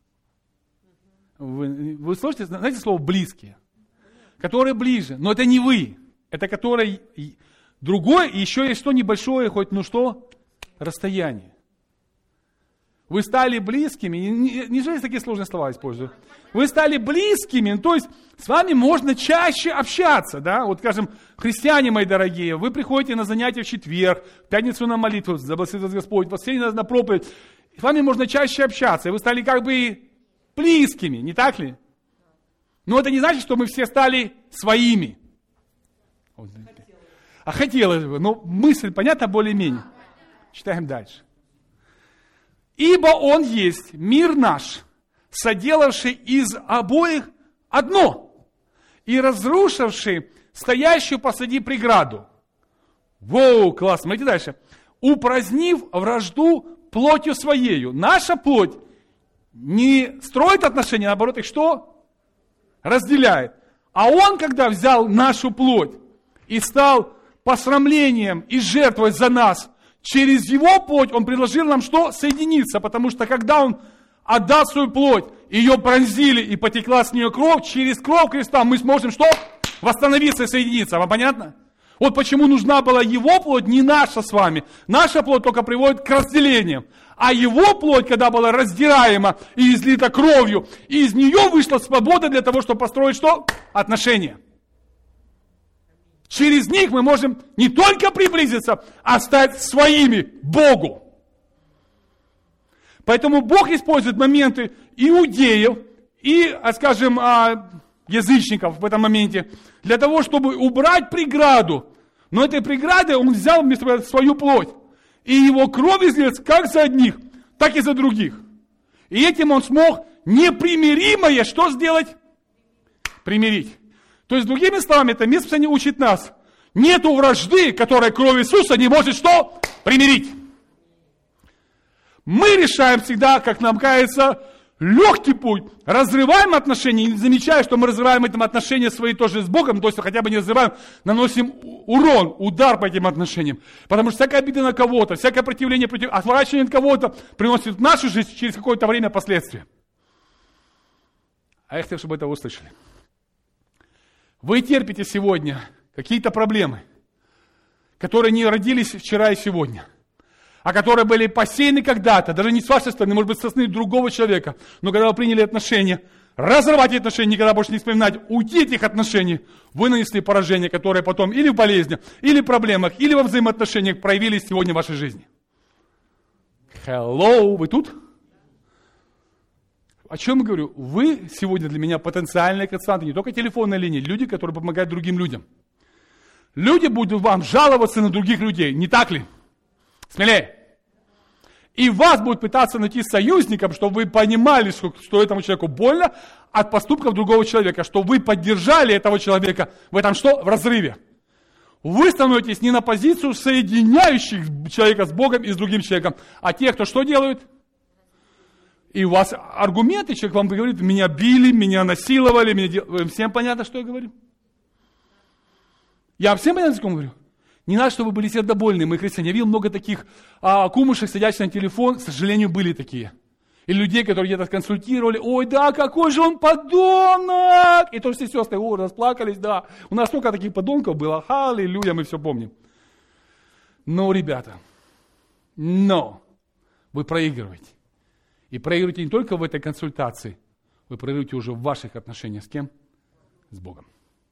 Вы, вы слышите, знаете слово «близкие»? Которые ближе. Но это не вы. Это которые другое, и еще есть что небольшое, хоть ну что, расстояние. Вы стали близкими, не, не же такие сложные слова использую. Вы стали близкими, то есть с вами можно чаще общаться, да? Вот, скажем, христиане мои дорогие, вы приходите на занятия в четверг, в пятницу на молитву, за благословит Господь, в воскресенье на проповедь. С вами можно чаще общаться, и вы стали как бы близкими, не так ли? Но это не значит, что мы все стали своими. А хотелось бы, но мысль понятна более-менее. Читаем дальше. Ибо Он есть мир наш, соделавший из обоих одно, и разрушивший стоящую посреди преграду. Воу, класс, смотрите дальше. Упразднив вражду плотью своею. Наша плоть не строит отношения, наоборот, их что? Разделяет. А Он, когда взял нашу плоть и стал посрамлением и жертвой за нас, через Его плоть Он предложил нам что? Соединиться, потому что когда Он отдал свою плоть, ее пронзили и потекла с нее кровь, через кровь креста мы сможем что? Восстановиться и соединиться. Вам понятно? Вот почему нужна была Его плоть, не наша с вами. Наша плоть только приводит к разделениям. А Его плоть, когда была раздираема и излита кровью, и из нее вышла свобода для того, чтобы построить что? Отношения. Через них мы можем не только приблизиться, а стать своими Богу. Поэтому Бог использует моменты иудеев и, скажем, язычников в этом моменте, для того, чтобы убрать преграду. Но этой преградой Он взял вместо свою плоть. И Его кровь излилась как за одних, так и за других. И этим Он смог непримиримое что сделать? Примирить. То есть, другими словами, это место Писания учит нас. Нету вражды, которая кровь Иисуса не может что? Примирить. Мы решаем всегда, как нам кажется, легкий путь. Разрываем отношения, не замечая, что мы разрываем эти отношения свои тоже с Богом, то есть хотя бы не разрываем, наносим урон, удар по этим отношениям. Потому что всякая обида на кого-то, всякое противление, против, отворачивание от кого-то приносит в нашу жизнь через какое-то время последствия. А я хотел, чтобы это вы услышали. Вы терпите сегодня какие-то проблемы, которые не родились вчера и сегодня, а которые были посеяны когда-то, даже не с вашей стороны, может быть, со стороны другого человека, но когда вы приняли отношения, разорвать эти отношения, никогда больше не вспоминать, уйти от этих отношений, вы нанесли поражение, которое потом или в болезнях, или в проблемах, или во взаимоотношениях проявились сегодня в вашей жизни. Hello, вы тут? О чем я говорю? Вы сегодня для меня потенциальные консультанты, не только телефонной линии, люди, которые помогают другим людям. Люди будут вам жаловаться на других людей, не так ли? Смелее. И вас будут пытаться найти союзником, чтобы вы понимали, что, что этому человеку больно от поступков другого человека, что вы поддержали этого человека в этом что? В разрыве. Вы становитесь не на позицию соединяющих человека с Богом и с другим человеком, а те, кто что делают? И у вас аргументы, человек вам говорит, меня били, меня насиловали, меня дел... Всем понятно, что я говорю? Я всем понятно, о чем говорю? Не надо, чтобы вы были сердобольны, мы христиане. Я видел много таких а, кумушек, сидящих на телефон, к сожалению, были такие. И людей, которые где-то консультировали, ой, да, какой же он подонок! И то все сестры, о, расплакались, да. У нас столько таких подонков было, аллилуйя, мы все помним. Но, ребята, но вы проигрываете. И проигрываете не только в этой консультации, вы проигрываете уже в ваших отношениях с кем? С Богом.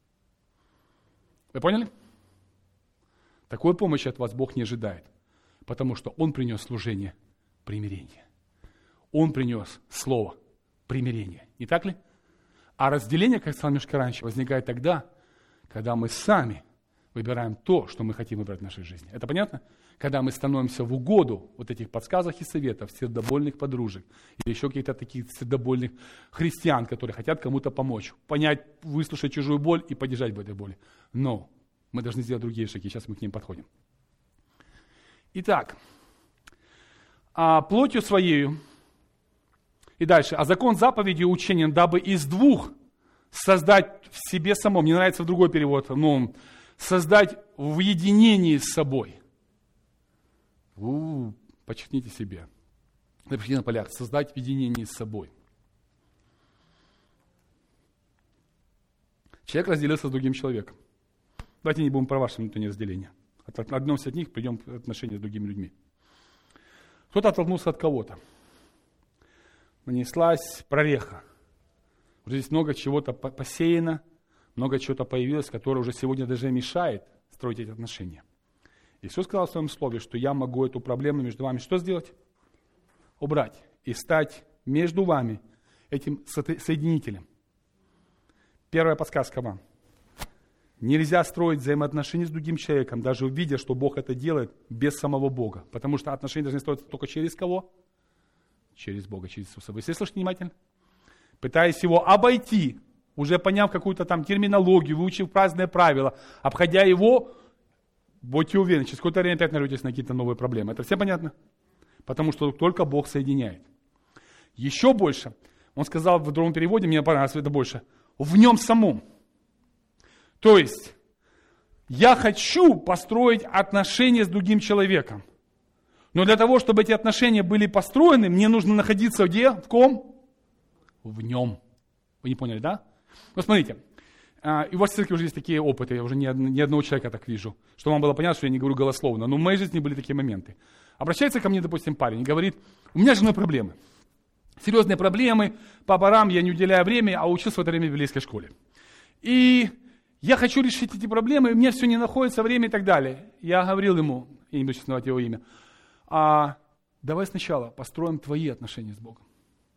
Вы поняли? Такой помощи от вас Бог не ожидает, потому что Он принес служение примирения. Он принес слово примирения. Не так ли? А разделение, как я сказал немножко раньше, возникает тогда, когда мы сами выбираем то, что мы хотим выбрать в нашей жизни. Это понятно? Когда мы становимся в угоду вот этих подсказок и советов сердобольных подружек или еще каких-то таких сердобольных христиан, которые хотят кому-то помочь, понять, выслушать чужую боль и поддержать в этой боли. Но мы должны сделать другие шаги. Сейчас мы к ним подходим. Итак, а плотью своею, и дальше, а закон заповеди учением, дабы из двух создать в себе самом, мне нравится в другой перевод, но создать в единении с собой. У-у-у, подчеркните себе. Напишите на полях, создать в единении с собой. Человек разделился с другим человеком. Давайте не будем про ваше внутреннее разделение. Отнемся от них, придем к отношениям с другими людьми. Кто-то оттолкнулся от кого-то. Нанеслась прореха. Уже здесь много чего-то посеяно, много чего-то появилось, которое уже сегодня даже мешает строить эти отношения. Иисус сказал в своем слове, что я могу эту проблему между вами что сделать? Убрать. И стать между вами этим соединителем. Первая подсказка вам. Нельзя строить взаимоотношения с другим человеком, даже увидя, что Бог это делает без самого Бога. Потому что отношения должны строиться только через кого? Через Бога, через Иисуса. Вы все слышите внимательно? Пытаясь его обойти, уже поняв какую-то там терминологию, выучив праздные правила, обходя его, будьте уверены, через какое-то время опять нарветесь на какие-то новые проблемы. Это все понятно? Потому что только Бог соединяет. Еще больше, он сказал в другом переводе, мне понравилось это больше, в нем самом. То есть, я хочу построить отношения с другим человеком. Но для того, чтобы эти отношения были построены, мне нужно находиться где? В ком? В нем. Вы не поняли, да? Ну, смотрите. И у вас в церкви уже есть такие опыты, я уже ни одного человека так вижу, что вам было понятно, что я не говорю голословно, но в моей жизни были такие моменты. Обращается ко мне, допустим, парень и говорит, у меня с женой проблемы. Серьезные проблемы, по барам я не уделяю времени, а учился в это время в библейской школе. И я хочу решить эти проблемы, и мне все не находится время и так далее. Я говорил ему, я не буду сейчас называть его имя, а давай сначала построим твои отношения с Богом.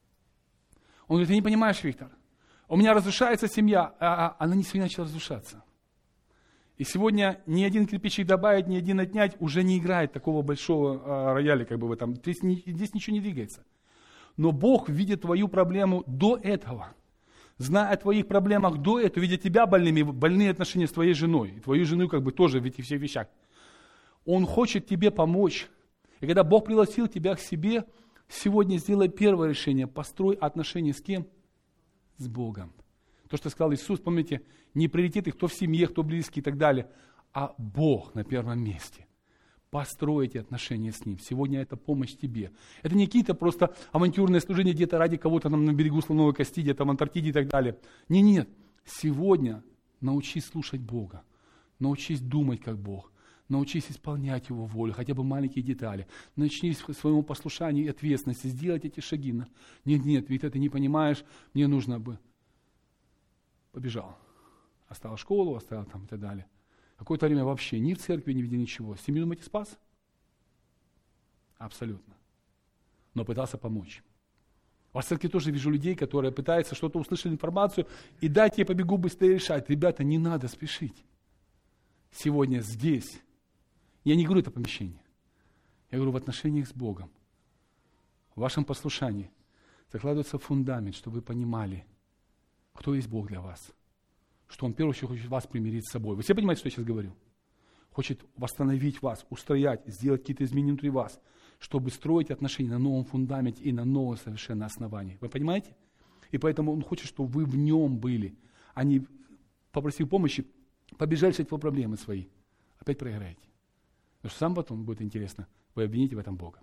Он говорит, ты не понимаешь, Виктор, у меня разрушается семья, а она не сегодня начала разрушаться. И сегодня ни один кирпичик добавить, ни один отнять уже не играет такого большого а, рояля, как бы в этом. Здесь, здесь ничего не двигается. Но Бог видит твою проблему до этого. зная о твоих проблемах до этого, видя тебя больными, больные отношения с твоей женой, и твою жену как бы тоже в этих всех вещах. Он хочет тебе помочь. И когда Бог пригласил тебя к себе, сегодня сделай первое решение, построй отношения с кем? С Богом. То, что сказал Иисус, помните, не приоритеты, кто в семье, кто близкий и так далее, а Бог на первом месте. Постройте отношения с Ним. Сегодня это помощь тебе. Это не какие-то просто авантюрные служения где-то ради кого-то там на берегу слоновой кости, где-то в Антарктиде и так далее. Не, нет. Сегодня научись слушать Бога. Научись думать как Бог. Научись исполнять Его волю, хотя бы маленькие детали. Начни в своему послушанию и ответственности сделать эти шаги. Нет, нет, ведь ты не понимаешь, мне нужно бы. Побежал. Оставил школу, оставил там и так далее. Какое-то время вообще ни в церкви, ни везде ничего. Семью, думаете, спас? Абсолютно. Но пытался помочь. В церкви тоже вижу людей, которые пытаются что-то услышать информацию и дайте я побегу быстрее решать. Ребята, не надо спешить. Сегодня здесь. Я не говорю это помещение. Я говорю в отношениях с Богом. В вашем послушании закладывается фундамент, чтобы вы понимали, кто есть Бог для вас. Что Он, в первую очередь, хочет вас примирить с собой. Вы все понимаете, что я сейчас говорю? Хочет восстановить вас, устроять, сделать какие-то изменения внутри вас, чтобы строить отношения на новом фундаменте и на новом совершенно основании. Вы понимаете? И поэтому Он хочет, чтобы вы в Нем были, а не, попросив помощи, побежали решать его проблемы свои. Опять проиграете. Потому что сам потом будет интересно, вы обвините в этом Бога.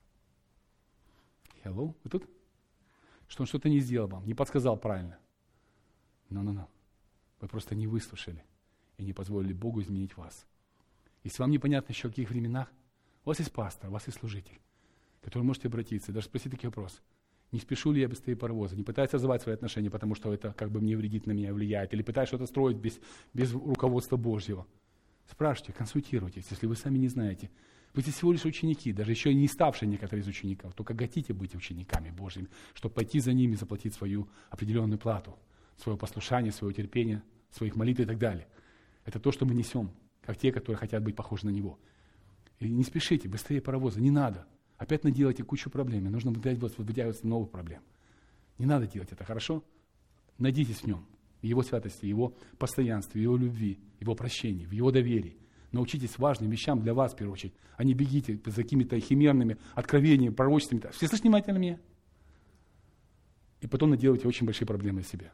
Hello? Вы тут? Что Он что-то не сделал вам, не подсказал правильно. No-no-no. Вы просто не выслушали и не позволили Богу изменить вас. Если вам непонятно еще в каких временах, у вас есть пастор, у вас есть служитель, к которому можете обратиться и даже спросить такой вопрос. Не спешу ли я быстрее паровоза? Не пытаюсь развивать свои отношения, потому что это как бы мне вредит, на меня влияет. Или пытаюсь что-то строить без, без руководства Божьего. Спрашивайте, консультируйтесь, если вы сами не знаете. Вы здесь всего лишь ученики, даже еще не ставшие некоторые из учеников. Только хотите быть учениками Божьими, чтобы пойти за ними и заплатить свою определенную плату. Свое послушание, свое терпение, своих молитв и так далее. Это то, что мы несем, как те, которые хотят быть похожи на Него. И не спешите, быстрее паровоза, не надо. Опять наделайте кучу проблем, нужно вытягиваться новых проблем. Не надо делать это, хорошо? Найдитесь в Нем, в Его святости, в Его постоянстве, в Его любви, в Его прощении, в Его доверии. Научитесь важным вещам для вас, в первую очередь, а не бегите за какими-то химерными откровениями, пророчествами. Все слышите внимательно меня? И потом наделайте очень большие проблемы себе.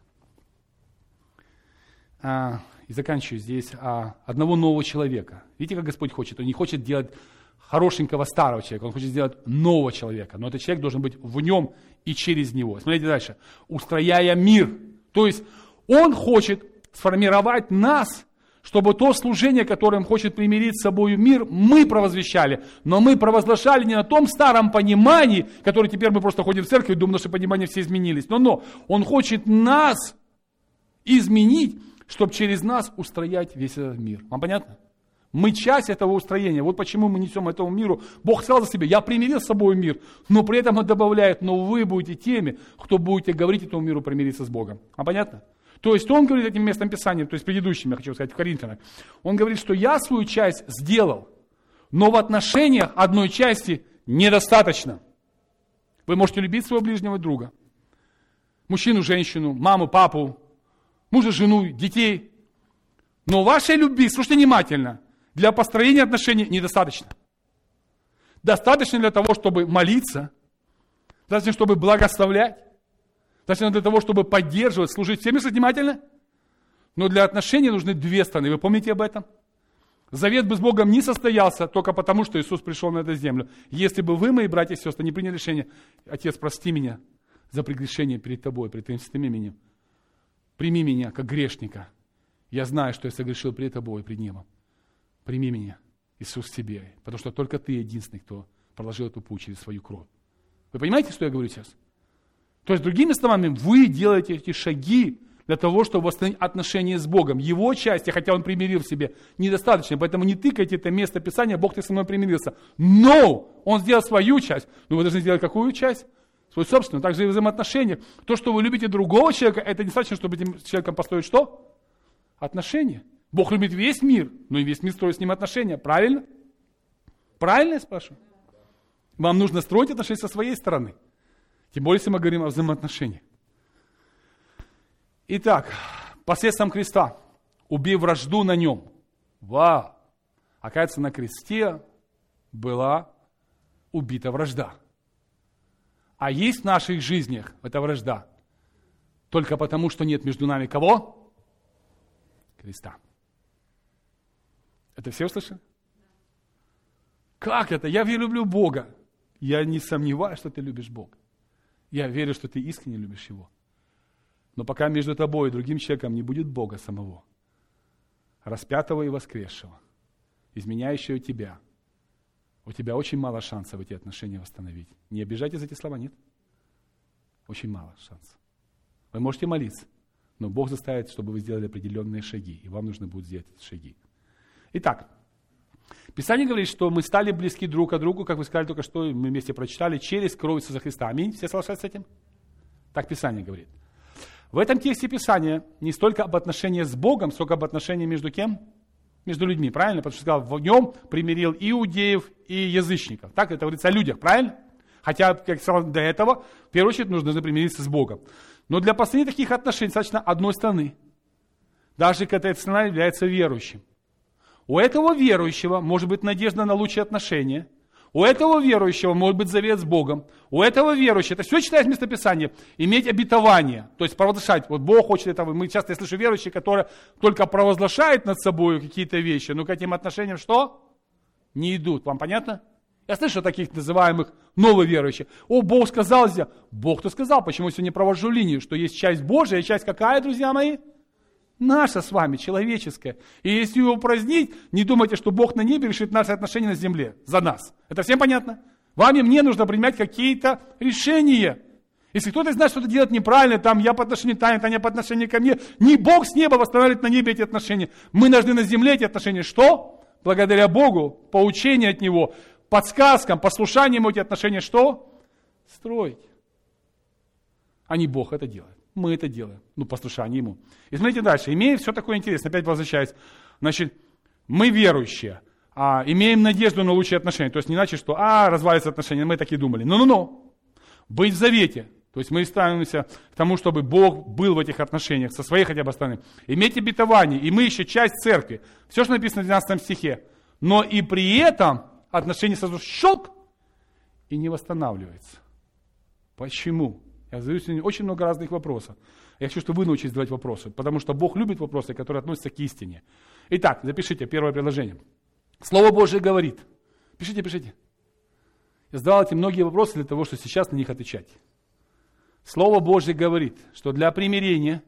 А, и заканчиваю здесь. А, одного нового человека. Видите, как Господь хочет? Он не хочет делать хорошенького старого человека, Он хочет сделать нового человека. Но этот человек должен быть в нем и через него. Смотрите дальше. Устрояя мир. То есть Он хочет сформировать нас, чтобы то служение, которым хочет примирить с собой мир, мы провозвещали. Но мы провозглашали не на том старом понимании, которое теперь мы просто ходим в церковь и думаем, что понимания все изменились. Но, но Он хочет нас изменить, чтобы через нас устроять весь этот мир. Вам понятно? Мы часть этого устроения. Вот почему мы несем этому миру. Бог сказал за себя, я примирил с собой мир, но при этом Он добавляет, но вы будете теми, кто будете говорить этому миру примириться с Богом. Вам понятно? То есть Он говорит этим местом Писания, то есть предыдущим, я хочу сказать, в Коринфянах, Он говорит, что я свою часть сделал, но в отношениях одной части недостаточно. Вы можете любить своего ближнего друга, мужчину, женщину, маму, папу, мужа, жену, детей. Но вашей любви, слушайте внимательно, для построения отношений недостаточно. Достаточно для того, чтобы молиться, достаточно, чтобы благословлять, достаточно для того, чтобы поддерживать, служить. Всем слушайте внимательно? Но для отношений нужны две стороны. Вы помните об этом? Завет бы с Богом не состоялся только потому, что Иисус пришел на эту землю. Если бы вы, мои братья и сестры, не приняли решение, Отец, прости меня за прегрешение перед Тобой, перед Твоим святым именем. Прими меня, как грешника. Я знаю, что я согрешил перед Тобой и пред небом. Прими меня, Иисус, к себе, потому что только Ты единственный, кто проложил эту путь через свою кровь. Вы понимаете, что я говорю сейчас? То есть, другими словами, вы делаете эти шаги для того, чтобы восстановить отношения с Богом. Его части, хотя Он примирил в себе, недостаточно, поэтому не тыкайте это место Писания, Бог, Ты со мной примирился. Но Он сделал свою часть. Но вы должны сделать какую часть? Свою собственную. Также и в взаимоотношениях. То, что вы любите другого человека, это недостаточно, чтобы этим человеком построить что? Отношения. Бог любит весь мир, но и весь мир строит с ним отношения. Правильно? Правильно я спрашиваю? Вам нужно строить отношения со своей стороны. Тем более, если мы говорим о взаимоотношениях. Итак, посредством креста, убив вражду на нем. Вау! Оказывается, на кресте была убита вражда. А есть в наших жизнях эта вражда только потому, что нет между нами кого? Креста. Это все услышали? Как это? Я люблю Бога. Я не сомневаюсь, что ты любишь Бога. Я верю, что ты искренне любишь Его. Но пока между тобой и другим человеком не будет Бога самого, распятого и воскресшего, изменяющего тебя, у тебя очень мало шансов эти отношения восстановить. Не обижайтесь за эти слова, нет? Очень мало шансов. Вы можете молиться, но Бог заставит, чтобы вы сделали определенные шаги, и вам нужно будет сделать эти шаги. Итак, Писание говорит, что мы стали близки друг к другу, как вы сказали только что, мы вместе прочитали, через кровь Иисуса Христа. Аминь. Все соглашаются с этим? Так Писание говорит. В этом тексте Писания не столько об отношении с Богом, сколько об отношении между кем? Между людьми, правильно? Потому что сказал, в нем примирил иудеев и язычников. Так это говорится о людях, правильно? Хотя, как я сказал до этого, в первую очередь нужно примириться с Богом. Но для построения таких отношений достаточно одной стороны. Даже когда эта сторона является верующим. У этого верующего может быть надежда на лучшие отношения. У этого верующего может быть завет с Богом. У этого верующего, это все читает местописание, иметь обетование. То есть провозглашать. Вот Бог хочет этого. Мы часто, я слышу верующие, которые только провозглашают над собой какие-то вещи, но к этим отношениям что? Не идут. Вам понятно? Я слышу таких называемых нововерующих. О, Бог сказал здесь. Бог-то сказал. Почему я сегодня провожу линию? Что есть часть Божия, и часть какая, друзья мои? Наша с вами, человеческая. И если его упразднить, не думайте, что Бог на небе решит наши отношения на земле за нас. Это всем понятно? Вам и мне нужно принимать какие-то решения. Если кто-то знает, что-то делать неправильно, там я по отношению к Тане, Таня по отношению ко мне, не Бог с неба восстанавливает на небе эти отношения. Мы должны на земле эти отношения. Что? Благодаря Богу, поучению от Него, подсказкам, послушанием эти отношения что? Строить. А не Бог это делает. Мы это делаем. Ну, послушание Ему. И смотрите дальше. Имея все такое интересное, опять возвращаясь. Значит, мы верующие, а, имеем надежду на лучшие отношения. То есть не значит, что, а, развалится отношения, мы так и думали. Ну-ну-ну. Быть в завете. То есть мы ставимся к тому, чтобы Бог был в этих отношениях, со своей хотя бы стороны. Иметь обетование. И мы еще часть церкви. Все, что написано в двенадцатом стихе. Но и при этом отношения сразу щелк и не восстанавливается. Почему? Я задаю сегодня очень много разных вопросов. Я хочу, чтобы вы научились задавать вопросы, потому что Бог любит вопросы, которые относятся к истине. Итак, запишите первое предложение. Слово Божие говорит. Пишите, пишите. Я задал эти многие вопросы для того, чтобы сейчас на них отвечать. Слово Божие говорит, что для примирения,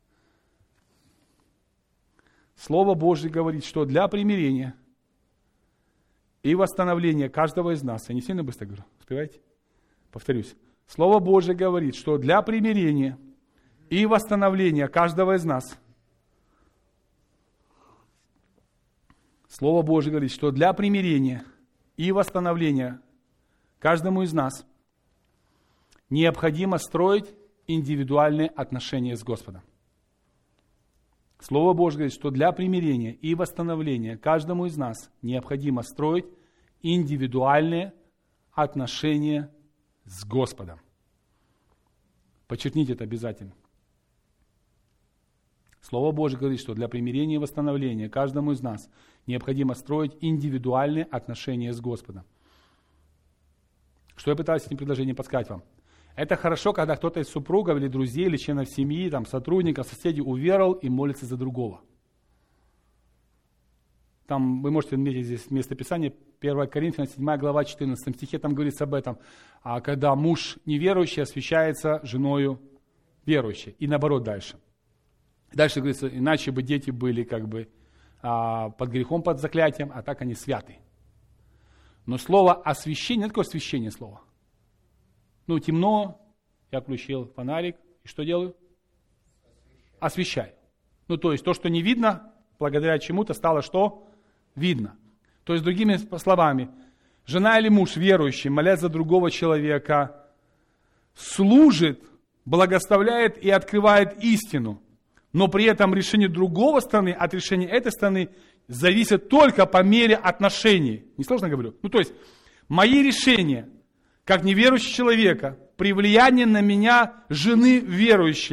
Слово Божие говорит, что для примирения и восстановления каждого из нас, я не сильно быстро говорю, успеваете? Повторюсь. Слово Божие говорит, что для примирения и восстановления каждого из нас, Слово Божие говорит, что для примирения и восстановления каждому из нас необходимо строить индивидуальные отношения с Господом. Слово Божие говорит, что для примирения и восстановления каждому из нас необходимо строить индивидуальные отношения с Господом. Подчеркните это обязательно. Слово Божие говорит, что для примирения и восстановления каждому из нас необходимо строить индивидуальные отношения с Господом. Что я пытаюсь этим предложением подсказать вам? Это хорошо, когда кто-то из супругов или друзей, или членов семьи, там, сотрудников, соседей уверовал и молится за другого. Там вы можете отметить здесь местописание, первое Коринфянам, седьмая глава, четырнадцатом стихе, там говорится об этом, а когда муж неверующий освящается женою верующей. И наоборот дальше. Дальше говорится, иначе бы дети были как бы а, под грехом, под заклятием, а так они святы. Но слово освящение, какое освящение слово? Ну, темно, я включил фонарик, и что делаю? Освещаю. Ну, то есть то, что не видно, благодаря чему-то стало что? Видно. То есть, другими словами, жена или муж верующий, молясь за другого человека, служит, благословляет и открывает истину. Но при этом решение другого стороны от решения этой стороны зависит только по мере отношений. Несложно говорю? Ну, то есть, мои решения, как неверующего человека, при влиянии на меня жены верующие,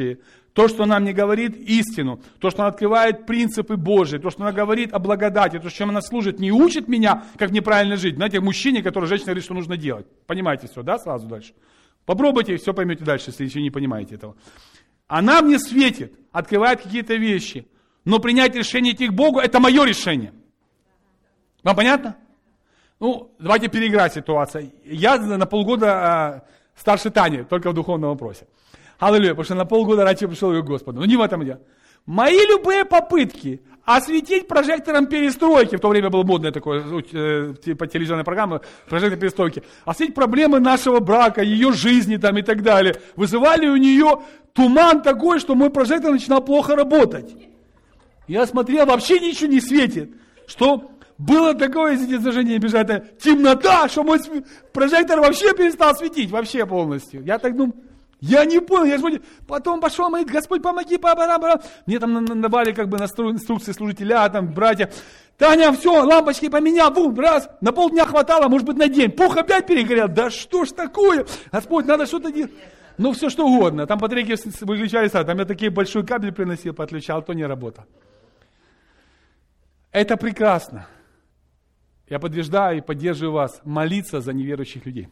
То, что она мне говорит истину, то, что она открывает принципы Божьи, то, что она говорит о благодати, то, чем она служит, не учит меня, как неправильно жить. Знаете, мужчине, который женщина говорит, что нужно делать. Понимаете все, да, сразу дальше? Попробуйте, все поймете дальше, если еще не понимаете этого. Она мне светит, открывает какие-то вещи, но принять решение идти к Богу, это мое решение. Вам понятно? Ну, давайте переиграть ситуацию. Я на полгода э, старше Тани, только в духовном вопросе. Аллилуйя, потому что на полгода раньше пришел к Господу. Ну не в этом дело. Мои любые попытки осветить прожектором перестройки, в то время было модное такое, э, типа телевизионная программа, прожектор перестройки, осветить проблемы нашего брака, ее жизни там и так далее, вызывали у нее туман такой, что мой прожектор начинал плохо работать. Я смотрел, вообще ничего не светит. Что было такое, извините, изображение бежатое, темнота, что мой прожектор вообще перестал светить, вообще полностью. Я так думаю, я не понял, я же потом пошел, молит, Господь, помоги, папа, мне там давали как бы инструкции служителя, там, братья. Таня, все, лампочки поменял, бум, раз, на полдня хватало, может быть, на день. Пух опять перегорел, да что ж такое? Господь, надо что-то делать. Ну, все что угодно. Там батарейки выключались, там я такие большой кабель приносил, подключал, то не работало. Это прекрасно. Я подтверждаю и поддерживаю вас молиться за неверующих людей.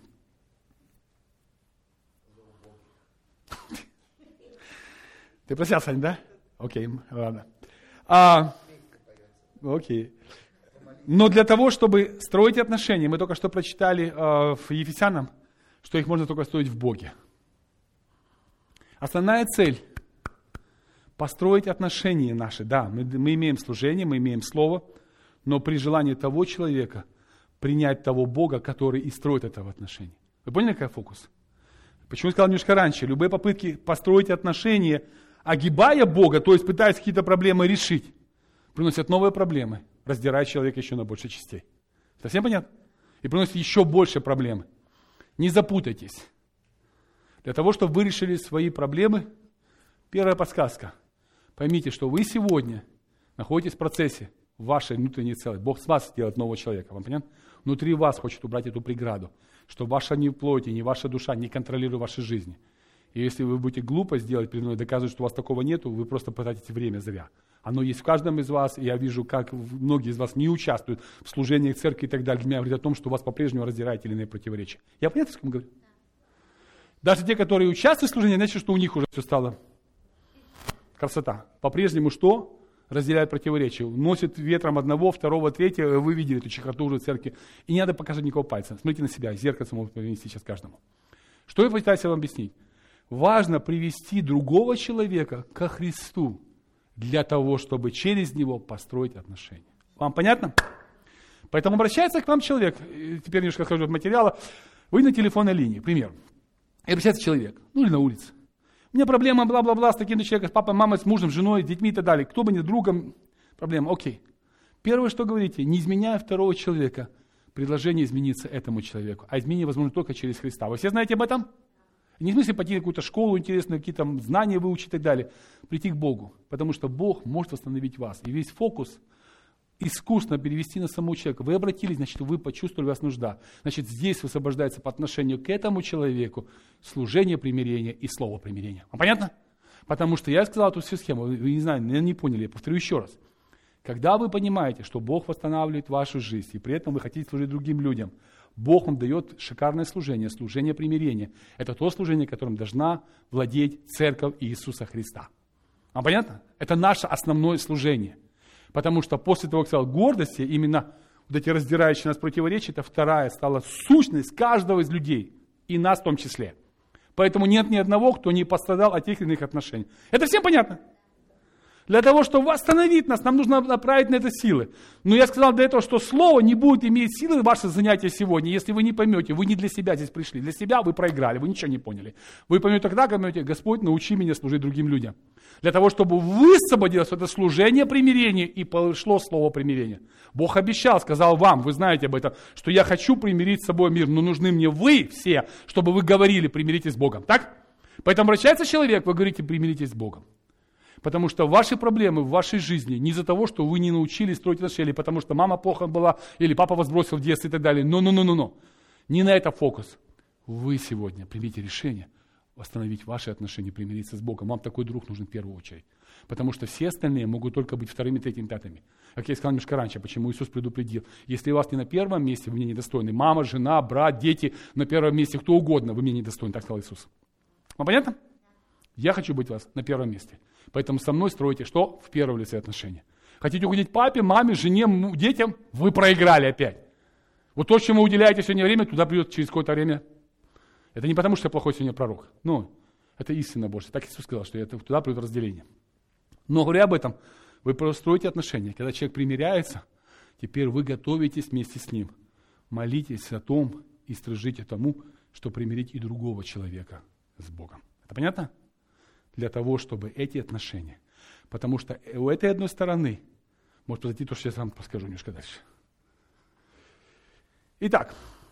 Ты просил, Сань, да? Окей, ладно. А, окей. Но для того, чтобы строить отношения, мы только что прочитали э, в Ефесянам, что их можно только строить в Боге. Основная цель – построить отношения наши. Да, мы, мы имеем служение, мы имеем слово, но при желании того человека принять того Бога, который и строит это в отношении. Вы поняли, какой фокус? Почему я сказал немножко раньше? Любые попытки построить отношения, огибая Бога, то есть пытаясь какие-то проблемы решить, приносят новые проблемы, раздирая человека еще на больше частей. Совсем понятно? И приносят еще больше проблем. Не запутайтесь. Для того, чтобы вы решили свои проблемы, первая подсказка. Поймите, что вы сегодня находитесь в процессе вашей внутренней цели. Бог с вас делает нового человека. Вам понятно? Внутри вас хочет убрать эту преграду, чтобы ваша ни плоть, ни ваша душа не контролирует вашей жизни. И если вы будете глупость делать перед мной, доказывать, что у вас такого нету, вы просто потратите время зря. Оно есть в каждом из вас, и я вижу, как многие из вас не участвуют в служении церкви и так далее. Для меня говорит о том, что у вас по-прежнему раздирает или иные противоречия. Я понятно, с кем говорю? Даже те, которые участвуют в служении, значит, что у них уже все стало красота. По-прежнему что? Разделяют противоречия. Носит ветром одного, второго, третьего. Вы видели эту чехоту в церкви. И не надо показывать никакого пальца. Смотрите на себя. Зеркальце могут принести сейчас каждому. Что я пытаюсь вам объяснить? Важно привести другого человека ко Христу для того, чтобы через него построить отношения. Вам понятно? Поэтому обращается к вам человек. Теперь немножко скажу от материала. Вы на телефонной линии, пример. И обращается человек. Ну или на улице. У меня проблема, бла-бла-бла, с таким-то человеком, с папой, мамой, с мужем, с женой, с детьми и так далее. Кто бы ни другом, проблема. Окей. Первое, что говорите, не изменяя второго человека, предложение измениться этому человеку. А изменение возможно только через Христа. Вы все знаете об этом? Не в смысле пойти в какую-то школу интересную, какие-то знания выучить и так далее. Прийти к Богу. Потому что Бог может восстановить вас. И весь фокус искусно перевести на самого человека. Вы обратились, значит, вы почувствовали, у вас нужда. Значит, здесь высвобождается по отношению к этому человеку служение примирения и слово примирения. Вам понятно? Потому что я сказал эту всю схему, вы, вы не знаете, наверное, не поняли, я повторю еще раз. Когда вы понимаете, что Бог восстанавливает вашу жизнь, и при этом вы хотите служить другим людям, Бог вам дает шикарное служение, служение примирения. Это то служение, которым должна владеть Церковь Иисуса Христа. Вам понятно? Это наше основное служение. Потому что после того, как сказал гордости, именно вот эти раздирающие нас противоречия, это вторая стала сущность каждого из людей, и нас в том числе. Поэтому нет ни одного, кто не пострадал от тех или иных отношений. Это всем понятно? Для того, чтобы восстановить нас, нам нужно направить на это силы. Но я сказал до этого, что слово не будет иметь силы в ваше занятие сегодня, если вы не поймете, вы не для себя здесь пришли. Для себя вы проиграли, вы ничего не поняли. Вы поймете тогда, когда поймете, Господь, научи меня служить другим людям. Для того, чтобы высвободилось это служение примирения и пошло слово примирения. Бог обещал, сказал вам, вы знаете об этом, что я хочу примирить с собой мир, но нужны мне вы все, чтобы вы говорили, примиритесь с Богом. Так? Поэтому обращается человек, вы говорите, примиритесь с Богом. Потому что ваши проблемы в вашей жизни не из-за того, что вы не научились строить отношения, или потому что мама плохо была, или папа вас бросил в детстве и так далее. Но-но-но-но-но. Не на это фокус. Вы сегодня примите решение восстановить ваши отношения, примириться с Богом. Вам такой друг нужен в первую очередь. Потому что все остальные могут только быть вторыми, третьими, пятыми. Как я сказал немножко раньше, почему Иисус предупредил. Если у вас не на первом месте, вы мне недостойны. Мама, жена, брат, дети, на первом месте кто угодно, вы мне недостойны, так сказал Иисус. Вам понятно? Я хочу быть у вас на первом месте. Поэтому со мной стройте что? В первом лице отношения. Хотите угодить папе, маме, жене, детям? Вы проиграли опять. Вот то, чему вы уделяете сегодня время, туда придет через какое-то время. Это не потому, что я плохой сегодня пророк. Ну, это истина Божья. Так Иисус сказал, что это, туда придет разделение. Но говоря об этом, вы строите отношения. Когда человек примиряется, теперь вы готовитесь вместе с ним. Молитесь о том и стрижите тому, что примирить и другого человека с Богом. Это понятно? Для того, чтобы эти отношения. Потому что у этой одной стороны может произойти то, что я вам расскажу немножко дальше. Итак,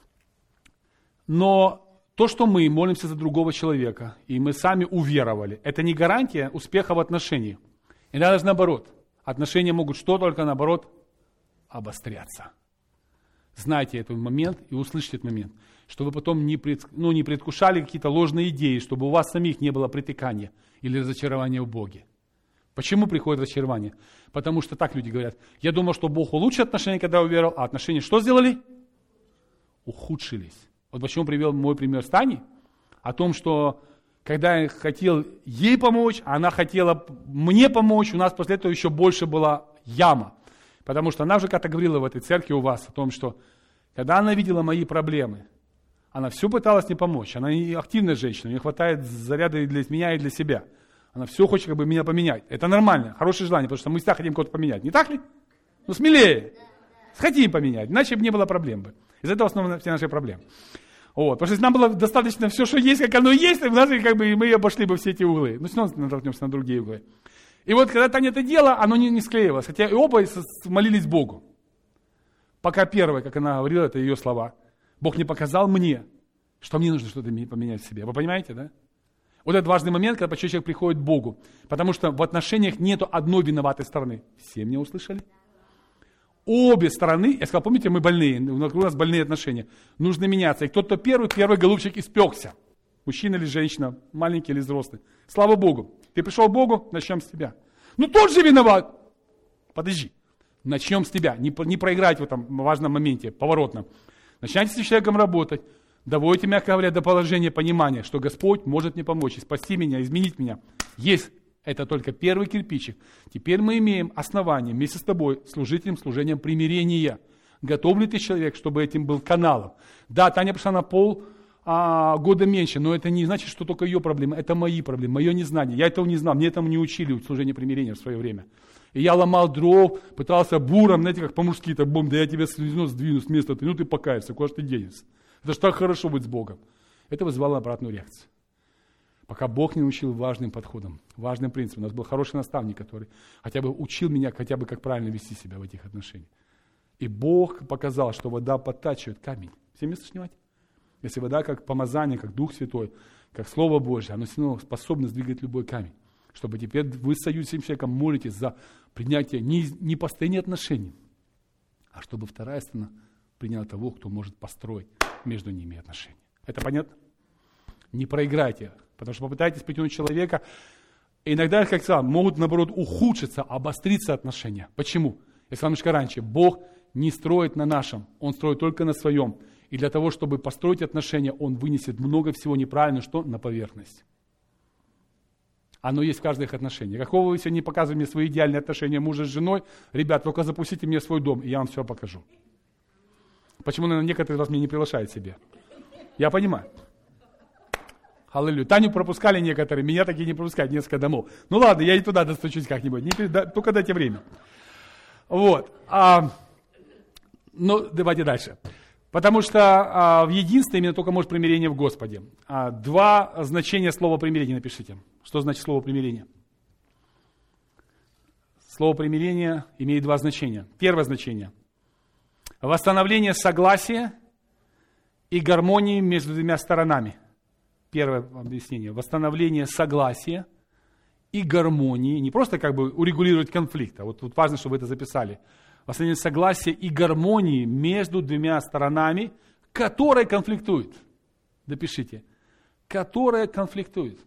но то, что мы молимся за другого человека, и мы сами уверовали, это не гарантия успеха в отношениях. И даже наоборот, отношения могут что только наоборот обостряться. Знайте этот момент и услышьте этот момент, чтобы вы потом не, пред, ну, не предвкушали какие-то ложные идеи, чтобы у вас самих не было притыкания или разочарования в Боге. Почему приходит разочарование? Потому что так люди говорят, я думал, что Бог улучшит отношения, когда уверовал, а отношения что сделали? Ухудшились. Вот почему привел мой пример с Таней, о том, что когда я хотел ей помочь, а она хотела мне помочь, у нас после этого еще больше была яма. Потому что она же как-то говорила в этой церкви у вас о том, что когда она видела мои проблемы, она все пыталась мне помочь. Она не активная женщина, у нее хватает заряда и для меня, и для себя. Она все хочет как бы меня поменять. Это нормально, хорошее желание, потому что мы всегда хотим кого-то поменять. Не так ли? Ну смелее. Хотим поменять, иначе бы не было проблем бы. Из этого основаны все наши проблемы. Вот, потому что если нам было достаточно все, что есть, как оно есть, и нас, как бы, мы обошли бы все эти углы. Ну, все равно натолкнемся на другие углы. И вот, когда Таня это делала, оно не, не склеивалось. Хотя и оба молились Богу. Пока первое, как она говорила, это ее слова. Бог не показал мне, что мне нужно что-то поменять в себе. Вы понимаете, да? Вот этот важный момент, когда человек приходит к Богу. Потому что в отношениях нету одной виноватой стороны. Все меня услышали? Обе стороны, я сказал, помните, мы больные, у нас больные отношения. Нужно меняться. И кто-то первый, первый голубчик испекся. Мужчина или женщина, маленький или взрослый. Слава Богу. Ты пришел к Богу, начнем с тебя. Ну тот же виноват. Подожди. Начнем с тебя. Не, не проиграть в этом важном моменте, поворотном. Начинайте с человеком работать. Доводите, мягко говоря, до положения понимания, что Господь может мне помочь и спасти меня, изменить меня. Есть. Это только первый кирпичик. Теперь мы имеем основание вместе с тобой служить им служением примирения. Готов ли ты человек, чтобы этим был каналом? Да, Таня пришла на пол а, года меньше, но это не значит, что только ее проблемы. Это мои проблемы, мое незнание. Я этого не знал, мне этому не учили в служении примирения в свое время. И я ломал дров, пытался буром, знаете, как по-мужски-то, бом, да я тебя сдвину с места, ну ты покаешься, куда же ты денешься? Это же так хорошо быть с Богом. Это вызывало обратную реакцию. Пока Бог не научил важным подходам, важным принципам. У нас был хороший наставник, который хотя бы учил меня, хотя бы как правильно вести себя в этих отношениях. И Бог показал, что вода подтачивает камень. Все место снимать? Если вода как помазание, как Дух Святой, как Слово Божье, оно все равно способно сдвигать любой камень. Чтобы теперь вы с союзом человеком молитесь за принятие не, не построения отношений, а чтобы вторая сторона приняла того, кто может построить между ними отношения. Это понятно? Не проиграйте. Потому что попытайтесь притянуть человека, иногда, как сказал, могут, наоборот, ухудшиться, обостриться отношения. Почему? Я сказал немножко раньше, Бог не строит на нашем, Он строит только на своем. И для того, чтобы построить отношения, Он вынесет много всего неправильного, что на поверхность. Оно есть в каждых отношениях. Какого вы сегодня не показываете мне свои идеальные отношения мужа с женой, ребят, только запустите мне свой дом, и я вам все покажу. Почему, наверное, некоторые из вас меня не приглашают себе? Я понимаю. Аллилуйя. Таню пропускали некоторые, меня такие не пропускают, несколько домов. Ну ладно, я и туда достучусь как-нибудь, не, да, только дайте время. Вот. А, ну, давайте дальше. Потому что а, в единстве именно только может примирение в Господе. А, два значения слова примирение напишите. Что значит слово примирение? Слово примирение имеет два значения. Первое значение. Восстановление согласия и гармонии между двумя сторонами. Первое объяснение. Восстановление согласия и гармонии. Не просто как бы урегулировать конфликт, а вот тут важно, чтобы вы это записали. Восстановление согласия и гармонии между двумя сторонами, которые конфликтуют. Допишите. которая конфликтует.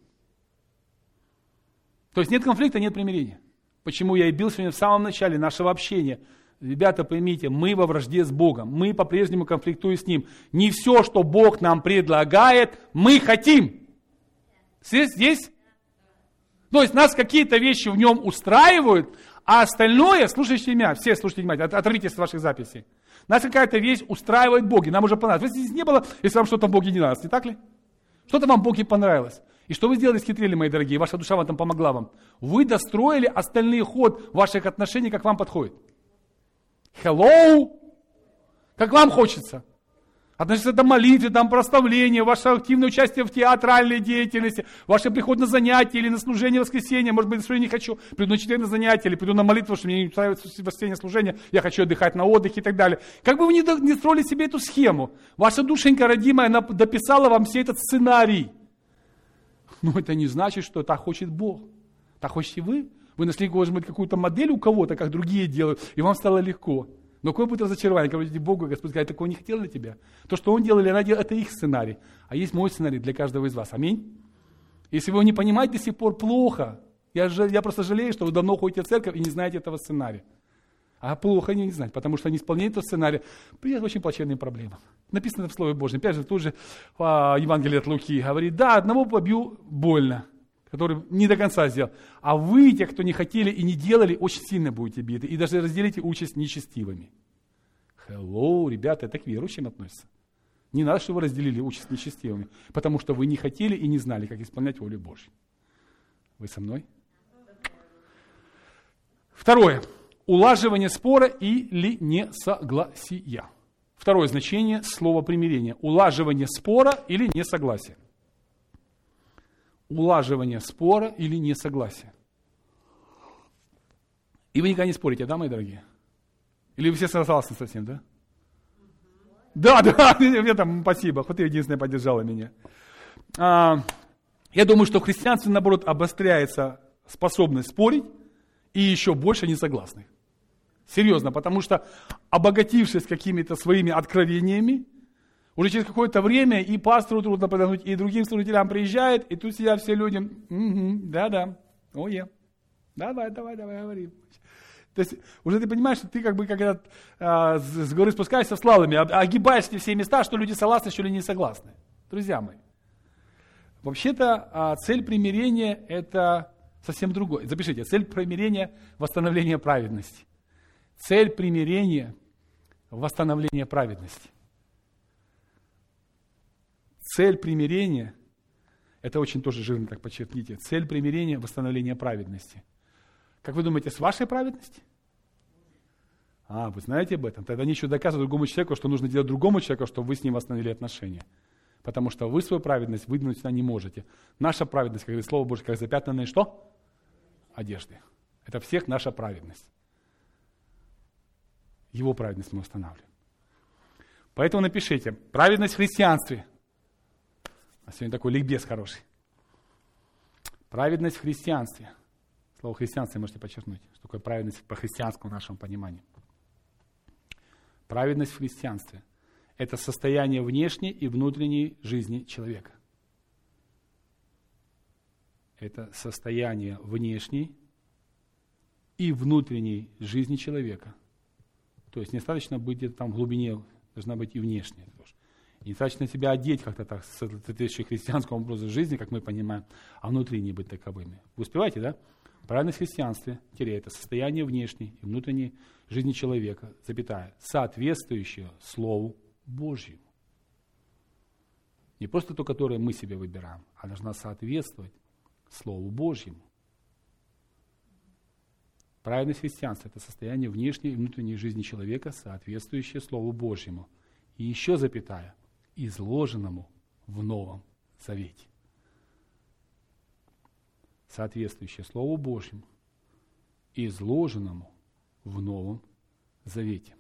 То есть нет конфликта, нет примирения. Почему я и бил сегодня в самом начале нашего общения. Ребята, поймите, мы во вражде с Богом. Мы по-прежнему конфликтуем с Ним. Не все, что Бог нам предлагает, мы хотим. Здесь? Здесь? То есть нас какие-то вещи в Нем устраивают, а остальное, слушайте меня, все слушайте внимательно, оторвитесь от ваших записей. Нас какая-то вещь устраивает в Боге, нам уже понравилось. Если здесь не было, если вам что-то в Боге не нравилось, не так ли? Что-то вам в Боге понравилось. И что вы сделали, схитрили, мои дорогие, ваша душа вам там помогла вам. Вы достроили остальный ход ваших отношений, как вам подходит. Hello! Как вам хочется. Относится до молитвы, там прославления, ваше активное участие в театральной деятельности, ваше приход на занятия или на служение воскресенья, может быть, на служение не хочу, приду на четверг на занятия, или приду на молитву, что мне не устраивает воскресенье служение, я хочу отдыхать на отдыхе и так далее. Как бы вы ни, не строили себе эту схему, ваша душенька родимая, она дописала вам все этот сценарий. Но это не значит, что так хочет Бог. Так хотите вы. Вы нашли, может быть, какую-то модель у кого-то, как другие делают, и вам стало легко. Но какое будет разочарование, когда идите к Богу, и Господь говорит, такого не хотел для тебя. То, что Он делал или она делала, это их сценарий. А есть мой сценарий для каждого из вас. Аминь. Если вы его не понимаете до сих пор, плохо. Я, я просто жалею, что вы давно ходите в церковь и не знаете этого сценария. А плохо не знать, потому что неисполнение этого сценария приводит к очень плачевным проблемам. Написано в Слове Божьем. Опять же, тут же а, Евангелие от Луки говорит, да, одного побью больно, который не до конца сделал. А вы, те, кто не хотели и не делали, очень сильно будете биты. И даже разделите участь нечестивыми. Hello, ребята, это к верующим относится. Не надо, чтобы вы разделили участь нечестивыми. Потому что вы не хотели и не знали, как исполнять волю Божью. Вы со мной? Второе. Улаживание спора или несогласия. Второе значение слова примирения. Улаживание спора или несогласия. Улаживание спора или несогласия. И вы никогда не спорите, да, мои дорогие? Или вы все согласны со всем, да? Да, да, мне там спасибо, хоть ты единственная поддержала меня. А, я думаю, что в христианстве, наоборот, обостряется способность спорить и еще больше несогласных. Серьезно, потому что, обогатившись какими-то своими откровениями, уже через какое-то время и пастору трудно подогнуть, и другим служителям приезжает, и тут сидят все люди, угу, да-да, ой, давай, давай, давай, говори. То есть уже ты понимаешь, что ты как бы как этот, а, с горы спускаешься в слаломе, огибаешь все места, что люди согласны, что люди не согласны. Друзья мои, вообще-то а, цель примирения это совсем другое. Запишите, цель примирения – восстановление праведности. Цель примирения – восстановление праведности. Цель примирения, это очень тоже жирно так подчеркните, цель примирения – восстановление праведности. Как вы думаете, с вашей праведности? А, вы знаете об этом? Тогда нечего доказывать другому человеку, что нужно делать другому человеку, чтобы вы с ним восстановили отношения. Потому что вы свою праведность выдвинуть сюда не можете. Наша праведность, как говорит Слово Божье, как запятнанные что? Одежды. Это всех наша праведность. Его праведность мы устанавливаем. Поэтому напишите, праведность в христианстве. А сегодня такой ликбез хороший. Праведность в христианстве. Слово христианство можете подчеркнуть. Что такое праведность по христианскому нашему пониманию. Праведность в христианстве. Это состояние внешней и внутренней жизни человека. Это состояние внешней и внутренней жизни человека. То есть недостаточно быть где-то там в глубине, должна быть и внешняя тоже. И недостаточно себя одеть как-то так, соответствующим христианскому образу жизни, как мы понимаем, а внутри не быть таковыми. Вы успеваете, да? Праведность в христианстве, это состояние внешней и внутренней жизни человека, запятая, соответствующее Слову Божьему. Не просто то, которое мы себе выбираем, а должна соответствовать Слову Божьему. Праведность христианства – это состояние внешней и внутренней жизни человека, соответствующее Слову Божьему. И еще запятая, изложенному в Новом Завете. Соответствующее Слову Божьему, изложенному в Новом Завете.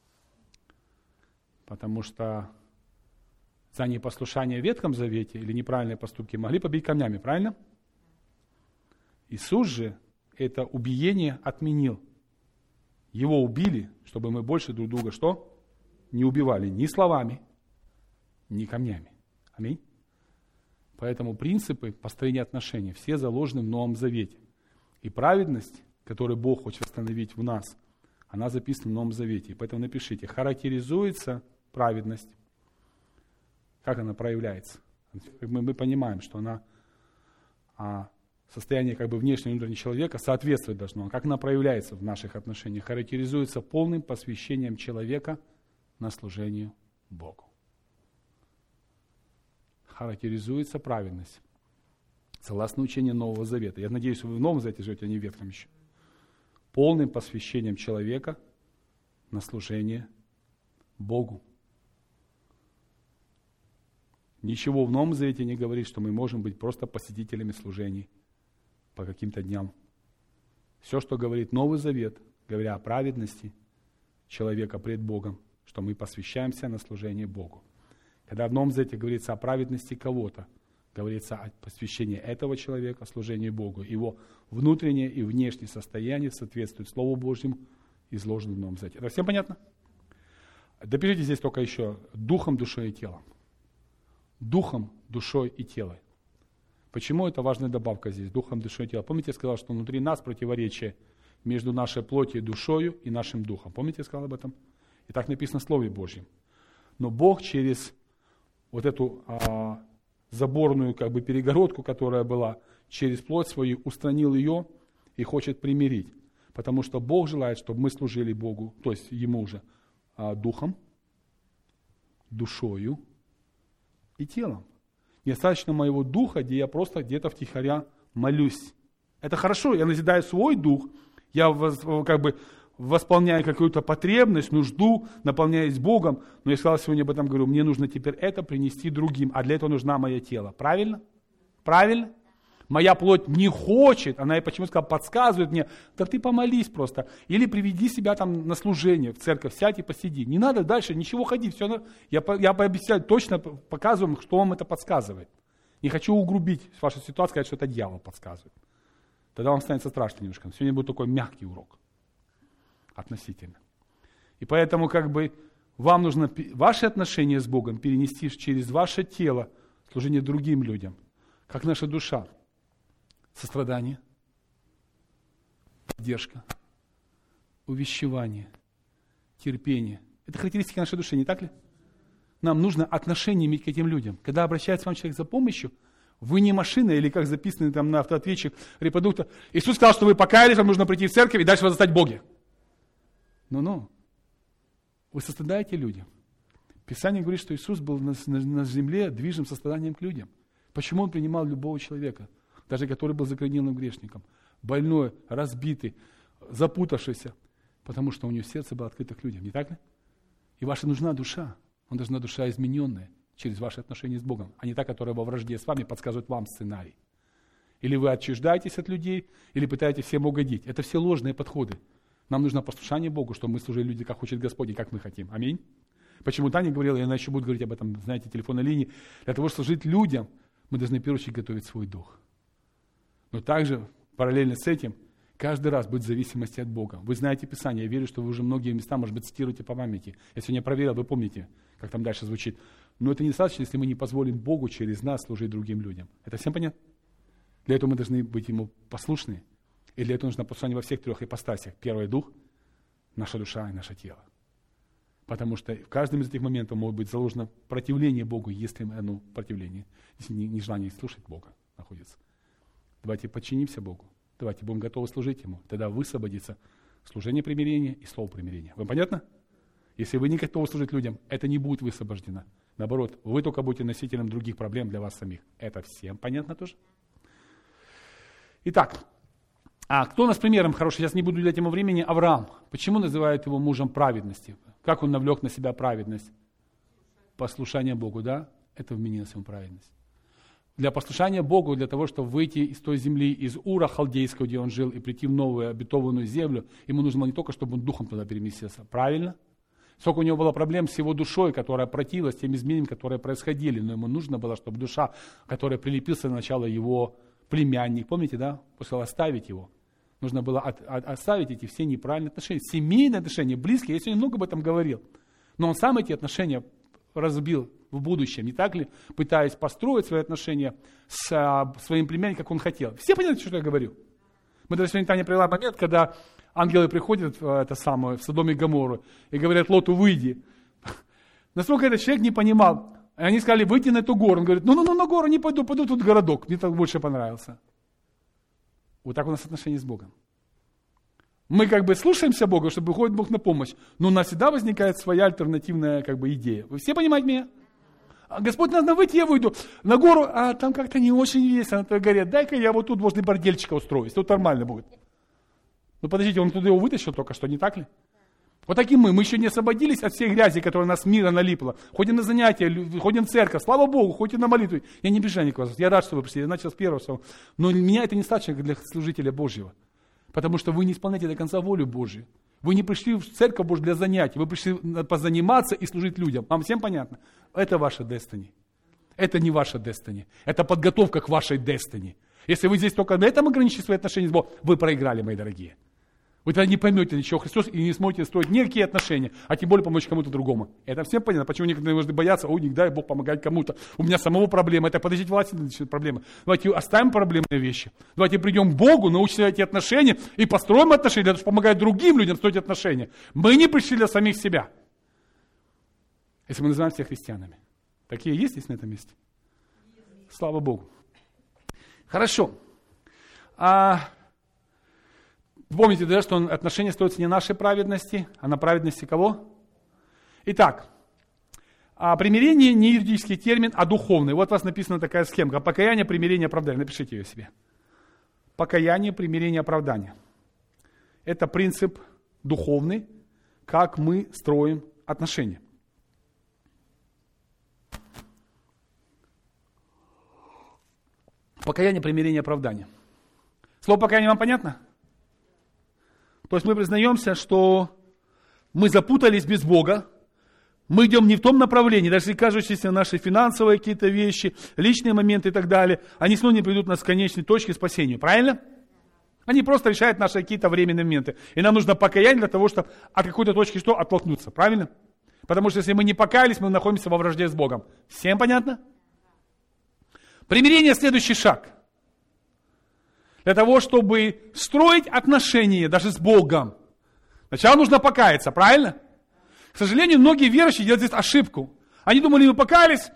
Потому что за непослушание в Ветхом Завете или неправильные поступки могли побить камнями, правильно? Иисус же это убиение отменил. Его убили, чтобы мы больше друг друга что? Не убивали ни словами, ни камнями. Аминь. Поэтому принципы построения отношений все заложены в Новом Завете. И праведность, которую Бог хочет восстановить в нас, она записана в Новом Завете. И поэтому напишите, характеризуется праведность. Как она проявляется? Мы, мы понимаем, что она а, состояние как бы внешнего и внутреннего человека соответствовать должно. Как она проявляется в наших отношениях? Характеризуется полным посвящением человека на служение Богу. Характеризуется праведность. Согласно учению Нового Завета. Я надеюсь, вы в Новом Завете живете, а не в Ветхом еще. Полным посвящением человека на служение Богу. Ничего в Новом Завете не говорит, что мы можем быть просто посетителями служений по каким-то дням. Все, что говорит Новый Завет, говоря о праведности человека пред Богом, что мы посвящаемся на служение Богу. Когда в Новом Завете говорится о праведности кого-то, говорится о посвящении этого человека служению Богу. Его внутреннее и внешнее состояние соответствует Слову Божьему, изложенному в Новом Завете. Это всем понятно? Допишите здесь только еще духом, душой и телом. Духом, душой и телом. Почему это важная добавка здесь? Духом, душой и телом. Помните, я сказал, что внутри нас противоречие между нашей плотью, душою и нашим духом. Помните, я сказал об этом? И так написано в Слове Божьем. Но Бог через вот эту а, заборную как бы перегородку, которая была, через плоть свою устранил ее и хочет примирить. Потому что Бог желает, чтобы мы служили Богу, то есть Ему же, а, духом, душою и телом. Недостаточно моего духа, где я просто где-то втихаря молюсь. Это хорошо, я назидаю свой дух, я как бы восполняю какую-то потребность, нужду, наполняюсь Богом, но я сказал сегодня об этом, говорю, мне нужно теперь это принести другим, а для этого нужно мое тело. Правильно? Правильно? Моя плоть не хочет, она и почему сказала, подсказывает мне, да ты помолись просто, или приведи себя там на служение в церковь, сядь и посиди. Не надо дальше ничего ходить, все, я, я пообещаю, точно показываю, что вам это подсказывает. Не хочу угрубить вашу ситуацию, сказать, что это дьявол подсказывает. Тогда вам станет страшно немножко. Сегодня будет такой мягкий урок. Относительно. И поэтому как бы вам нужно ваши отношения с Богом перенести через ваше тело служение другим людям. Как наша душа. Сострадание, поддержка, увещевание, терпение. Это характеристики нашей души, не так ли? Нам нужно отношение иметь к этим людям. Когда обращается к вам человек за помощью, вы не машина, или как записано там на автоответчик репродуктор. Иисус сказал, что вы покаялись, вам нужно прийти в церковь и дальше возрастать в Боге. Ну-ну. Вы сострадаете людям. Писание говорит, что Иисус был на, на, на земле движим состраданием к людям. Почему Он принимал любого человека? Даже который был закоренелым грешником, больной, разбитый, запутавшийся, потому что у него сердце было открыто к людям, не так ли? И ваша нужна душа, вам нужна душа измененная через ваши отношения с Богом, а не та, которая во вражде с вами подсказывает вам сценарий. Или вы отчуждаетесь от людей, или пытаетесь всем угодить. Это все ложные подходы. Нам нужно послушание Богу, чтобы мы служили людям, как хочет Господь и как мы хотим. Аминь. Почему Таня говорила, и она еще будет говорить об этом, знаете, телефонной линии, для того, чтобы служить людям, мы должны в первую очередь готовить свой дух. Но также, параллельно с этим, каждый раз быть в зависимости от Бога. Вы знаете Писание, я верю, что вы уже многие места, может быть, цитируете по памяти. Я сегодня проверил, вы помните, как там дальше звучит. Но это недостаточно, если мы не позволим Богу через нас служить другим людям. Это всем понятно? Для этого мы должны быть Ему послушны. И для этого нужно послушание во всех трех ипостасях. Первый дух, наша душа и наше тело. Потому что в каждом из этих моментов может быть заложено противление Богу, если оно противление, если нежелание слушать Бога находится. Давайте подчинимся Богу. Давайте будем готовы служить Ему. Тогда высвободится служение примирения и слово примирения. Вам понятно? Если вы не готовы служить людям, это не будет высвобождено. Наоборот, вы только будете носителем других проблем для вас самих. Это всем понятно тоже? Итак, а кто у нас примером хороший? Сейчас не буду уделять ему времени. Авраам. Почему называют его мужем праведности? Как он навлек на себя праведность? Послушание Богу, да? Это вменилось ему праведность. Для послушания Богу, для того, чтобы выйти из той земли, из Ура Халдейского, где он жил, и прийти в новую обетованную землю, ему нужно было не только, чтобы он духом туда переместился. Правильно? Сколько у него было проблем с его душой, которая противилась тем изменениям, которые происходили, но ему нужно было, чтобы душа, которая прилепился сначала его племянник, помните, да? После оставить его. Нужно было от, от, оставить эти все неправильные отношения. Семейные отношения, близкие, я сегодня много об этом говорил. Но он сам эти отношения разбил в будущем, не так ли? Пытаясь построить свои отношения с а, своим племянником, как он хотел. Все понимаете, что я говорю? Мы даже сегодня Таня привела момент, когда ангелы приходят в, это самое, в Содом и Гоморру и говорят: Лоту, выйди. Насколько этот человек не понимал. И они сказали: выйти на эту гору. Он говорит: ну-ну-ну, на гору не пойду, пойду тут городок. Мне так больше понравился. Вот так у нас отношения с Богом. Мы как бы слушаемся Бога, чтобы выходит Бог на помощь, но у нас всегда возникает своя альтернативная как бы идея. Вы все понимаете меня? Господь, надо выйти, я выйду на гору, а там как-то не очень весело на той горе. Дай-ка я вот тут возле бордельчика устроюсь, тут нормально будет. Ну подождите, он туда его вытащил только что, не так ли? Вот таким мы, мы еще не освободились от всей грязи, которая у нас мира налипла. Ходим на занятия, ходим в церковь, слава Богу, ходим на молитву. Я не бежал никого, я рад, что вы пришли, я начал с первого слова. Но для меня это не достаточно для служителя Божьего. Потому что вы не исполняете до конца волю Божью. Вы не пришли в церковь Божью для занятий, вы пришли позаниматься и служить людям. Вам всем понятно? Это ваша destiny. Это не ваша destiny. Это подготовка к вашей destiny. Если вы здесь только на этом ограничите свои отношения с Богом, вы проиграли, мои дорогие. Вы тогда не поймете ничего Христос и не сможете строить никакие отношения, а тем более помочь кому-то другому. Это всем понятно, почему некоторые должны бояться: о, не дай Бог помогать кому-то. У меня самого проблема, это подождите, власти проблемы. Давайте оставим проблемные вещи. Давайте придем к Богу, научимся эти отношения и построим отношения, для того, чтобы помогать другим людям строить отношения. Мы не пришли для самих себя. Если мы называем себя христианами. Такие есть здесь на этом месте? Слава Богу. Хорошо. А... Помните, да, что отношения строятся не на нашей праведности, а на праведности кого? Итак, примирение не юридический термин, а духовный. Вот у вас написана такая схемка. Покаяние, примирение, оправдание. Напишите ее себе. Покаяние, примирение, оправдание. Это принцип духовный, как мы строим отношения. Покаяние, примирение, оправдание. Слово покаяние вам понятно? То есть мы признаемся, что мы запутались без Бога, мы идем не в том направлении, даже если кажущиеся наши финансовые какие-то вещи, личные моменты и так далее, они снова не придут нас к конечной точке спасения, правильно? Они просто решают наши какие-то временные моменты. И нам нужно покаяние для того, чтобы от какой-то точки что? Оттолкнуться, правильно? Потому что если мы не покаялись, мы находимся во вражде с Богом. Всем понятно? Примирение – следующий шаг. Для того, чтобы строить отношения даже с Богом. Сначала нужно покаяться, правильно? К сожалению, многие верующие делают здесь ошибку. Они думали, мы покаялись.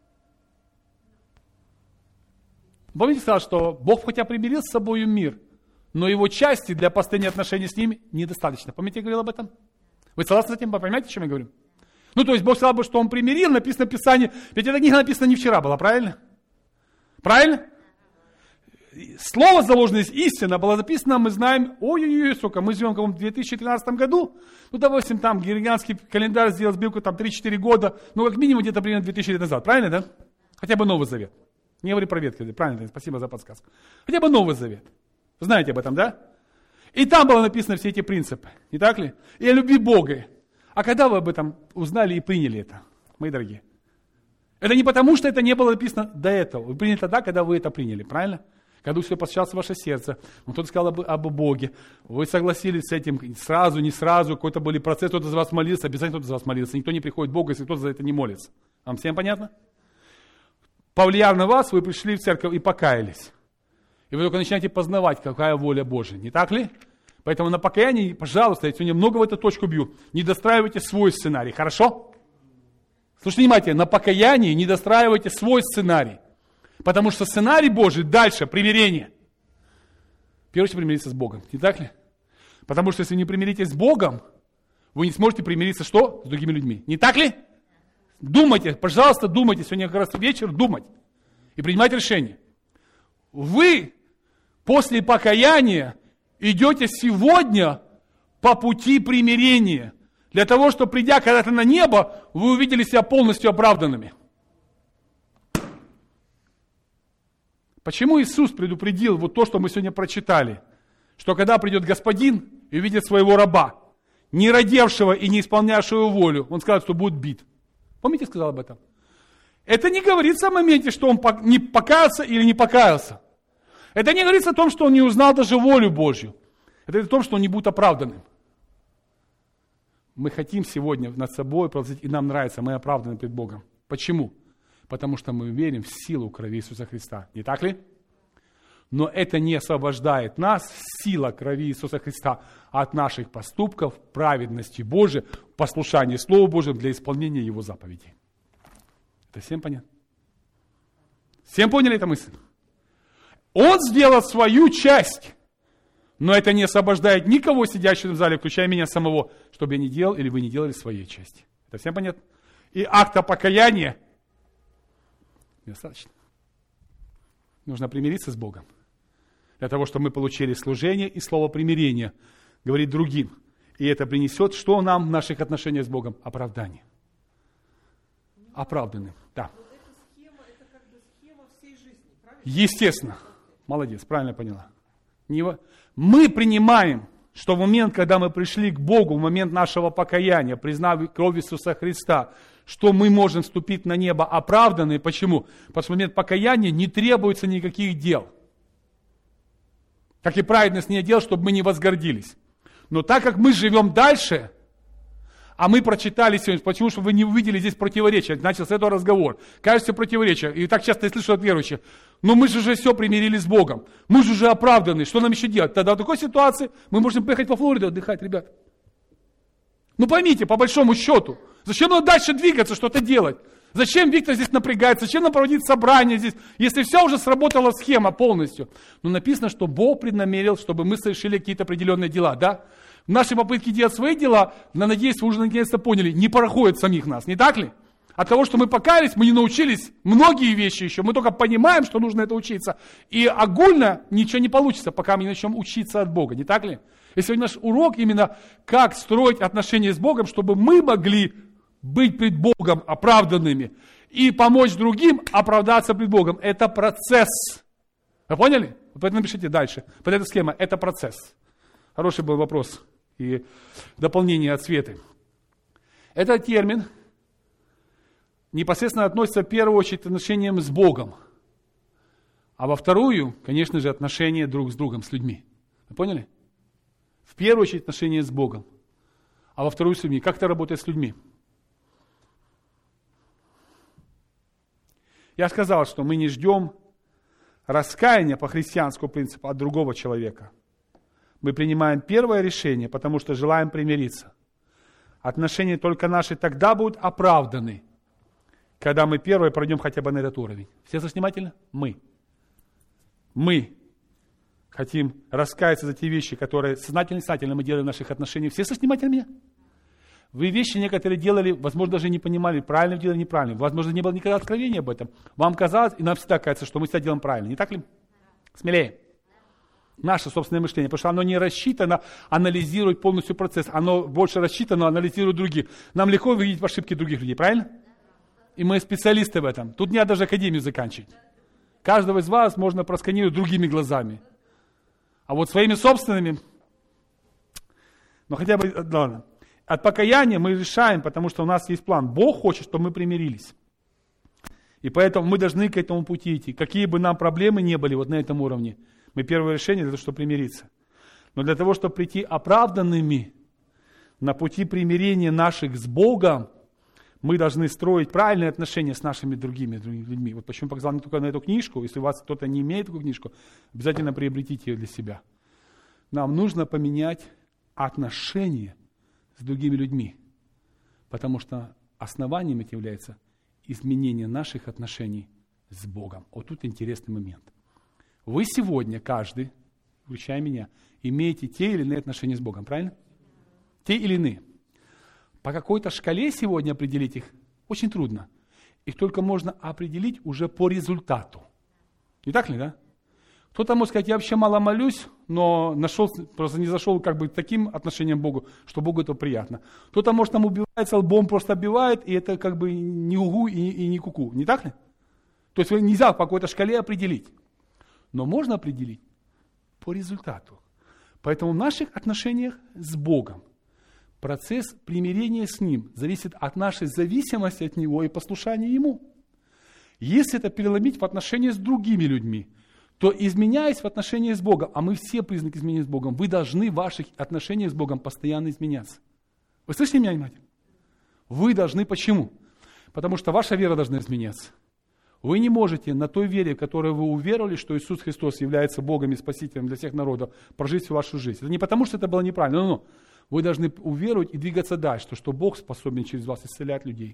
Помните, сказал, что Бог хотя примирил с собой мир, но его части для построения отношений с ними недостаточно. Помните, я говорил об этом? Вы согласны с этим? Понимаете, о чем я говорю? Ну, то есть Бог сказал бы, что Он примирил, написано в Писании. Ведь эта книга написана не вчера была, правильно? Правильно? Слово заложено здесь, истина была записана, мы знаем, ой-ой-ой, сколько, мы живем в две тысячи тринадцатом году, ну, допустим, там григорианский календарь сделал сбилку там три-четыре года, ну, как минимум где-то примерно две тысячи лет назад, правильно, да? Хотя бы Новый Завет. Не говори про Ветхий Завет, правильно, спасибо за подсказку. Хотя бы Новый Завет. Знаете об этом, да? И там было написано все эти принципы, не так ли? И о любви Бога. А когда вы об этом узнали и приняли это, мои дорогие? Это не потому, что это не было написано до этого. Вы приняли тогда, когда вы это приняли, правильно? Когда Дух Святой постучался в ваше сердце, он кто-то сказал об, об Боге, вы согласились с этим сразу, не сразу, какой-то был процесс, кто-то из вас молился, обязательно кто-то из вас молился, никто не приходит к Богу, если кто-то за это не молится. Вам всем понятно? Повлияв на вас, вы пришли в церковь и покаялись. И вы только начинаете познавать, какая воля Божья, не так ли? Поэтому на покаянии, пожалуйста, я сегодня много в эту точку бью, не достраивайте свой сценарий, хорошо? Слушайте внимательно, на покаянии не достраивайте свой сценарий. Потому что сценарий Божий дальше, примирение. В первую очередь примириться с Богом, не так ли? Потому что если не примиритесь с Богом, вы не сможете примириться что? С другими людьми. Не так ли? Думайте, пожалуйста, думайте. Сегодня как раз вечер думать. И принимать решение. Вы после покаяния идете сегодня по пути примирения. Для того, чтобы придя когда-то на небо, вы увидели себя полностью оправданными. Почему Иисус предупредил вот то, что мы сегодня прочитали? Что когда придет Господин и увидит своего раба, не родевшего и не исполнявшего волю, он скажет, что будет бит. Помните, сказал об этом? Это не говорится о моменте, что он не покаялся или не покаялся. Это не говорится о том, что он не узнал даже волю Божью. Это о том, что он не будет оправданным. мы хотим сегодня над собой провозгласить, и нам нравится, мы оправданы перед Богом. Почему? Потому что мы верим в силу крови Иисуса Христа. Не так ли? Но это не освобождает нас, сила крови Иисуса Христа, от наших поступков, праведности Божией, послушания Слову Божьему для исполнения Его заповедей. Это всем понятно? Всем поняли эту мысль? Он сделал свою часть, но это не освобождает никого, сидящего в зале, включая меня самого, чтобы я не делал или вы не делали своей части. Это всем понятно? И акта покаяния недостаточно. Нужно примириться с Богом. Для того, чтобы мы получили служение и слово примирения, говорить другим. И это принесет, что нам в наших отношениях с Богом? Оправдание. Оправданным. Да. Вот эта схема, это как бы схема всей жизни, правильно? Естественно. Молодец, правильно поняла. Мы принимаем, что в момент, когда мы пришли к Богу, в момент нашего покаяния, признав кровь Иисуса Христа, что мы можем вступить на небо оправданные. Почему? Потому что в момент покаяния не требуется никаких дел. Как и праведность не дел, чтобы мы не возгордились. Но так как мы живем дальше, а мы прочитали сегодня, почему, чтобы вы не увидели здесь противоречия, начал с этого разговор. Кажется, противоречие. И так часто я слышу от верующих. Но мы же уже все примирились с Богом. Мы же уже оправданы. Что нам еще делать? Тогда в такой ситуации мы можем поехать во Флориду отдыхать, ребят. Ну поймите, по большому счету, зачем нам дальше двигаться, что-то делать? Зачем Виктор здесь напрягается? Зачем нам проводить собрание здесь, если все уже сработала схема полностью? Но написано, что Бог преднамерил, чтобы мы совершили какие-то определенные дела, да? Наши попытки делать свои дела, на надеюсь, вы уже наконец-то поняли, не проходят самих нас, не так ли? От того, что мы покаялись, мы не научились многие вещи еще, мы только понимаем, что нужно это учиться. И огульно ничего не получится, пока мы не начнем учиться от Бога, не так ли? И сегодня наш урок именно, как строить отношения с Богом, чтобы мы могли быть пред Богом оправданными и помочь другим оправдаться пред Богом. Это процесс. Вы поняли? Поэтому напишите дальше. Вот эта схема, это процесс. Хороший был вопрос и дополнение от Светы. Этот термин непосредственно относится в первую очередь к отношениям с Богом. А во вторую, конечно же, отношения друг с другом, с людьми. Вы поняли? В первую очередь отношения с Богом. А во вторую с людьми. Как это работает с людьми? Я сказал, что мы не ждем раскаяния по христианскому принципу от другого человека. Мы принимаем первое решение, потому что желаем примириться. Отношения только наши тогда будут оправданы, когда мы первые пройдем хотя бы на этот уровень. Все слышите внимательно? Мы. Мы хотим раскаяться за те вещи, которые сознательно-сознательно мы делаем в наших отношениях. Все слышите внимательно меня? Вы вещи некоторые делали, возможно, даже не понимали, правильно делали, неправильно. Возможно, не было никогда откровения об этом. Вам казалось, и нам всегда кажется, что мы всегда делаем правильно. Не так ли? Смелее. Наше собственное мышление, потому что оно не рассчитано анализировать полностью процесс. Оно больше рассчитано анализировать других. Нам легко видеть ошибки других людей, правильно? И мы специалисты в этом. Тут не надо даже академию заканчивать. Каждого из вас можно просканировать другими глазами. А вот своими собственными, ну хотя бы, ладно. От покаяния мы решаем, потому что у нас есть план. Бог хочет, чтобы мы примирились. И поэтому мы должны к этому пути идти. Какие бы нам проблемы не были вот на этом уровне, мы первое решение для того, чтобы примириться. Но для того, чтобы прийти оправданными на пути примирения наших с Богом, мы должны строить правильные отношения с нашими другими, другими людьми. Вот почему показал не только на эту книжку. Если у вас кто-то не имеет такую книжку, обязательно приобретите ее для себя. Нам нужно поменять отношения с другими людьми, потому что основанием это является изменение наших отношений с Богом. Вот тут интересный момент. Вы сегодня, каждый, включая меня, имеете те или иные отношения с Богом, правильно? Те или иные. По какой-то шкале сегодня определить их очень трудно. Их только можно определить уже по результату. Не так ли, да? Кто-то может сказать, я вообще мало молюсь, но нашел, просто не зашел как бы таким отношением к Богу, что Богу это приятно. Кто-то, может, там убивается, лбом просто оббивает, и это как бы не угу и, и не куку. Не так ли? То есть нельзя по какой-то шкале определить. Но можно определить по результату. Поэтому в наших отношениях с Богом процесс примирения с Ним зависит от нашей зависимости от Него и послушания Ему. Если это переломить в отношении с другими людьми, то изменяясь в отношении с Богом, а мы все признаки изменения с Богом, вы должны в ваших отношениях с Богом постоянно изменяться. Вы слышите меня внимательно? Вы должны почему? Потому что ваша вера должна изменяться. Вы не можете на той вере, в которой вы уверовали, что Иисус Христос является Богом и Спасителем для всех народов, прожить всю вашу жизнь. Это не потому, что это было неправильно, но вы должны уверовать и двигаться дальше, что Бог способен через вас исцелять людей.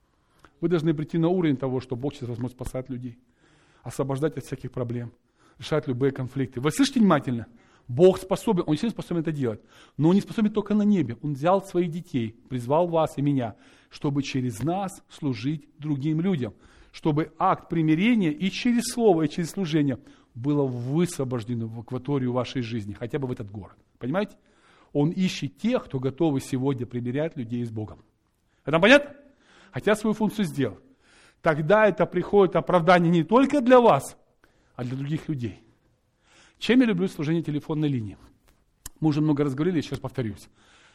Вы должны прийти на уровень того, что Бог через вас может спасать людей, освобождать от всяких проблем, решать любые конфликты. Вы слышите внимательно? Бог способен, Он действительно способен это делать, но Он не способен только на небе. Он взял своих детей, призвал вас и меня, чтобы через нас служить другим людям, чтобы акт примирения и через слово, и через служение было высвобождено в акваторию вашей жизни, хотя бы в этот город. Понимаете? Он ищет тех, кто готовы сегодня примирять людей с Богом. Это понятно? Хотя свою функцию сделал. Тогда это приходит оправдание не только для вас, а для других людей. Чем я люблю служение телефонной линии? Мы уже много раз говорили, сейчас повторюсь.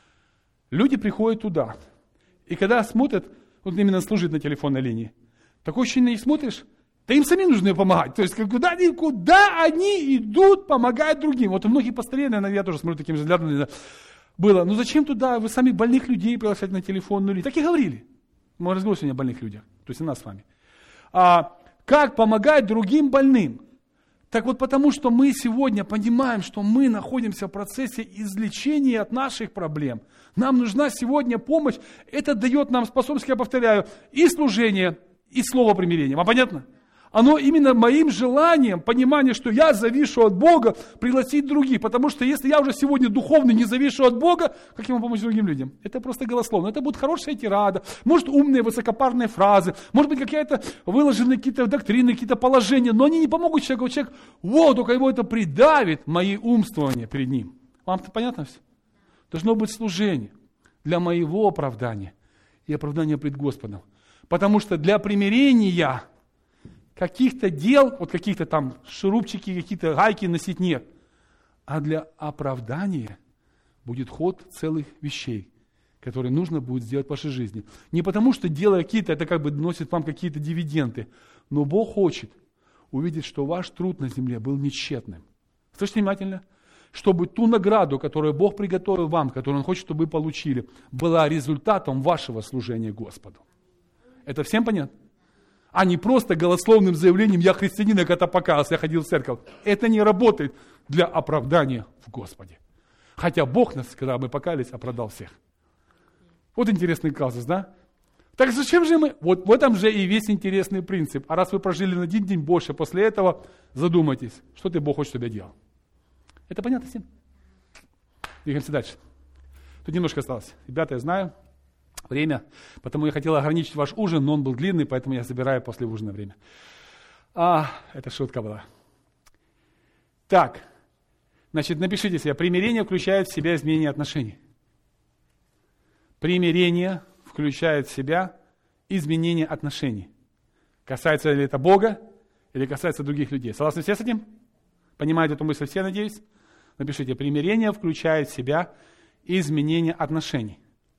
Люди приходят туда, и когда смотрят, вот именно служит на телефонной линии, такое ощущение, их смотришь, да им самим нужно помогать. То есть куда они, куда они идут помогать другим. Вот у многих пастырей, наверное, я тоже смотрю таким же взглядом, было, ну зачем туда, вы сами больных людей приглашать на телефонную линию? Так и говорили. Мы разговариваем сегодня о больных людях, то есть и нас с вами. А как помогать другим больным? Так вот потому, что мы сегодня понимаем, что мы находимся в процессе излечения от наших проблем. Нам нужна сегодня помощь. Это дает нам способность, я повторяю, и служение, и слово примирения. Вам понятно? Оно именно моим желанием, понимание, что я завишу от Бога, пригласить других. Потому что если я уже сегодня духовно не завишу от Бога, как я могу помочь другим людям? Это просто голословно. Это будет хорошая тирада, может умные высокопарные фразы, может быть какие-то выложенные какие-то доктрины, какие-то положения, но они не помогут человеку. Человек, вот, только его это придавит, мои умствования перед ним. Вам это понятно все? Должно быть служение для моего оправдания и оправдания пред Господом. Потому что для примирения каких-то дел, вот каких-то там шурупчики, какие-то гайки носить нет. А для оправдания будет ход целых вещей, которые нужно будет сделать в вашей жизни. Не потому, что делая какие-то, это как бы носит вам какие-то дивиденды, но Бог хочет увидеть, что ваш труд на земле был нечетным. Слышите внимательно? Чтобы ту награду, которую Бог приготовил вам, которую Он хочет, чтобы вы получили, была результатом вашего служения Господу. Это всем понятно? А не просто голословным заявлением «я христианин, я когда покаялся, я ходил в церковь». Это не работает для оправдания в Господе. Хотя Бог нас, когда мы покаялись, оправдал всех. Вот интересный казус, да? Так зачем же мы? Вот в этом же и весь интересный принцип. А раз вы прожили на один день больше, после этого задумайтесь, что ты, Бог, хочет, чтобы я делал. Это понятно всем? Двигаемся дальше. Тут немножко осталось. Ребята, я знаю. Время, потому я хотел ограничить ваш ужин, но он был длинный, поэтому я забираю после ужина время. А, это шутка была. Так, значит, напишите себе, примирение включает в себя изменение отношений. Примирение включает в себя изменение отношений. Касается ли это Бога или касается других людей? Согласны все с этим? Понимаете эту мысль все, надеюсь? Напишите, примирение включает в себя изменение отношений.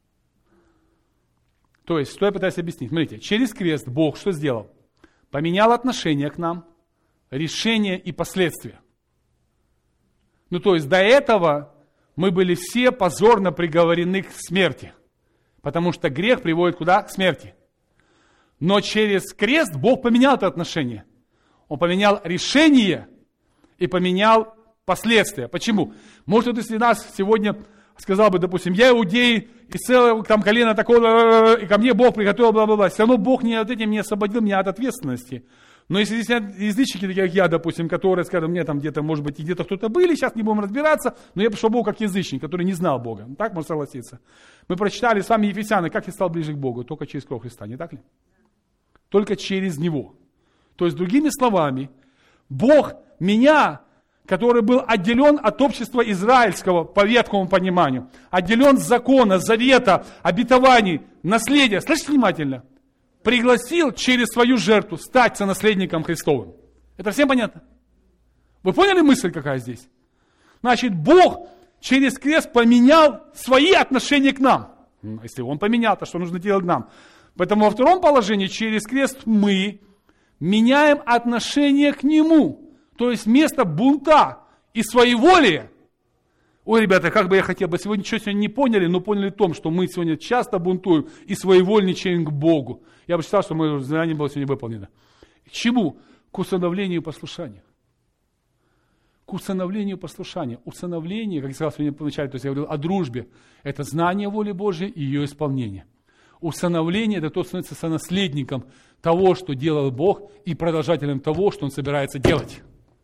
То есть, что я пытаюсь объяснить? Смотрите, через крест Бог что сделал? Поменял отношение к нам, решение и последствия. Ну, то есть, до этого мы были все позорно приговорены к смерти. Потому что грех приводит куда? К смерти. Но через крест Бог поменял это отношение. Он поменял решение и поменял последствия. Почему? Может, если нас сегодня сказал бы, допустим, я иудей, и целое там колено такое, и ко мне Бог приготовил, бла-бла-бла. Все равно Бог не от этим не освободил меня от ответственности. Но если здесь язычники, такие как я, допустим, которые, скажем, мне там где-то, может быть, и где-то кто-то были, сейчас не будем разбираться, но я пришел к Богу как язычник, который не знал Бога. Так можно согласиться. Мы прочитали с вами Ефесяны, как я стал ближе к Богу, только через кровь Христа, не так ли? Только через Него. То есть, другими словами, Бог меня, который был отделен от общества израильского, по ветхому пониманию, отделен с закона, завета, обетований, наследия. Слышите внимательно? Пригласил через свою жертву стать сонаследником Христовым. Это всем понятно? Вы поняли мысль какая здесь? Значит, Бог через крест поменял свои отношения к нам. Если Он поменял, то что нужно делать нам? Поэтому во втором положении через крест мы меняем отношение к Нему. То есть вместо бунта и своеволия Ой, ребята, как бы я хотел бы, сегодня ничего сегодня не поняли, но поняли в том, что мы сегодня часто бунтуем и своевольничаем к Богу. Я бы считал, что мое задание было сегодня выполнено. К чему? К усыновлению послушания. К усыновлению послушания. Усыновление, как я сказал сегодня вначале, то есть я говорил о дружбе, это знание воли Божьей и ее исполнение. Усыновление – это кто становится сонаследником того, что делал Бог, и продолжателем того, что Он собирается делать.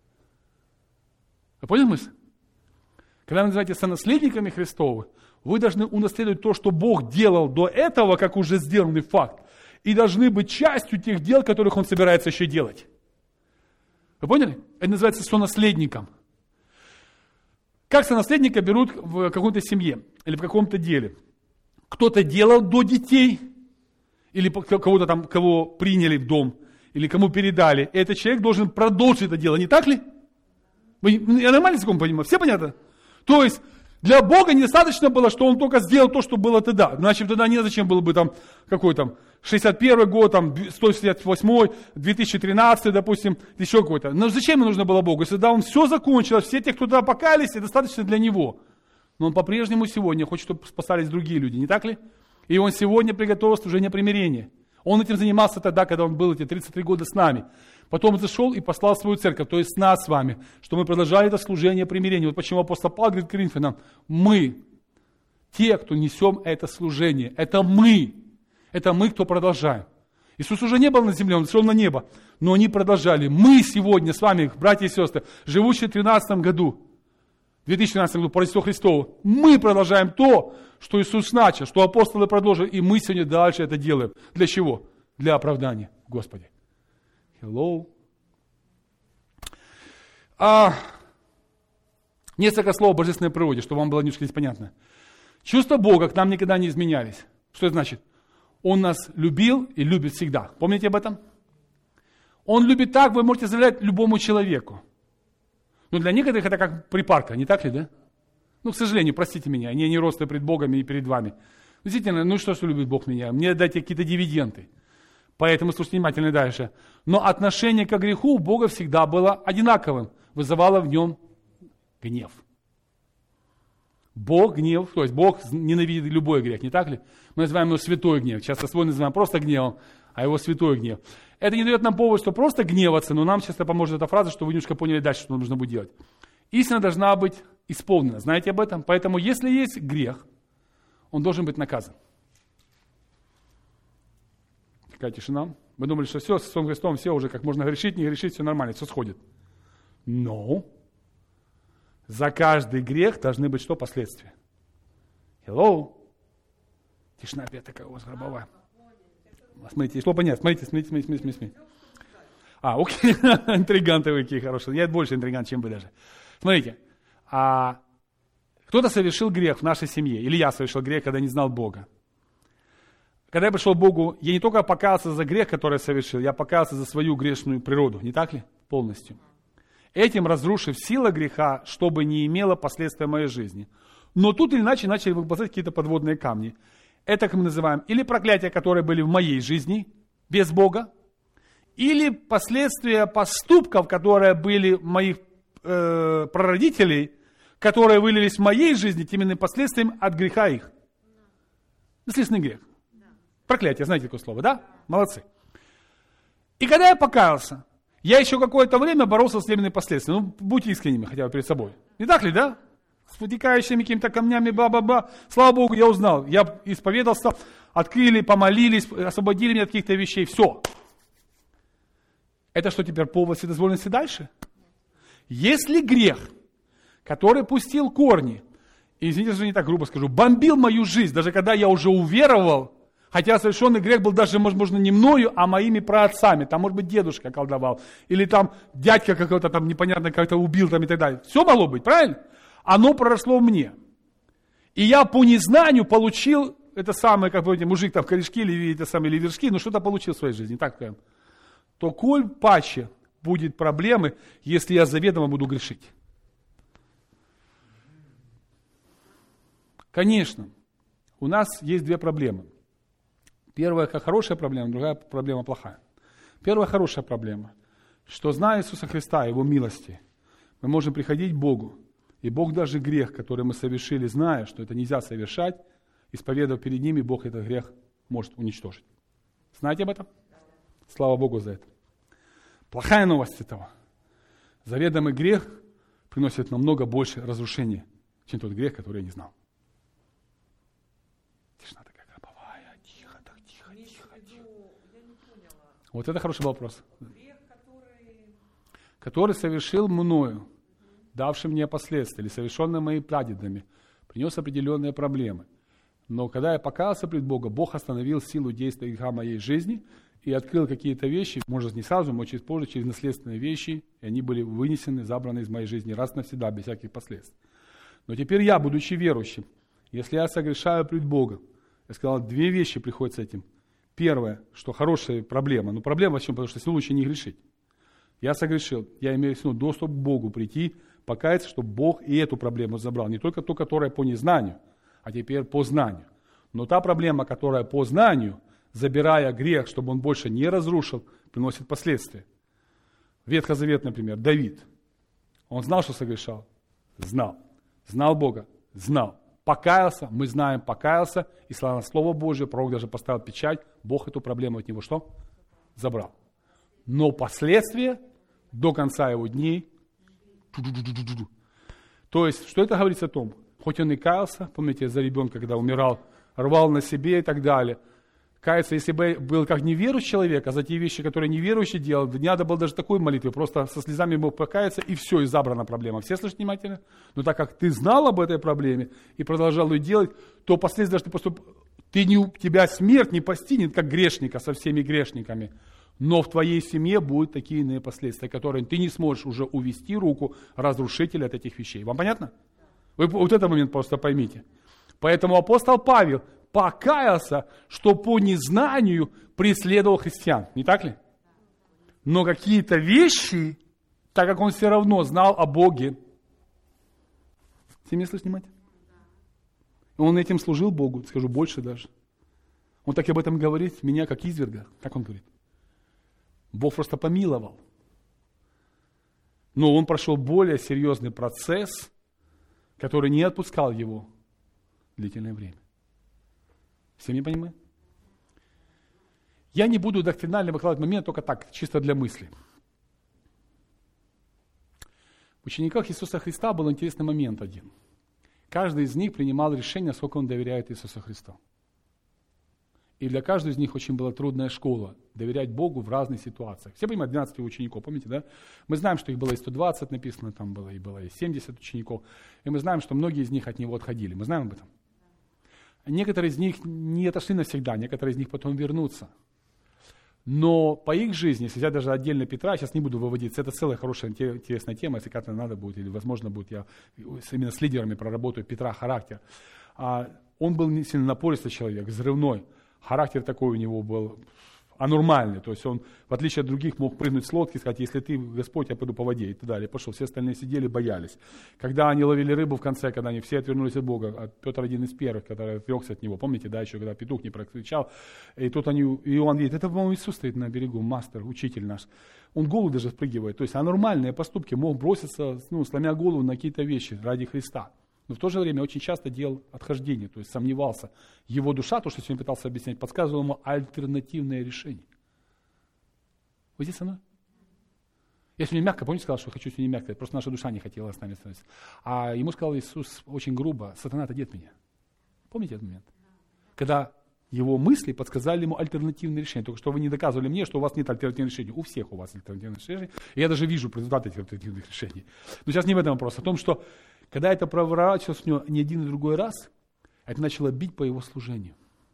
Вы поняли мысль? Когда вы называете сонаследниками Христовы, вы должны унаследовать то, что Бог делал до этого, как уже сделанный факт, и должны быть частью тех дел, которых Он собирается еще делать. Вы поняли? Это называется сонаследником. Как сонаследника берут в какой-то семье или в каком-то деле? Кто-то делал до детей, или кого-то там, кого приняли в дом, или кому передали. И этот человек должен продолжить это дело, не так ли? Вы, я нормально языком понимаю? Все понятно? То есть, для Бога недостаточно было, что Он только сделал то, что было тогда. Иначе тогда незачем было бы там, какой там, шестьдесят первый год, там, сто шестьдесят восьмой, две тысячи тринадцатый, допустим, еще какой-то. Но зачем ему нужно было Богу? Если тогда Он все закончил, все те, кто туда покаялись, это достаточно для Него. Но Он по-прежнему сегодня хочет, чтобы спасались другие люди, не так ли? И Он сегодня приготовил служение примирения. Он этим занимался тогда, когда Он был эти тридцать три года с нами. Потом зашел и послал свою церковь, то есть нас с вами, что мы продолжали это служение примирения. Вот почему апостол Павел говорит Коринфянам, мы, те, кто несем это служение, это мы, это мы, кто продолжаем. Иисус уже не был на земле, Он шел на небо, но они продолжали. Мы сегодня с вами, братья и сестры, живущие в тринадцатом году, две тысячи тринадцатом году, по Рождеству Христову, мы продолжаем то, что Иисус начал, что апостолы продолжили, и мы сегодня дальше это делаем. Для чего? Для оправдания Господи. Hello. А, несколько слов о божественной природе, чтобы вам было немножко непонятно. Чувства Бога к нам никогда не изменялись. Что это значит? Он нас любил и любит всегда. Помните об этом? Он любит так, вы можете заявлять любому человеку. Но для некоторых это как припарка, не так ли, да? Ну, к сожалению, простите меня, они не росли пред Богом и перед вами. Действительно, ну что, что любит Бог меня? Мне дайте какие-то дивиденды. Поэтому слушайте внимательно дальше. Но отношение к греху у Бога всегда было одинаковым. Вызывало в нем гнев. Бог гнев, то есть Бог ненавидит любой грех, не так ли? Мы называем его святой гнев. Часто свой называем просто гневом, а его святой гнев. Это не дает нам повод, что просто гневаться, но нам часто поможет эта фраза, что вы немножко поняли дальше, что нужно будет делать. Истина должна быть исполнена. Знаете об этом? Поэтому, если есть грех, он должен быть наказан. Такая тишина. Вы думали, что все, с Иисусом Христом все уже как можно грешить, не грешить, все нормально, все сходит. Но за каждый грех должны быть что? Последствия. Hello? Тишина опять такая у вас гробовая. Смотрите, что понять? Смотрите, смотрите, смотрите, смотрите, смотрите. А, окей, интриганты вы какие хорошие. Я больше интригант, чем вы даже. Смотрите, а, кто-то совершил грех в нашей семье, или я совершил грех, когда не знал Бога. Когда я пришел к Богу, я не только покаялся за грех, который я совершил, я покаялся за свою грешную природу, не так ли? Полностью. Этим разрушив силу греха, чтобы не имело последствия в моей жизни. Но тут или иначе начали выползать какие-то подводные камни. Это, как мы называем, или проклятия, которые были в моей жизни, без Бога, или последствия поступков, которые были моих э, прародителей, которые вылились в моей жизни, тем иным последствием от греха их. Наследственный грех. Проклятие, знаете такое слово, да? Молодцы. И когда я покаялся, я еще какое-то время боролся с теми последствиями. Ну, будьте искренними хотя бы перед собой. Не так ли, да? С вытекающими какими-то камнями, ба-ба-ба. Слава Богу, я узнал. Я исповедался, открыли, помолились, освободили меня от каких-то вещей. Все. Это что, теперь повод вседозволенности дальше? Если грех, который пустил корни, и, извините, что не так грубо скажу, бомбил мою жизнь, даже когда я уже уверовал, хотя совершенный грех был даже, возможно, не мною, а моими праотцами. Там, может быть, дедушка колдовал. Или там дядька какой-то там непонятно как-то убил там и так далее. Все могло быть, правильно? Оно проросло в мне. И я по незнанию получил, это самое, как бы, мужик там корешки или это самые, или вершки, но что-то получил в своей жизни, так скажем. То коль паче будет проблемы, если я заведомо буду грешить. Конечно, у нас есть две проблемы. Первая хорошая проблема, другая проблема плохая. Первая хорошая проблема, что зная Иисуса Христа, Его милости, мы можем приходить к Богу И Бог даже грех, который мы совершили, зная, что это нельзя совершать, исповедав перед ними, Бог этот грех может уничтожить. Знаете об этом? Слава Богу за это. Плохая новость этого. Заведомый грех приносит намного больше разрушения, чем тот грех, который я не знал. Тишина такая гробовая, тихо, так тихо, тихо, тихо. Вот это хороший вопрос. Грех, который... который совершил мною, давший мне последствия, или совершенный моими прадедами, принес определенные проблемы. Но когда я покаялся пред Богом, Бог остановил силу действия греха моей жизни и открыл какие-то вещи, может не сразу, может чуть позже, через наследственные вещи, и они были вынесены, забраны из моей жизни раз навсегда, без всяких последствий. Но теперь я, будучи верующим, если я согрешаю пред Богом, я сказал, две вещи приходят с этим. Первое, что хорошая проблема, но проблема в чем? Потому что если лучше не грешить. Я согрешил, я имею в виду доступ к Богу, прийти, покаяться, чтобы Бог и эту проблему забрал. Не только ту, которая по незнанию, а теперь по знанию. Но та проблема, которая по знанию, забирая грех, чтобы он больше не разрушил, приносит последствия. Ветхий Завет, например, Давид. Он знал, что согрешал? Знал. Знал Бога? Знал. Покаялся? Мы знаем, покаялся. И слава Слово Божие, пророк даже поставил печать. Бог эту проблему от него что? Забрал. Но последствия до конца его дней. То есть, что это говорится о том? Хоть он и каялся, помните, за ребенка, когда умирал, рвал на себе и так далее. Каяться, если бы был как неверующий человек, а за те вещи, которые неверующий делал, не надо было даже такой молитвы, просто со слезами мог покаяться, и все, и забрана проблема. Все слышат внимательно? Но так как ты знал об этой проблеме и продолжал ее делать, то последствия даже ты поступ... ты не, тебя смерть не постигнет, как грешника со всеми грешниками. Но в твоей семье будут такие иные последствия, которые ты не сможешь уже увести руку разрушителя от этих вещей. Вам понятно? Вы вот этот момент просто поймите. Поэтому апостол Павел покаялся, что по незнанию преследовал христиан. Не так ли? Но какие-то вещи, так как он все равно знал о Боге. Все меня слышат внимательно? Он этим служил Богу, скажу больше даже. Он так об этом говорит, меня как изверга. Как он говорит? Бог просто помиловал. Но он прошел более серьезный процесс, который не отпускал его длительное время. Все меня понимают? Я не буду доктринально выкладывать момент, только так, чисто для мысли. В учениках Иисуса Христа был интересный момент один. Каждый из них принимал решение, насколько он доверяет Иисусу Христу. И для каждого из них очень была трудная школа доверять Богу в разных ситуациях. Все понимают, двенадцать учеников, помните, да? Мы знаем, что их было и сто двадцать написано, там было и было и семьдесят учеников. И мы знаем, что многие из них от него отходили. Мы знаем об этом. Некоторые из них не отошли навсегда, некоторые из них потом вернутся. Но по их жизни, если взять даже отдельно Петра, сейчас не буду выводиться, это целая хорошая, интересная тема, если как-то надо будет, или возможно будет, я именно с лидерами проработаю Петра характер. Он был сильно напористый человек, взрывной. Характер такой у него был анормальный, то есть он, в отличие от других, мог прыгнуть с лодки и сказать, если ты, Господь, я пойду по воде, и так далее. Пошел, все остальные сидели, боялись. Когда они ловили рыбу в конце, когда они все отвернулись от Бога, а Петр один из первых, который отрекся от него, помните, да, еще когда петух не прокричал, и тут они, и Иоанн видит, это, по-моему, Иисус стоит на берегу, мастер, учитель наш. Он голову даже впрыгивает, то есть анормальные поступки, мог броситься, ну, сломя голову на какие-то вещи ради Христа. Но в то же время очень часто делал отхождение, то есть сомневался. Его душа, то, что сегодня пытался объяснять, подсказывала ему альтернативное решение. Вы здесь со мной? Я сегодня мягко, помните, сказал, что хочу сегодня мягко, просто наша душа не хотела с нами становиться. А ему сказал Иисус очень грубо, сатана, отойди от меня. Помните этот момент? Когда его мысли подсказали ему альтернативное решение. Только что вы не доказывали мне, что у вас нет альтернативных решений. У всех у вас альтернативных решений. И я даже вижу результаты этих альтернативных решений. Но сейчас не в этом вопрос, а о том, что когда это проворачивалось у него не один и другой раз, это начало бить по его служению.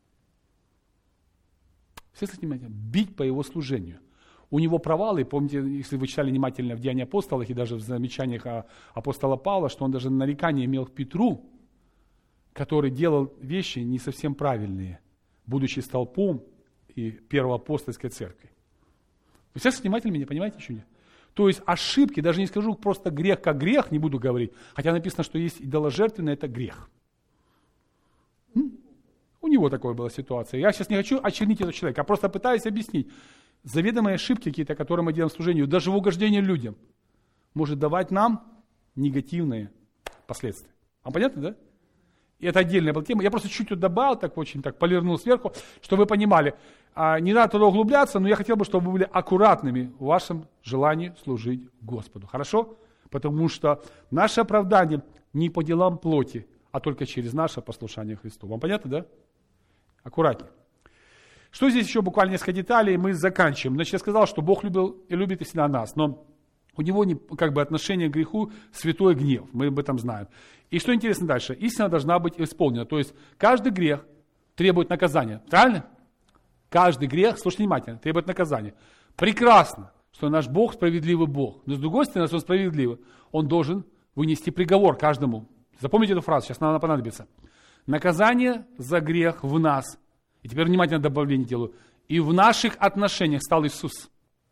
Все понимаете? Бить по его служению. У него провалы, помните, если вы читали внимательно в Деяниях апостолах и даже в замечаниях апостола Павла, что он даже нарекание имел к Петру, который делал вещи не совсем правильные, будучи столпом и первоапостольской церкви. Вы все внимательно меня понимаете еще нет? То есть ошибки, даже не скажу просто грех как грех, не буду говорить, хотя написано, что есть идоложертвенное, это грех. М? У него такая была ситуация. Я сейчас не хочу очернить этого человека, а просто пытаюсь объяснить. Заведомые ошибки какие-то, которые мы делаем в служении, даже в угождении людям, может давать нам негативные последствия. Вам понятно, да? И это отдельная была тема. Я просто чуть-чуть добавил, так очень так полирнул сверху, чтобы вы понимали. А, не надо туда углубляться, но я хотел бы, чтобы вы были аккуратными в вашем желании служить Господу. Хорошо? Потому что наше оправдание не по делам плоти, а только через наше послушание Христу. Вам понятно, да? Аккуратнее. Что здесь еще буквально несколько деталей, и мы заканчиваем. Значит, я сказал, что Бог любил и любит и всегда нас, но у него не, как бы отношение к греху святой гнев, мы об этом знаем. И что интересно дальше, истина должна быть исполнена, то есть каждый грех требует наказания, правильно? Каждый грех, слушайте внимательно, требует наказания. Прекрасно, что наш Бог справедливый Бог, но с другой стороны, если Он справедливый, Он должен вынести приговор каждому. Запомните эту фразу, сейчас она понадобится. Наказание за грех в нас, и теперь внимательно добавление делаю, и в наших отношениях стал Иисус.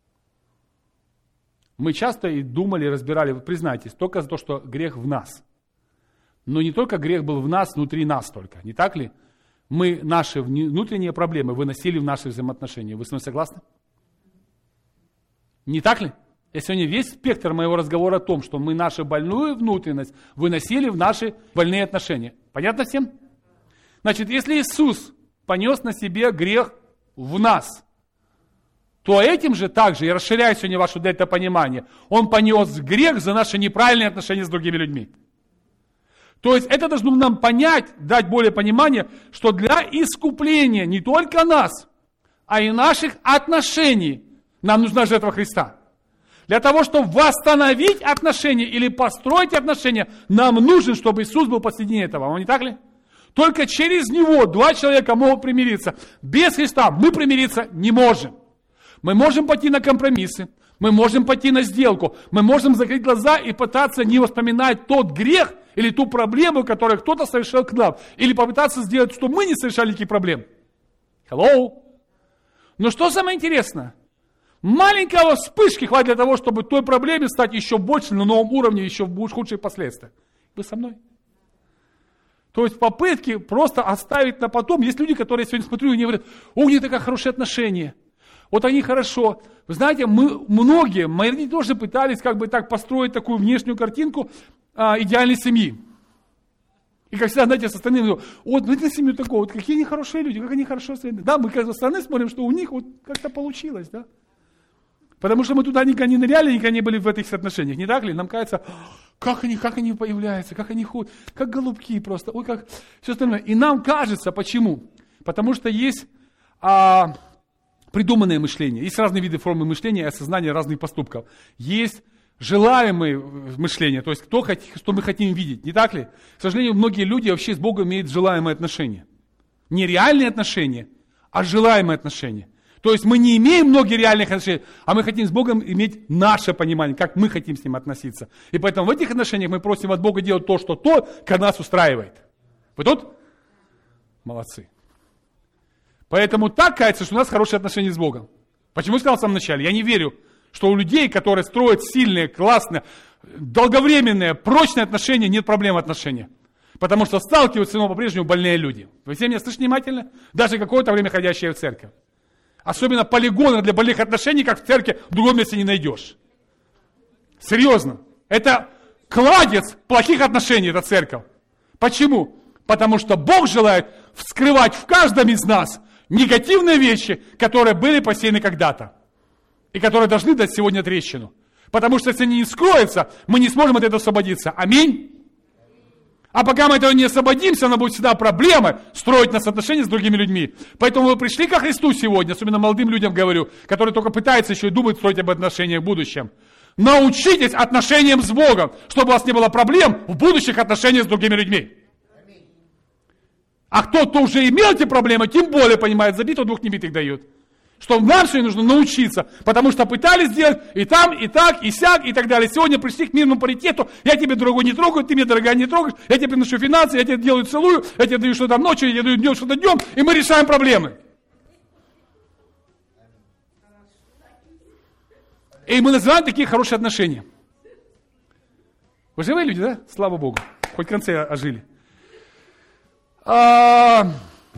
Мы часто и думали, разбирали, вы признайтесь, только за то, что грех в нас. Но не только грех был в нас, внутри нас только, не так ли? Мы наши внутренние проблемы выносили в наши взаимоотношения. Вы со мной согласны? Не так ли? И сегодня весь спектр моего разговора о том, что мы нашу больную внутренность выносили в наши больные отношения. Понятно всем? Значит, если Иисус понес на себе грех в нас, то этим же также, я расширяю сегодня ваше дельта-понимание, Он понес грех за наши неправильные отношения с другими людьми. То есть это должно нам понять, дать более понимание, что для искупления не только нас, а и наших отношений нам нужна жертва Христа. Для того, чтобы восстановить отношения или построить отношения, нам нужно, чтобы Иисус был посреди этого. Вам не так ли? Только через Него два человека могут примириться. Без Христа мы примириться не можем. Мы можем пойти на компромиссы, мы можем пойти на сделку, мы можем закрыть глаза и пытаться не вспоминать тот грех или ту проблему, которую кто-то совершил к нам, или попытаться сделать, что мы не совершали никаких проблем. Hello? Но что самое интересное? Маленького вспышки хватит для того, чтобы той проблеме стать еще больше, на новом уровне, еще в худшие последствия. Вы со мной? То есть попытки просто оставить на потом. Есть люди, которые я сегодня смотрю, и они говорят, о, у них такое хорошее отношение. Вот они хорошо. Вы знаете, мы многие, мои родители тоже пытались как бы так построить такую внешнюю картинку а, идеальной семьи. И как всегда, знаете, со стороны, вот, смотрите на семью такого, вот какие они хорошие люди, как они хорошо стоят. Да, мы как со стороны смотрим, что у них вот как-то получилось, да. Потому что мы туда никогда не ныряли, никогда не были в этих отношениях, не так ли? Нам кажется, как они, как они появляются, как они ходят, как голубки просто, ой, как все остальное. И нам кажется, почему? Потому что есть а, придуманное мышление, есть разные виды формы мышления и осознания разных поступков. Есть желаемое мышление, то есть то, что мы хотим видеть, не так ли? К сожалению, многие люди вообще с Богом имеют желаемые отношения. Не реальные отношения, а желаемые отношения. То есть мы не имеем многие реальных отношений, а мы хотим с Богом иметь наше понимание, как мы хотим с Ним относиться. И поэтому в этих отношениях мы просим от Бога делать то, что то, как нас устраивает. Вы тут? Молодцы. Поэтому так кажется, что у нас хорошие отношения с Богом. Почему я сказал в самом начале? Я не верю, что у людей, которые строят сильные, классные, долговременные, прочные отношения, нет проблем в отношениях. Потому что сталкиваются, но по-прежнему больные люди. Вы все меня слышите внимательно? Даже какое-то время ходящие в церковь. Особенно полигона для больных отношений, как в церкви, в другом месте не найдешь. Серьезно. Это кладезь плохих отношений, эта церковь. Почему? Потому что Бог желает вскрывать в каждом из нас негативные вещи, которые были посеяны когда-то. И которые должны дать сегодня трещину. Потому что если они не вскроются, мы не сможем от этого освободиться. Аминь. А пока мы этого не освободимся, она будет всегда проблема строить нас отношения с другими людьми. Поэтому вы пришли ко Христу сегодня, особенно молодым людям говорю, которые только пытаются еще и думать строить об отношениях в будущем. Научитесь отношениям с Богом, чтобы у вас не было проблем в будущих отношениях с другими людьми. А кто, кто уже имел эти проблемы, тем более понимает, забитого двух небитых дают. Что нам сегодня нужно научиться, потому что пытались сделать и там, и так, и сяк, и так далее. Сегодня пришли к мирному паритету, я тебе, дорогой, не трогаю, ты меня, дорогая, не трогаешь, я тебе приношу финансы, я тебе делаю целую, я тебе даю что-то ночью, я тебе даю днем, что-то днем, и мы решаем проблемы. И мы называем такие хорошие отношения. Вы живые люди, да? Слава Богу. Хоть в конце ожили. А...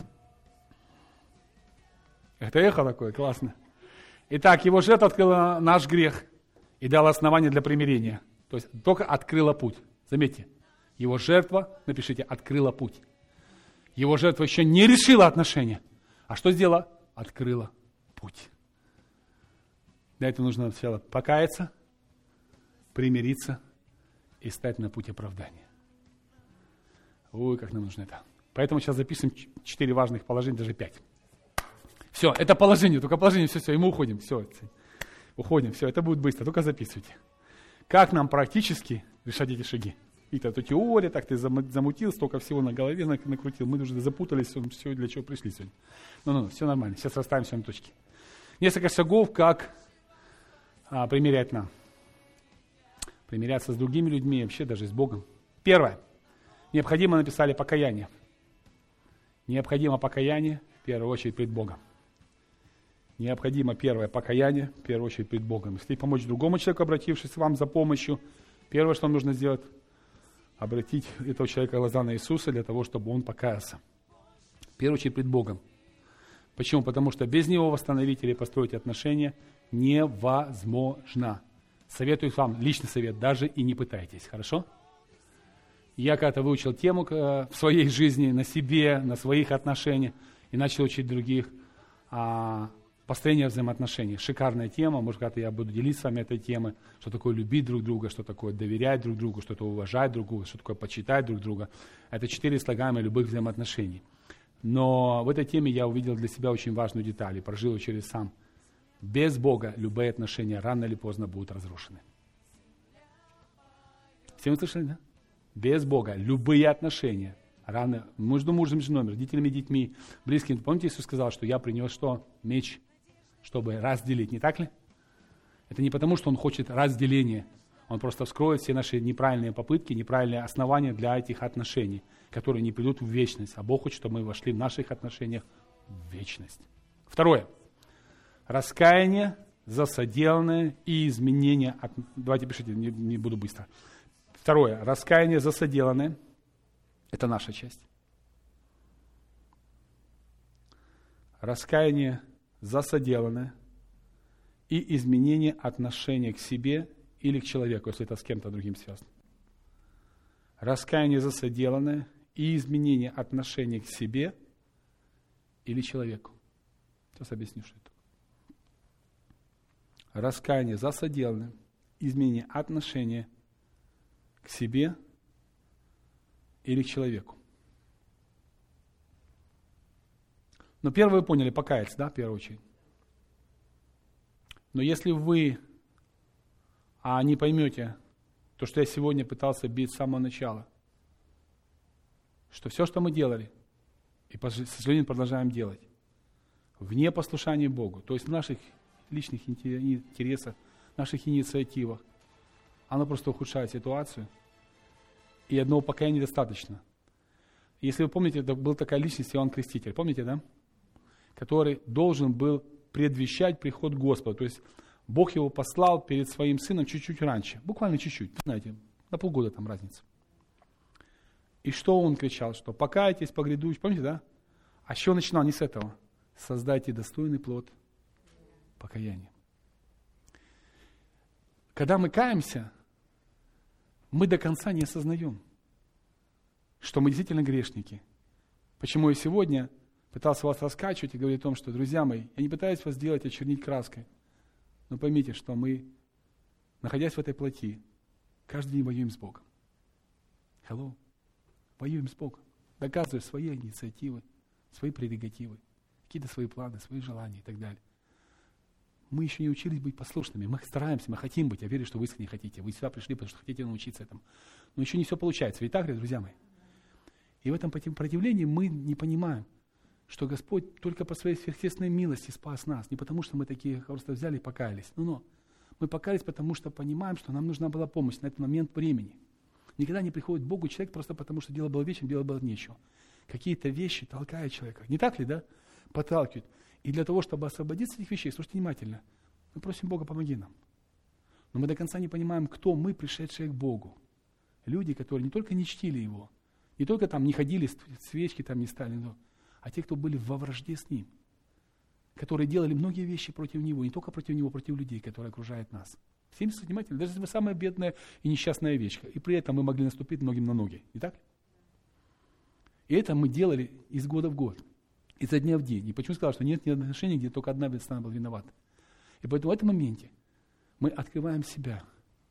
Это эхо такое, классно. Итак, его жертва открыла наш грех и дала основание для примирения. То есть только открыла путь. Заметьте, Его жертва, напишите, открыла путь. Его жертва еще не решила отношения. А что сделала? Открыла путь. Для этого нужно сначала покаяться, примириться и стать на путь оправдания. Ой, как нам нужно это. Поэтому сейчас записываем четыре важных положения, даже пять. Все, это положение, только положение, все, все, и мы уходим, все. Уходим, все, это будет быстро, только записывайте. Как нам практически решать эти шаги? И-то то теория, так ты замутил, столько всего на голове накрутил, мы уже запутались, все, для чего пришли сегодня. Ну-ну, все нормально, сейчас расставим все на точки. Несколько шагов, как а, примирять нам. Примиряться с другими людьми, вообще даже с Богом. Первое. Необходимо, написали, покаяние. Необходимо покаяние, в первую очередь, пред Богом. Необходимо первое покаяние, в первую очередь, пред Богом. Если помочь другому человеку, обратившись к вам за помощью, первое, что нужно сделать, обратить этого человека глаза на Иисуса для того, чтобы он покаялся. В первую очередь, пред Богом. Почему? Потому что без Него восстановить или построить отношения невозможно. Советую вам, личный совет, даже и не пытайтесь, хорошо? Я когда-то выучил тему в своей жизни, на себе, на своих отношениях, и начал учить других а, построение взаимоотношений. Шикарная тема, может, когда-то я буду делиться с вами этой темой, что такое любить друг друга, что такое доверять друг другу, что такое уважать друг друга, что такое почитать друг друга. Это четыре слагаемые любых взаимоотношений. Но в этой теме я увидел для себя очень важную деталь и прожил ее через сам. Без Бога любые отношения рано или поздно будут разрушены. Все вы слышали, да? Без Бога любые отношения рано, между мужем и женой, родителями и детьми, близкими. Помните, Иисус сказал, что я принес что? Меч, чтобы разделить, не так ли? Это не потому, что Он хочет разделения. Он просто вскроет все наши неправильные попытки, неправильные основания для этих отношений, которые не придут в вечность. А Бог хочет, чтобы мы вошли в наших отношениях в вечность. Второе. Раскаяние за соделанное и изменение. От... Давайте пишите, не, не буду быстро. Второе. Раскаяние за соделанное. Это наша часть. Раскаяние за соделанное и изменение отношения к себе или к человеку, если это с кем-то другим связано. Раскаяние за соделанное и изменение отношения к себе или человеку. Сейчас объясню, что это. Раскаяние за соделанное, изменение отношения к себе или к человеку. Но первое вы поняли, покаяться, да, в первую очередь. Но если вы а не поймете то, что я сегодня пытался бить с самого начала, что все, что мы делали, и, к сожалению, продолжаем делать, вне послушания Богу, то есть в наших личных интересах, наших инициативах, оно просто ухудшает ситуацию, и одного покаяния недостаточно. Если вы помните, это был такая личность Иоанн Креститель, помните, да? Который должен был предвещать приход Господа, то есть Бог его послал перед своим сыном чуть-чуть раньше, буквально чуть-чуть, знаете, на полгода там разница. И что он кричал, что покайтесь по грядущему, помните, да? А с чего начинал? Не с этого. Создайте достойный плод покаяния. Когда мы каемся, мы до конца не осознаем, что мы действительно грешники. Почему я сегодня пытался вас раскачивать и говорить о том, что, друзья мои, я не пытаюсь вас делать, очернить краской, но поймите, что мы, находясь в этой плоти, каждый день воюем с Богом. Hello. Воюем с Богом, доказывая свои инициативы, свои прерогативы, какие-то свои планы, свои желания и так далее. Мы еще не учились быть послушными. Мы стараемся, мы хотим быть. Я верю, что вы искренне хотите. Вы сюда пришли, потому что хотите научиться этому. Но еще не все получается. Ведь так, друзья мои? И в этом противлении мы не понимаем, что Господь только по своей сверхъестественной милости спас нас. Не потому, что мы такие просто взяли и покаялись. Но-но. Мы покаялись, потому что понимаем, что нам нужна была помощь на этот момент времени. Никогда не приходит к Богу человек просто потому, что дело было вечером, дело было нечего. Какие-то вещи толкают человека. Не так ли, да? Подталкивают. И для того, чтобы освободиться от этих вещей, слушайте внимательно, мы просим Бога, помоги нам. Но мы до конца не понимаем, кто мы, пришедшие к Богу. Люди, которые не только не чтили Его, не только там не ходили, свечки там не стали, но, а те, кто были во вражде с Ним, которые делали многие вещи против Него, не только против Него, против людей, которые окружают нас. Всем внимательно. Даже если вы самая бедная и несчастная овечка. И при этом мы могли наступить многим на ноги. Не так ли? И это мы делали из года в год. Изо дня в день. И почему сказал, что нет ни отношений, где только одна сторона была виновата. И поэтому в этом моменте мы открываем себя.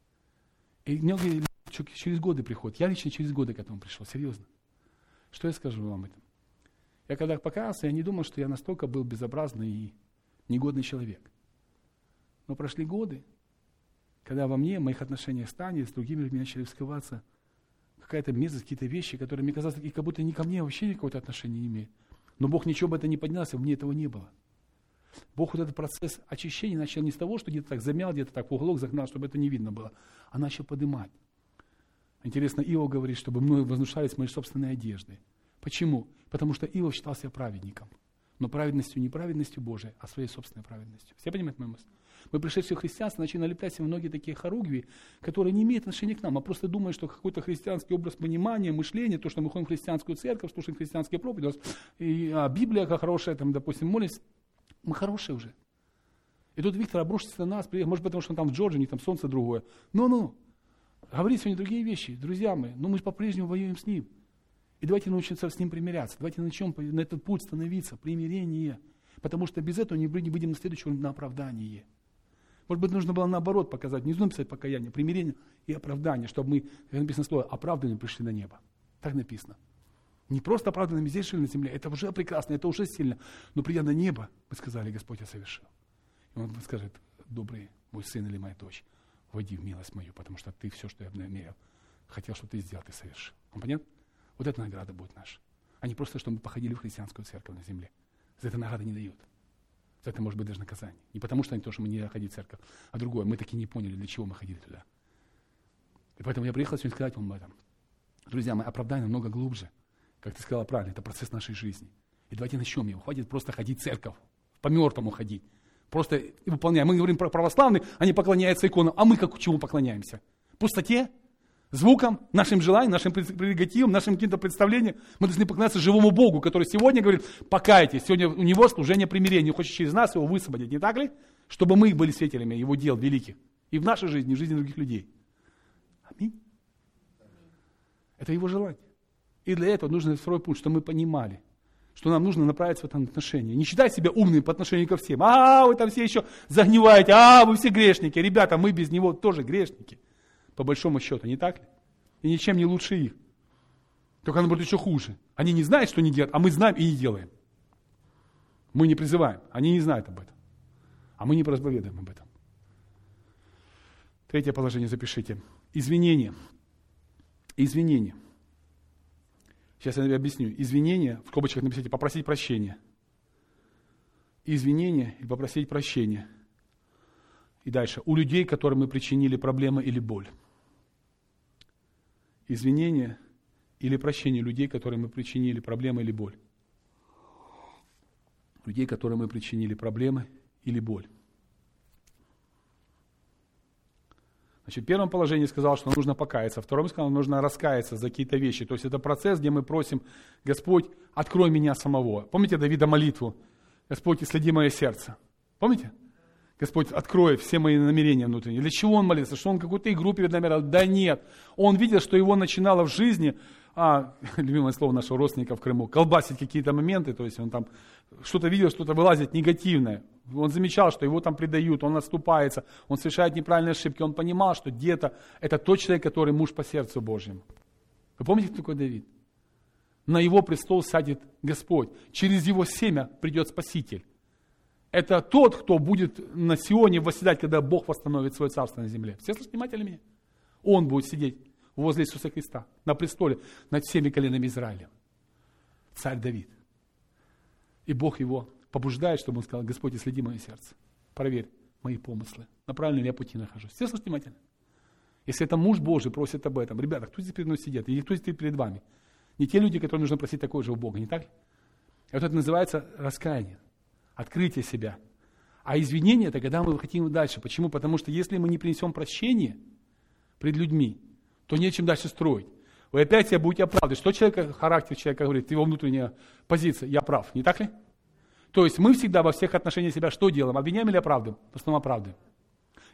И многие через годы приходят. Я лично через годы к этому пришел. Серьезно. Что я скажу вам этом? Я когда покаялся, я не думал, что я настолько был безобразный и негодный человек. Но прошли годы, когда во мне, в моих отношениях с Таней, с другими людьми начали вскрываться какая-то мерзость, какие-то вещи, которые мне казалось, и как будто ни ко мне вообще никакого отношения не имеют. Но Бог ничего бы это не поднялся, мне этого не было. Бог вот этот процесс очищения начал не с того, что где-то так замял, где-то так в уголок загнал, чтобы это не видно было, а начал поднимать. Интересно, Иов говорит, чтобы мною вознушались мои собственные одежды. Почему? Потому что Иов считал себя праведником. Но праведностью не праведностью Божией, а своей собственной праведностью. Все понимают мою мысль? Мы, пришедшие в христианство, начали налеплять себе многие такие хоругви, которые не имеют отношения к нам, а просто думают, что какой-то христианский образ понимания, мышления, то, что мы ходим в христианскую церковь, слушаем христианские проповеди, и а, Библия как хорошая, там, допустим, молимся, мы хорошие уже. И тут Виктор обрушится на нас, может, потому что он там в Джорджии, у них там солнце другое. Ну-ну, говорит сегодня другие вещи, друзья мои, но мы же по-прежнему воюем с ним. И давайте научимся с ним примиряться, давайте начнем на этот путь становиться, примирение. Потому что без этого не выйдем на следующий уровень, на оправдание. Может быть, нужно было наоборот показать, не нужно писать покаяние, примирение и оправдание, чтобы мы, как написано слово, оправданными пришли на небо. Так написано. Не просто оправданными здесь жили на земле, это уже прекрасно, это уже сильно. Но придя на небо, мы сказали, Господь, я совершил. И Он скажет, добрый мой сын или моя дочь, войди в милость мою, потому что ты все, что я намерил, хотел, чтобы ты сделал, ты совершил. Он понятно? Вот эта награда будет наша. А не просто, что мы походили в христианскую церковь на земле. За это награды не дают. За это может быть даже наказание. Не потому, что не то, что мы не ходили в церковь, а другое. Мы таки не поняли, для чего мы ходили туда. И поэтому я приехал сегодня сказать вам об этом. Друзья мои, оправдание намного глубже. Как ты сказала правильно, это процесс нашей жизни. И давайте начнем его. Хватит просто ходить в церковь, по-мертвому ходить. Просто выполняем. Мы говорим про православных, они поклоняются иконам. А мы как к чему поклоняемся? Пустоте? Звукам, нашим желаниям, нашим прерогативам, нашим каким-то представлениям. Мы должны поклоняться живому Богу, который сегодня говорит, покайтесь. Сегодня у Него служение примирения. Он хочет через нас Его высвободить, не так ли? Чтобы мы были свидетелями Его дел великих. И в нашей жизни, и в жизни других людей. Аминь. Это Его желание. И для этого нужен второй пункт, что мы понимали, что нам нужно направиться в этом отношении. Не считай себя умным по отношению ко всем. А, вы там все еще загниваете, а, вы все грешники. Ребята, мы без Него тоже грешники. По большому счету, не так ли? И ничем не лучше их. Только наоборот еще хуже. Они не знают, что не делают, а мы знаем и не делаем. Мы не призываем, они не знают об этом. А мы не проповедуем об этом. Третье положение запишите. Извинение. Извинение. Сейчас я объясню. Извинение, в скобочках напишите, попросить прощения. Извинение и попросить прощения. И дальше. У людей, которым мы причинили проблемы или боль. Извинение или прощение людей, которым мы причинили проблемы или боль. Людей, которым мы причинили проблемы или боль. Значит, в первом положении сказал, что нужно покаяться. В втором сказал, нужно раскаяться за какие-то вещи. То есть это процесс, где мы просим, Господь, открой меня самого. Помните Давида молитву? Господь, исследи мое сердце. Помните? Господь, открой все мои намерения внутренние. Для чего он молится? Что он какую-то игру перед нами играл? Да нет. Он видел, что его начинало в жизни, а, любимое слово нашего родственника в Крыму, колбасить какие-то моменты, то есть он там что-то видел, что-то вылазит негативное. Он замечал, что его там предают, он отступается, он совершает неправильные ошибки. Он понимал, что где-то это тот человек, который муж по сердцу Божьему. Вы помните, кто такой Давид? На его престол сядет Господь. Через его семя придет Спаситель. Это тот, кто будет на Сионе восседать, когда Бог восстановит свое царство на земле. Все слышите внимательно меня? Он будет сидеть возле Иисуса Христа, на престоле, над всеми коленами Израиля. Царь Давид. И Бог его побуждает, чтобы он сказал, Господь, исследи мое сердце. Проверь мои помыслы. На правильном ли я пути нахожусь. Все слышите внимательно? Если это муж Божий просит об этом, ребята, кто здесь перед мной сидит? Или кто здесь перед вами? Не те люди, которые нужно просить такое же у Бога, не так ли? И вот это называется раскаяние. Открытие себя. А извинение – это когда мы хотим дальше. Почему? Потому что если мы не принесем прощение пред людьми, то нечем дальше строить. Вы опять себя будете оправдывать. Что человек, характер человека говорит, его внутренняя позиция, я прав, не так ли? То есть мы всегда во всех отношениях себя что делаем? Обвиняем или оправдываем? В основном оправдываем.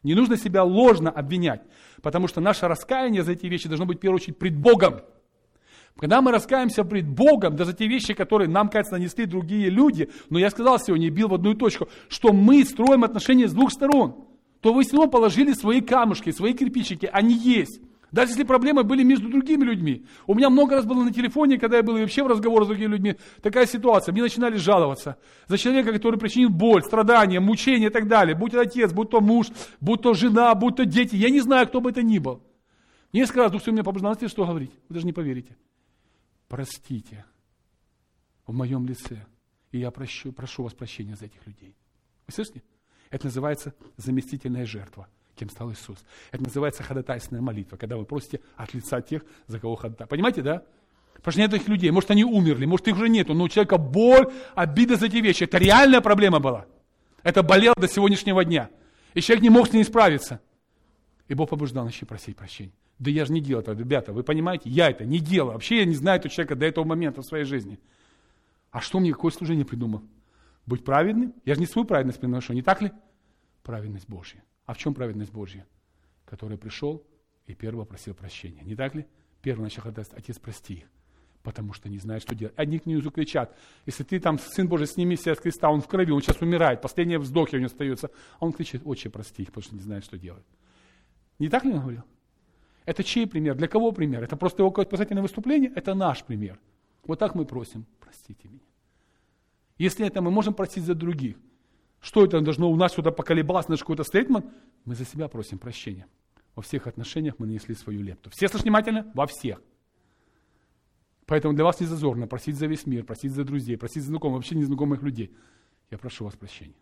Не нужно себя ложно обвинять, потому что наше раскаяние за эти вещи должно быть в первую очередь пред Богом. Когда мы раскаемся пред Богом, да за те вещи, которые нам, кажется, нанесли другие люди, но я сказал сегодня, и бил в одну точку, что мы строим отношения с двух сторон, то вы все равно положили свои камушки, свои кирпичики, они есть. Даже если проблемы были между другими людьми. У меня много раз было на телефоне, когда я был вообще в разговоре с другими людьми, такая ситуация. Мне начинали жаловаться за человека, который причинил боль, страдания, мучения и так далее. Будь то отец, будь то муж, будь то жена, будь то дети. Я не знаю, кто бы это ни был. Несколько раз Дух Святой меня побуждал, знаете, что говорить? Вы даже не поверите. Простите в моем лице. И я прощу, прошу вас прощения за этих людей. Вы слышите? Это называется заместительная жертва. Кем стал Иисус. Это называется ходатайственная молитва, когда вы просите от лица тех, за кого ходатайствуете. Понимаете, да? Потому что нет этих людей. Может, они умерли, может, их уже нету, но у человека боль, обида за эти вещи. Это реальная проблема была. Это болело до сегодняшнего дня. И человек не мог с ней справиться. И Бог побуждал, начни просить прощения. Да я же не делал это, ребята, вы понимаете? Я это не делал. Вообще я не знаю этого человека до этого момента в своей жизни. А что мне, какое служение придумал? Быть праведным? Я же не свою праведность приношу, не так ли? Праведность Божья. А в чем праведность Божья? Который пришел и первого просил прощения. Не так ли? Первый начал ходатайствовать: Отец, прости их, потому что не знают, что делать. Одни к нему кричат: если ты там, Сын Божий, сними себя с креста, он в крови, он сейчас умирает, последние вздохи у него остаются. А он кричит: Отче, прости их, потому что не знают, что делать. Не так ли он говорил? Это чей пример? Для кого пример? Это просто его какое-то спасательное выступление? Это наш пример. Вот так мы просим: простите меня. Если это мы можем просить за других, что это должно у нас сюда поколебалось, наш какой-то стейтмент? Мы за себя просим прощения. Во всех отношениях мы нанесли свою лепту. Все слышны внимательно? Во всех. Поэтому для вас не зазорно просить за весь мир, просить за друзей, просить за знакомых, вообще незнакомых людей. Я прошу вас прощения.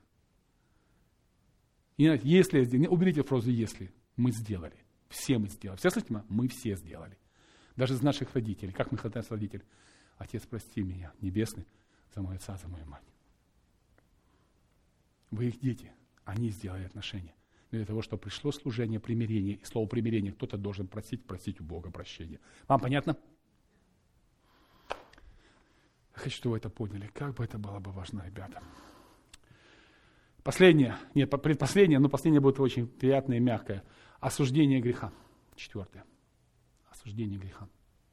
И если, уберите фразу «если», мы сделали. Все мы сделали. Все слышите? Мы все сделали. Даже из наших родителей. Как мы ходатайствуем с родителями? Отец, прости меня, небесный, за моего отца, за мою мать. Вы их дети, они сделали отношения. Но для того, чтобы пришло служение примирения, и слово примирение, кто-то должен просить, просить у Бога прощения. Вам понятно? Я хочу, чтобы вы это поняли. Как бы это было бы важно, ребята. Последнее, нет, предпоследнее, но последнее будет очень приятное и мягкое. Осуждение греха. Четвертое. Осуждение греха.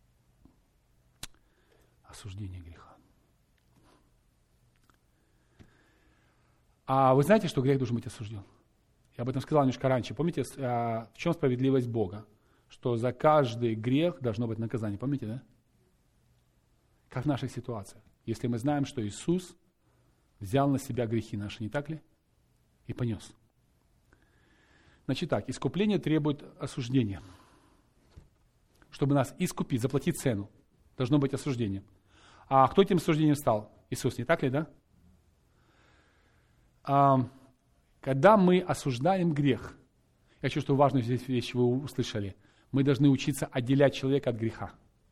Осуждение греха. А вы знаете, что грех должен быть осужден? Я об этом сказал немножко раньше. Помните, в чем справедливость Бога? Что за каждый грех должно быть наказание. Помните, да? Как в наших ситуациях. Если мы знаем, что Иисус взял на себя грехи наши, не так ли? И понес. Значит так, искупление требует осуждения. Чтобы нас искупить, заплатить цену, должно быть осуждение. А кто этим осуждением стал? Иисус, не так ли, да? Когда мы осуждаем грех, я хочу, что важную здесь вещь вы услышали, мы должны учиться отделять человека от греха.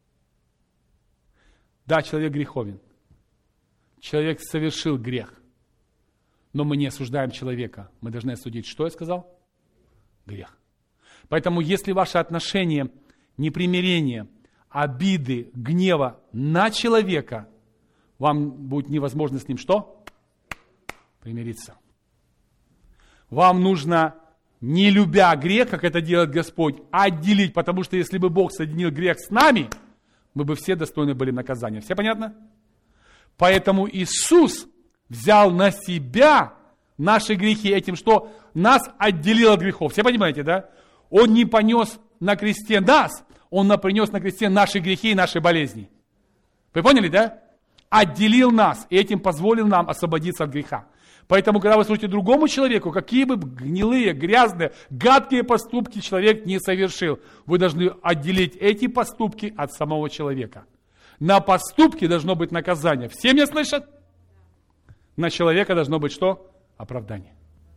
Да, человек греховен. Человек совершил грех. Но мы не осуждаем человека. Мы должны осудить, что я сказал? Грех. Поэтому, если ваше отношение непримирения, обиды, гнева на человека, вам будет невозможно с ним что? Примириться. Вам нужно, не любя грех, как это делает Господь, отделить, потому что если бы Бог соединил грех с нами, мы бы все достойны были наказания. Все понятно? Поэтому Иисус взял на себя наши грехи этим, что нас отделил от грехов. Все понимаете, да? Он не понес на кресте нас, Он принес на кресте наши грехи и наши болезни. Вы поняли, да? Отделил нас и этим позволил нам освободиться от греха. Поэтому, когда вы служите другому человеку, какие бы гнилые, грязные, гадкие поступки человек не совершил, вы должны отделить эти поступки от самого человека. На поступки должно быть наказание. Все меня слышат? На человека должно быть что? Оправдание.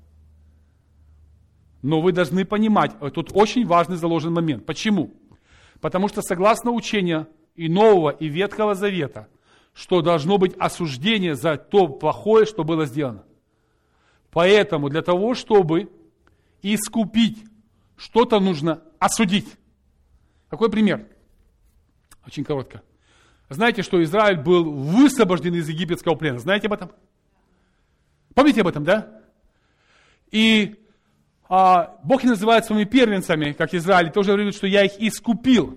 Но вы должны понимать, тут очень важный заложен момент. Почему? Потому что согласно учению и Нового, и Ветхого Завета, что должно быть осуждение за то плохое, что было сделано. Поэтому для того, чтобы искупить, что-то нужно осудить. Какой пример? Очень коротко. Знаете, что Израиль был высвобожден из египетского плена? Знаете об этом? Помните об этом, да? И а, Бог их называет своими первенцами, как Израиль, тоже говорит, что я их искупил.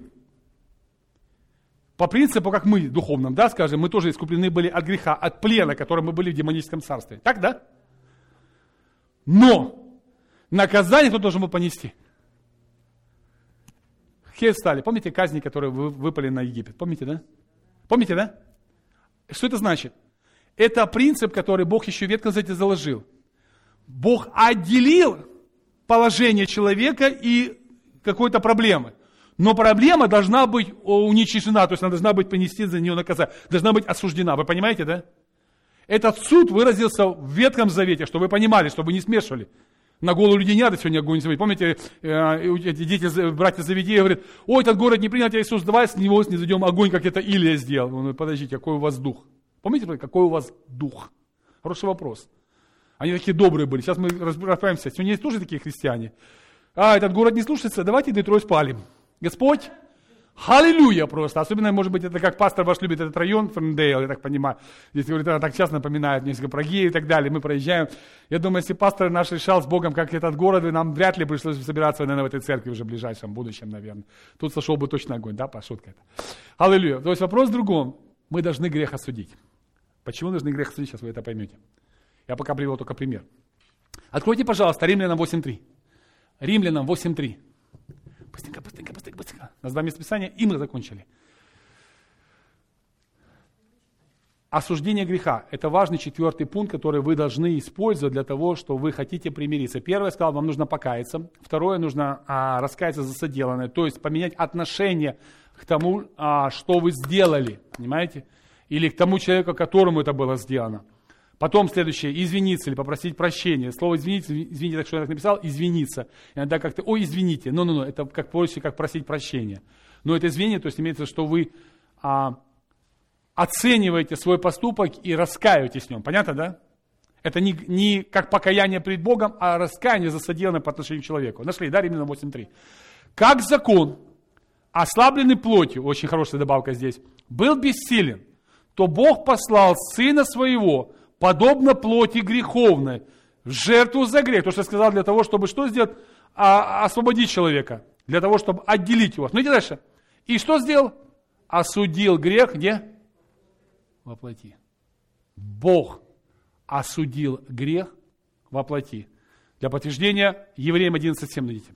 По принципу, как мы духовном, да, скажем, мы тоже искуплены были от греха, от плена, которым мы были в демоническом царстве. Так, да? Но наказание кто должен был понести? Какие стали? Помните казни, которые вы выпали на Египет? Помните, да? Помните, да? Что это значит? Это принцип, который Бог еще в Ветхом Завете заложил. Бог отделил положение человека и какой-то проблемы. Но проблема должна быть уничтожена, то есть она должна быть понести за нее наказание, должна быть осуждена. Вы понимаете, да? Этот суд выразился в Ветхом Завете, чтобы вы понимали, чтобы вы не смешивали. На голову людей не надо сегодня огонь заводить. Помните, эти дети, братья Завидея говорят, ой, этот город не принял тебя, Иисус, давай с него снизойдем огонь, как это Илия сделал. Он говорит, подождите, какой у вас дух? Помните, какой у вас дух? Хороший вопрос. Они такие добрые были. Сейчас мы разбираемся. Сегодня есть тоже такие христиане. А, этот город не слушается, давайте Детройт спалим. Господь, аллилуйя просто. Особенно, может быть, это как пастор ваш любит этот район, Ферндейл, я так понимаю. Здесь, говорит, она так часто напоминает несколько про геев и так далее. Мы проезжаем. Я думаю, если пастор наш решал с Богом, как этот город, нам вряд ли пришлось бы собираться, наверное, в этой церкви уже в ближайшем будущем, наверное. Тут сошел бы точно огонь, да, пошутка это. Аллилуйя. То есть вопрос в другом. Мы должны грех осудить. Почему должны грех осудить? Сейчас вы это поймете. Я пока привел только пример. Откройте, пожалуйста, Римлянам восемь три. Римлянам восемь три. Быстренько, быстренько, быстренько, быстренько. У нас два местописания, и мы закончили. Осуждение греха. Это важный четвертый пункт, который вы должны использовать для того, что вы хотите примириться. Первое, я сказал, вам нужно покаяться. Второе, нужно а, раскаяться за соделанное. То есть поменять отношение к тому, а, что вы сделали. Понимаете? Или к тому человеку, которому это было сделано. Потом следующее, извиниться или попросить прощения. Слово извиниться, извините, так что я так написал, извиниться. Иногда как-то, ой, извините, ну-ну-ну, это как проще, как просить прощения. Но это извинение, то есть имеется, что вы а, оцениваете свой поступок и раскаиваетесь в нем. Понятно, да? Это не, не как покаяние перед Богом, а раскаяние за содеянное по отношению к человеку. Нашли, да, Римлянам восемь три. Как закон, ослабленный плотью, очень хорошая добавка здесь, был бессилен, то Бог послал Сына Своего, подобно плоти греховной, в жертву за грех. То, что я сказал, для того, чтобы что сделать? А, освободить человека. Для того, чтобы отделить его. Смотрите дальше. И что сделал? Осудил грех где? Во плоти. Бог осудил грех во плоти. Для подтверждения Евреям одиннадцать семь найдите.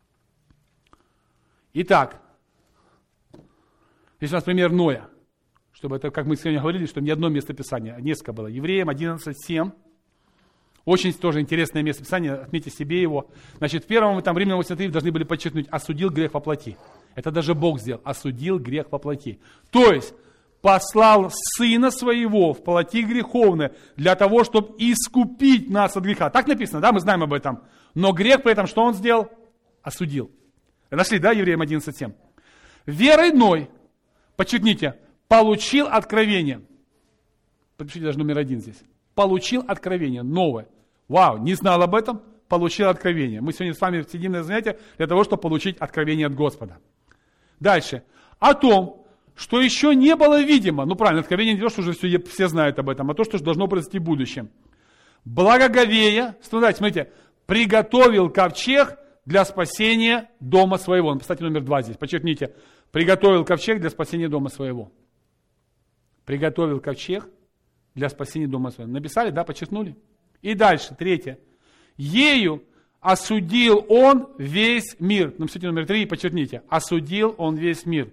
Итак, здесь у нас пример Ноя. Чтобы это, как мы сегодня говорили, что не одно местописание, а несколько было. Евреям одиннадцать семь. Очень тоже интересное местописание, отметьте себе его. Значит, в первом, там, Римлянам восемь три должны были подчеркнуть, осудил грех во плоти. Это даже Бог сделал, осудил грех во плоти. То есть, послал Сына Своего в плоти греховной для того, чтобы искупить нас от греха. Так написано, да, мы знаем об этом. Но грех при этом, что он сделал? Осудил. Нашли, да, Евреям одиннадцать семь? Верой Ной, подчеркните, получил откровение. Подпишите даже номер один здесь. Получил откровение, новое. Вау, не знал об этом, получил откровение. Мы сегодня с вами сидим на занятии для того, чтобы получить откровение от Господа. Дальше. О том, что еще не было видимо. Ну правильно, откровение не то, что уже все, все знают об этом, а то, что должно произойти в будущем. Благоговея, смотрите, смотрите, приготовил ковчег для спасения дома своего. Кстати, номер два здесь, подчеркните. Приготовил ковчег для спасения дома своего. Приготовил ковчег для спасения дома своего. Написали, да, подчеркнули? И дальше, третье. Ею осудил он весь мир. Ну, кстати, номер три, подчеркните. Осудил он весь мир.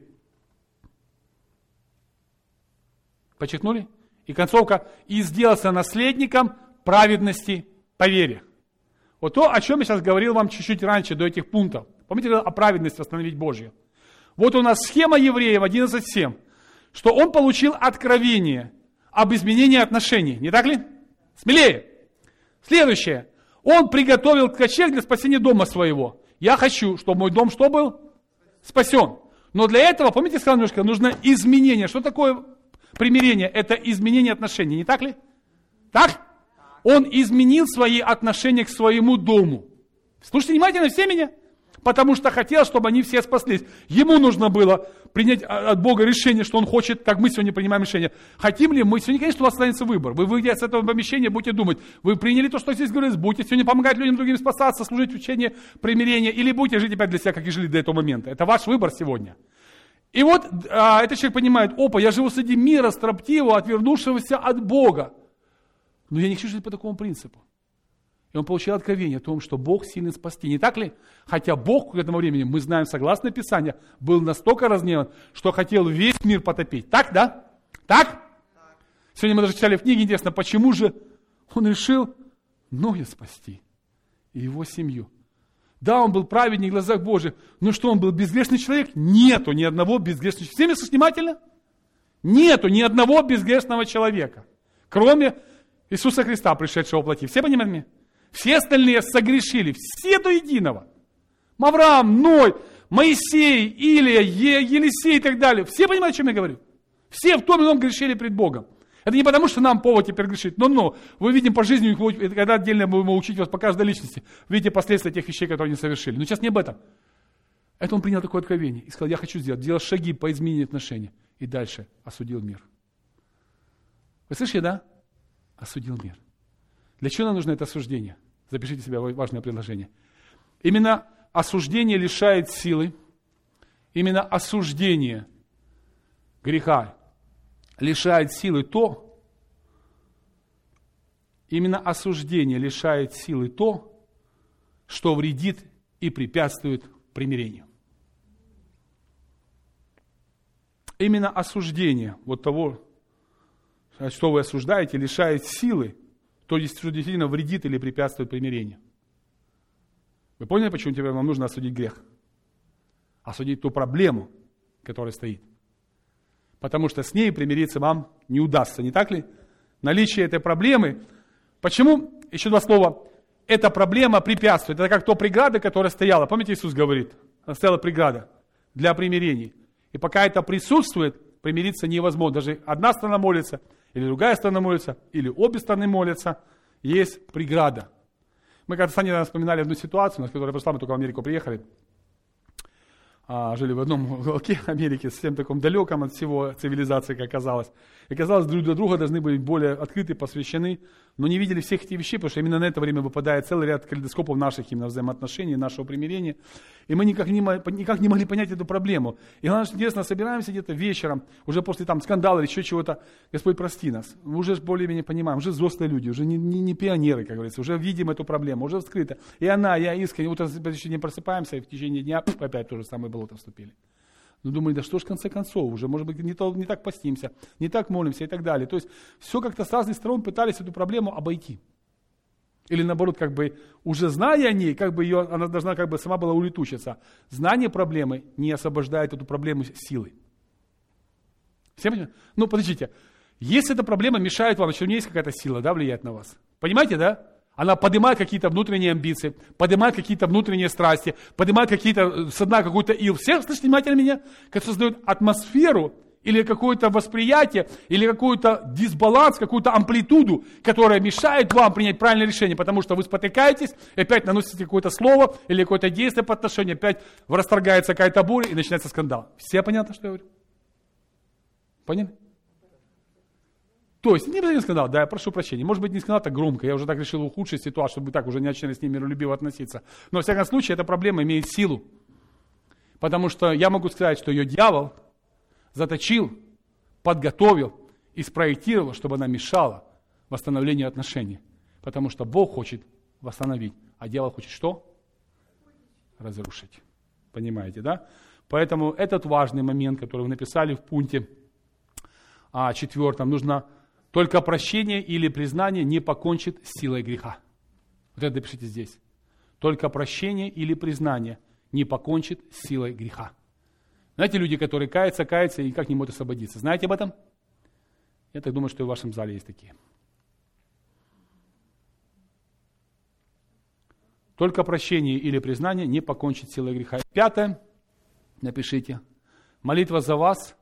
Подчеркнули? И концовка. И сделался наследником праведности по вере. Вот то, о чем я сейчас говорил вам чуть-чуть раньше, до этих пунктов. Помните, о праведности восстановить Божью. Вот у нас схема Евреев одиннадцать семь. Что он получил откровение об изменении отношений. Не так ли? Смелее. Следующее. Он приготовил ковчег для спасения дома своего. Я хочу, чтобы мой дом что был? Спасен. Но для этого, помните, я сказал немножко, нужно изменение. Что такое примирение? Это изменение отношений. Не так ли? Так? Он изменил свои отношения к своему дому. Слушайте внимательно все меня. потому что хотел, чтобы они все спаслись. Ему нужно было принять от Бога решение, что Он хочет, как мы сегодня принимаем решение. Хотим ли мы? Сегодня, конечно, у вас останется выбор. Вы выйдя с этого помещения, будете думать, вы приняли то, что здесь говорится, будете сегодня помогать людям другим спасаться, служить в учении примирения, или будете жить опять для себя, как и жили до этого момента. Это ваш выбор сегодня. И вот а, этот человек понимает, опа, я живу среди мира строптивого, отвернувшегося от Бога. Но я не хочу жить по такому принципу. И он получил откровение о том, что Бог силен спасти. Не так ли? Хотя Бог к этому времени, мы знаем, согласно Писанию, был настолько разгневан, что хотел весь мир потопить. Так, да? Так? Так. Сегодня мы даже читали в книге, интересно, почему же он решил Ноя спасти и его семью. Да, он был праведник в глазах Божьих, но что, он был безгрешный человек? Нету ни одного безгрешного человека. Все меня слышите внимательно? Нету ни одного безгрешного человека, кроме Иисуса Христа, пришедшего во плоти. Все понимаете меня? Все остальные согрешили, все до единого. Авраам, Ной, Моисей, Илия, е- Елисей и так далее. Все понимают, о чем я говорю? Все в том или ином грешили пред Богом. Это не потому, что нам повод теперь грешить. Но-но, вы видим по жизни, когда отдельно будем учить вас по каждой личности, видите последствия тех вещей, которые они совершили. Но сейчас не об этом. Это он принял такое откровение и сказал, я хочу сделать, делал шаги по изменению отношений. И дальше осудил мир. Вы слышите, да? Осудил мир. Для чего нам нужно это осуждение? Запишите себе важное предложение. Именно осуждение лишает силы. Именно осуждение греха лишает силы то, именно осуждение лишает силы то, что вредит и препятствует примирению. Именно осуждение вот того, что вы осуждаете, лишает силы, то есть, что действительно вредит или препятствует примирению. Вы поняли, почему теперь вам нужно осудить грех? Осудить ту проблему, которая стоит. Потому что с ней примириться вам не удастся, не так ли? Наличие этой проблемы. Почему? Еще два слова. Эта проблема препятствует. Это как то преграда, которая стояла. Помните, Иисус говорит? Стояла преграда для примирений. И пока это присутствует, примириться невозможно. Даже одна сторона молится, или другая сторона молится, или обе стороны молятся. Есть преграда. Мы когда-то с Аней вспоминали одну ситуацию, на которой пришла, мы только в Америку приехали. Жили в одном уголке Америки, совсем таком далеком от всего цивилизации, как оказалось. И казалось, друг для друга должны быть более открыты, посвящены, но не видели всех этих вещей, потому что именно на это время выпадает целый ряд калейдоскопов наших именно взаимоотношений, нашего примирения. И мы никак не, никак не могли понять эту проблему. И главное, что интересно, собираемся где-то вечером, уже после там скандала или еще чего-то, Господь, прости нас. Мы уже более-менее понимаем, уже взрослые люди, уже не, не, не пионеры, как говорится, уже видим эту проблему, уже вскрыто. И она, я искренне, утром не просыпаемся, и в течение дня опять то же самое болото вступили. Ну, думаю, да что ж в конце концов, уже, может быть, не, то, не так постимся, не так молимся и так далее. То есть, все как-то с разных сторон пытались эту проблему обойти. Или наоборот, как бы, уже зная о ней, как бы ее, она должна как бы сама была улетучиться. Знание проблемы не освобождает эту проблему силой. Все понимаете? Ну, подождите, если эта проблема мешает вам, значит, у нее есть какая-то сила, да, влияет на вас. Понимаете, да? Она поднимает какие-то внутренние амбиции, поднимает какие-то внутренние страсти, поднимает какие-то, со дна какой-то ил. Все, слышите внимательно меня? Как создает атмосферу или какое-то восприятие, или какой-то дисбаланс, какую-то амплитуду, которая мешает вам принять правильное решение, потому что вы спотыкаетесь, опять наносите какое-то слово или какое-то действие по отношению, опять расторгается какая-то буря и начинается скандал. Все понятно, что я говорю? Поняли? То есть, не обязательно скандал, да, я прошу прощения, может быть, не скандал так громко, я уже так решил ухудшить ситуацию, чтобы вы так уже не начали с ним миролюбиво относиться. Но, во всяком случае, эта проблема имеет силу. Потому что я могу сказать, что ее дьявол заточил, подготовил и спроектировал, чтобы она мешала восстановлению отношений. Потому что Бог хочет восстановить, а дьявол хочет что? Разрушить. Понимаете, да? Поэтому этот важный момент, который вы написали в пункте а, четвертом, нужно... Только прощение или признание не покончит с силой греха. Вот это напишите здесь. Только прощение или признание не покончит с силой греха. Знаете, люди, которые каются, каются и никак не могут освободиться. Знаете об этом? Я так думаю, что и в вашем зале есть такие. Только прощение или признание не покончит с силой греха. Пятое. Напишите. Молитва за вас.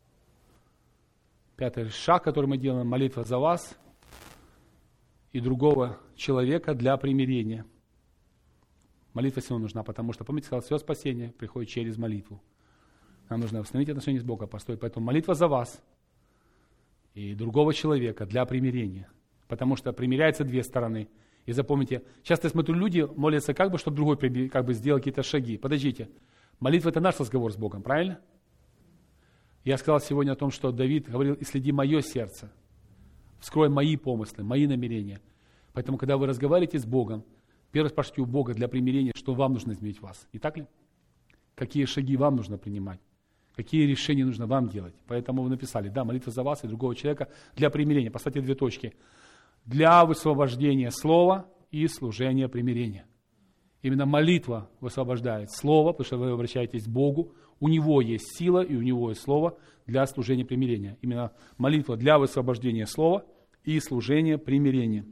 Пятый шаг, который мы делаем, молитва за вас и другого человека для примирения. Молитва все равно нужна, потому что, помните, сказал, все спасение приходит через молитву. Нам нужно восстановить отношения с Богом, построить. Поэтому молитва за вас и другого человека для примирения. Потому что примиряются две стороны. И запомните, часто я смотрю, люди молятся как бы, чтобы другой как бы сделал какие-то шаги. Подождите, молитва это наш разговор с Богом, правильно? Я сказал сегодня о том, что Давид говорил, исследи мое сердце, вскрой мои помыслы, мои намерения. Поэтому, когда вы разговариваете с Богом, первое спрашивайте у Бога для примирения, что вам нужно изменить в вас. Не так ли? Какие шаги вам нужно принимать? Какие решения нужно вам делать? Поэтому вы написали, да, молитва за вас и другого человека для примирения. Поставьте две точки. Для высвобождения слова и служения примирения. Именно молитва высвобождает слово, потому что вы обращаетесь к Богу. У Него есть сила и у Него есть слово для служения примирения. Именно молитва для высвобождения слова и служения примирения.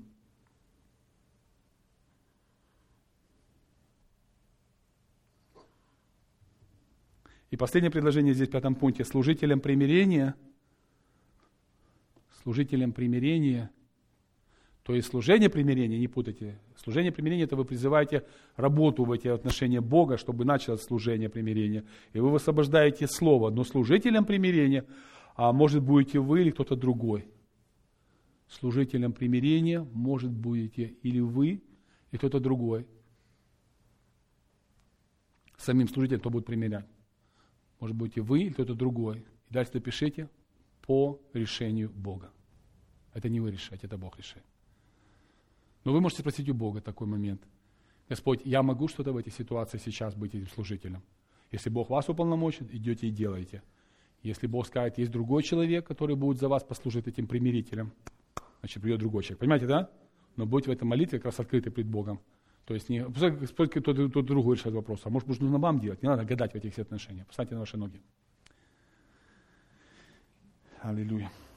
И последнее предложение здесь в пятом пункте. Служителям примирения, служителям примирения, то есть служение примирения, не путайте. Служение примирения, это вы призываете работу в эти отношения Бога, чтобы началось служение примирения. И вы высвобождаете слово. Но служителям примирения, а может будете вы или кто-то другой. Служителям примирения, может будете или вы, и кто-то другой. Самим служителем, кто будет примирять. Может быть, и вы, или кто-то другой. И дальше напишите по решению Бога. Это не вы решаете, это Бог решает. Но вы можете спросить у Бога такой момент. Господь, я могу что-то в этой ситуации сейчас быть этим служителем? Если Бог вас уполномочит, идете и делаете. Если Бог скажет, есть другой человек, который будет за вас послужить этим примирителем, значит, придет другой человек. Понимаете, да? Но будьте в этой молитве как раз открыты пред Богом. То есть не Господь кто-то другой решает вопрос, а может, нужно вам делать. Не надо гадать в этих отношениях. Поставьте на ваши ноги. Аллилуйя.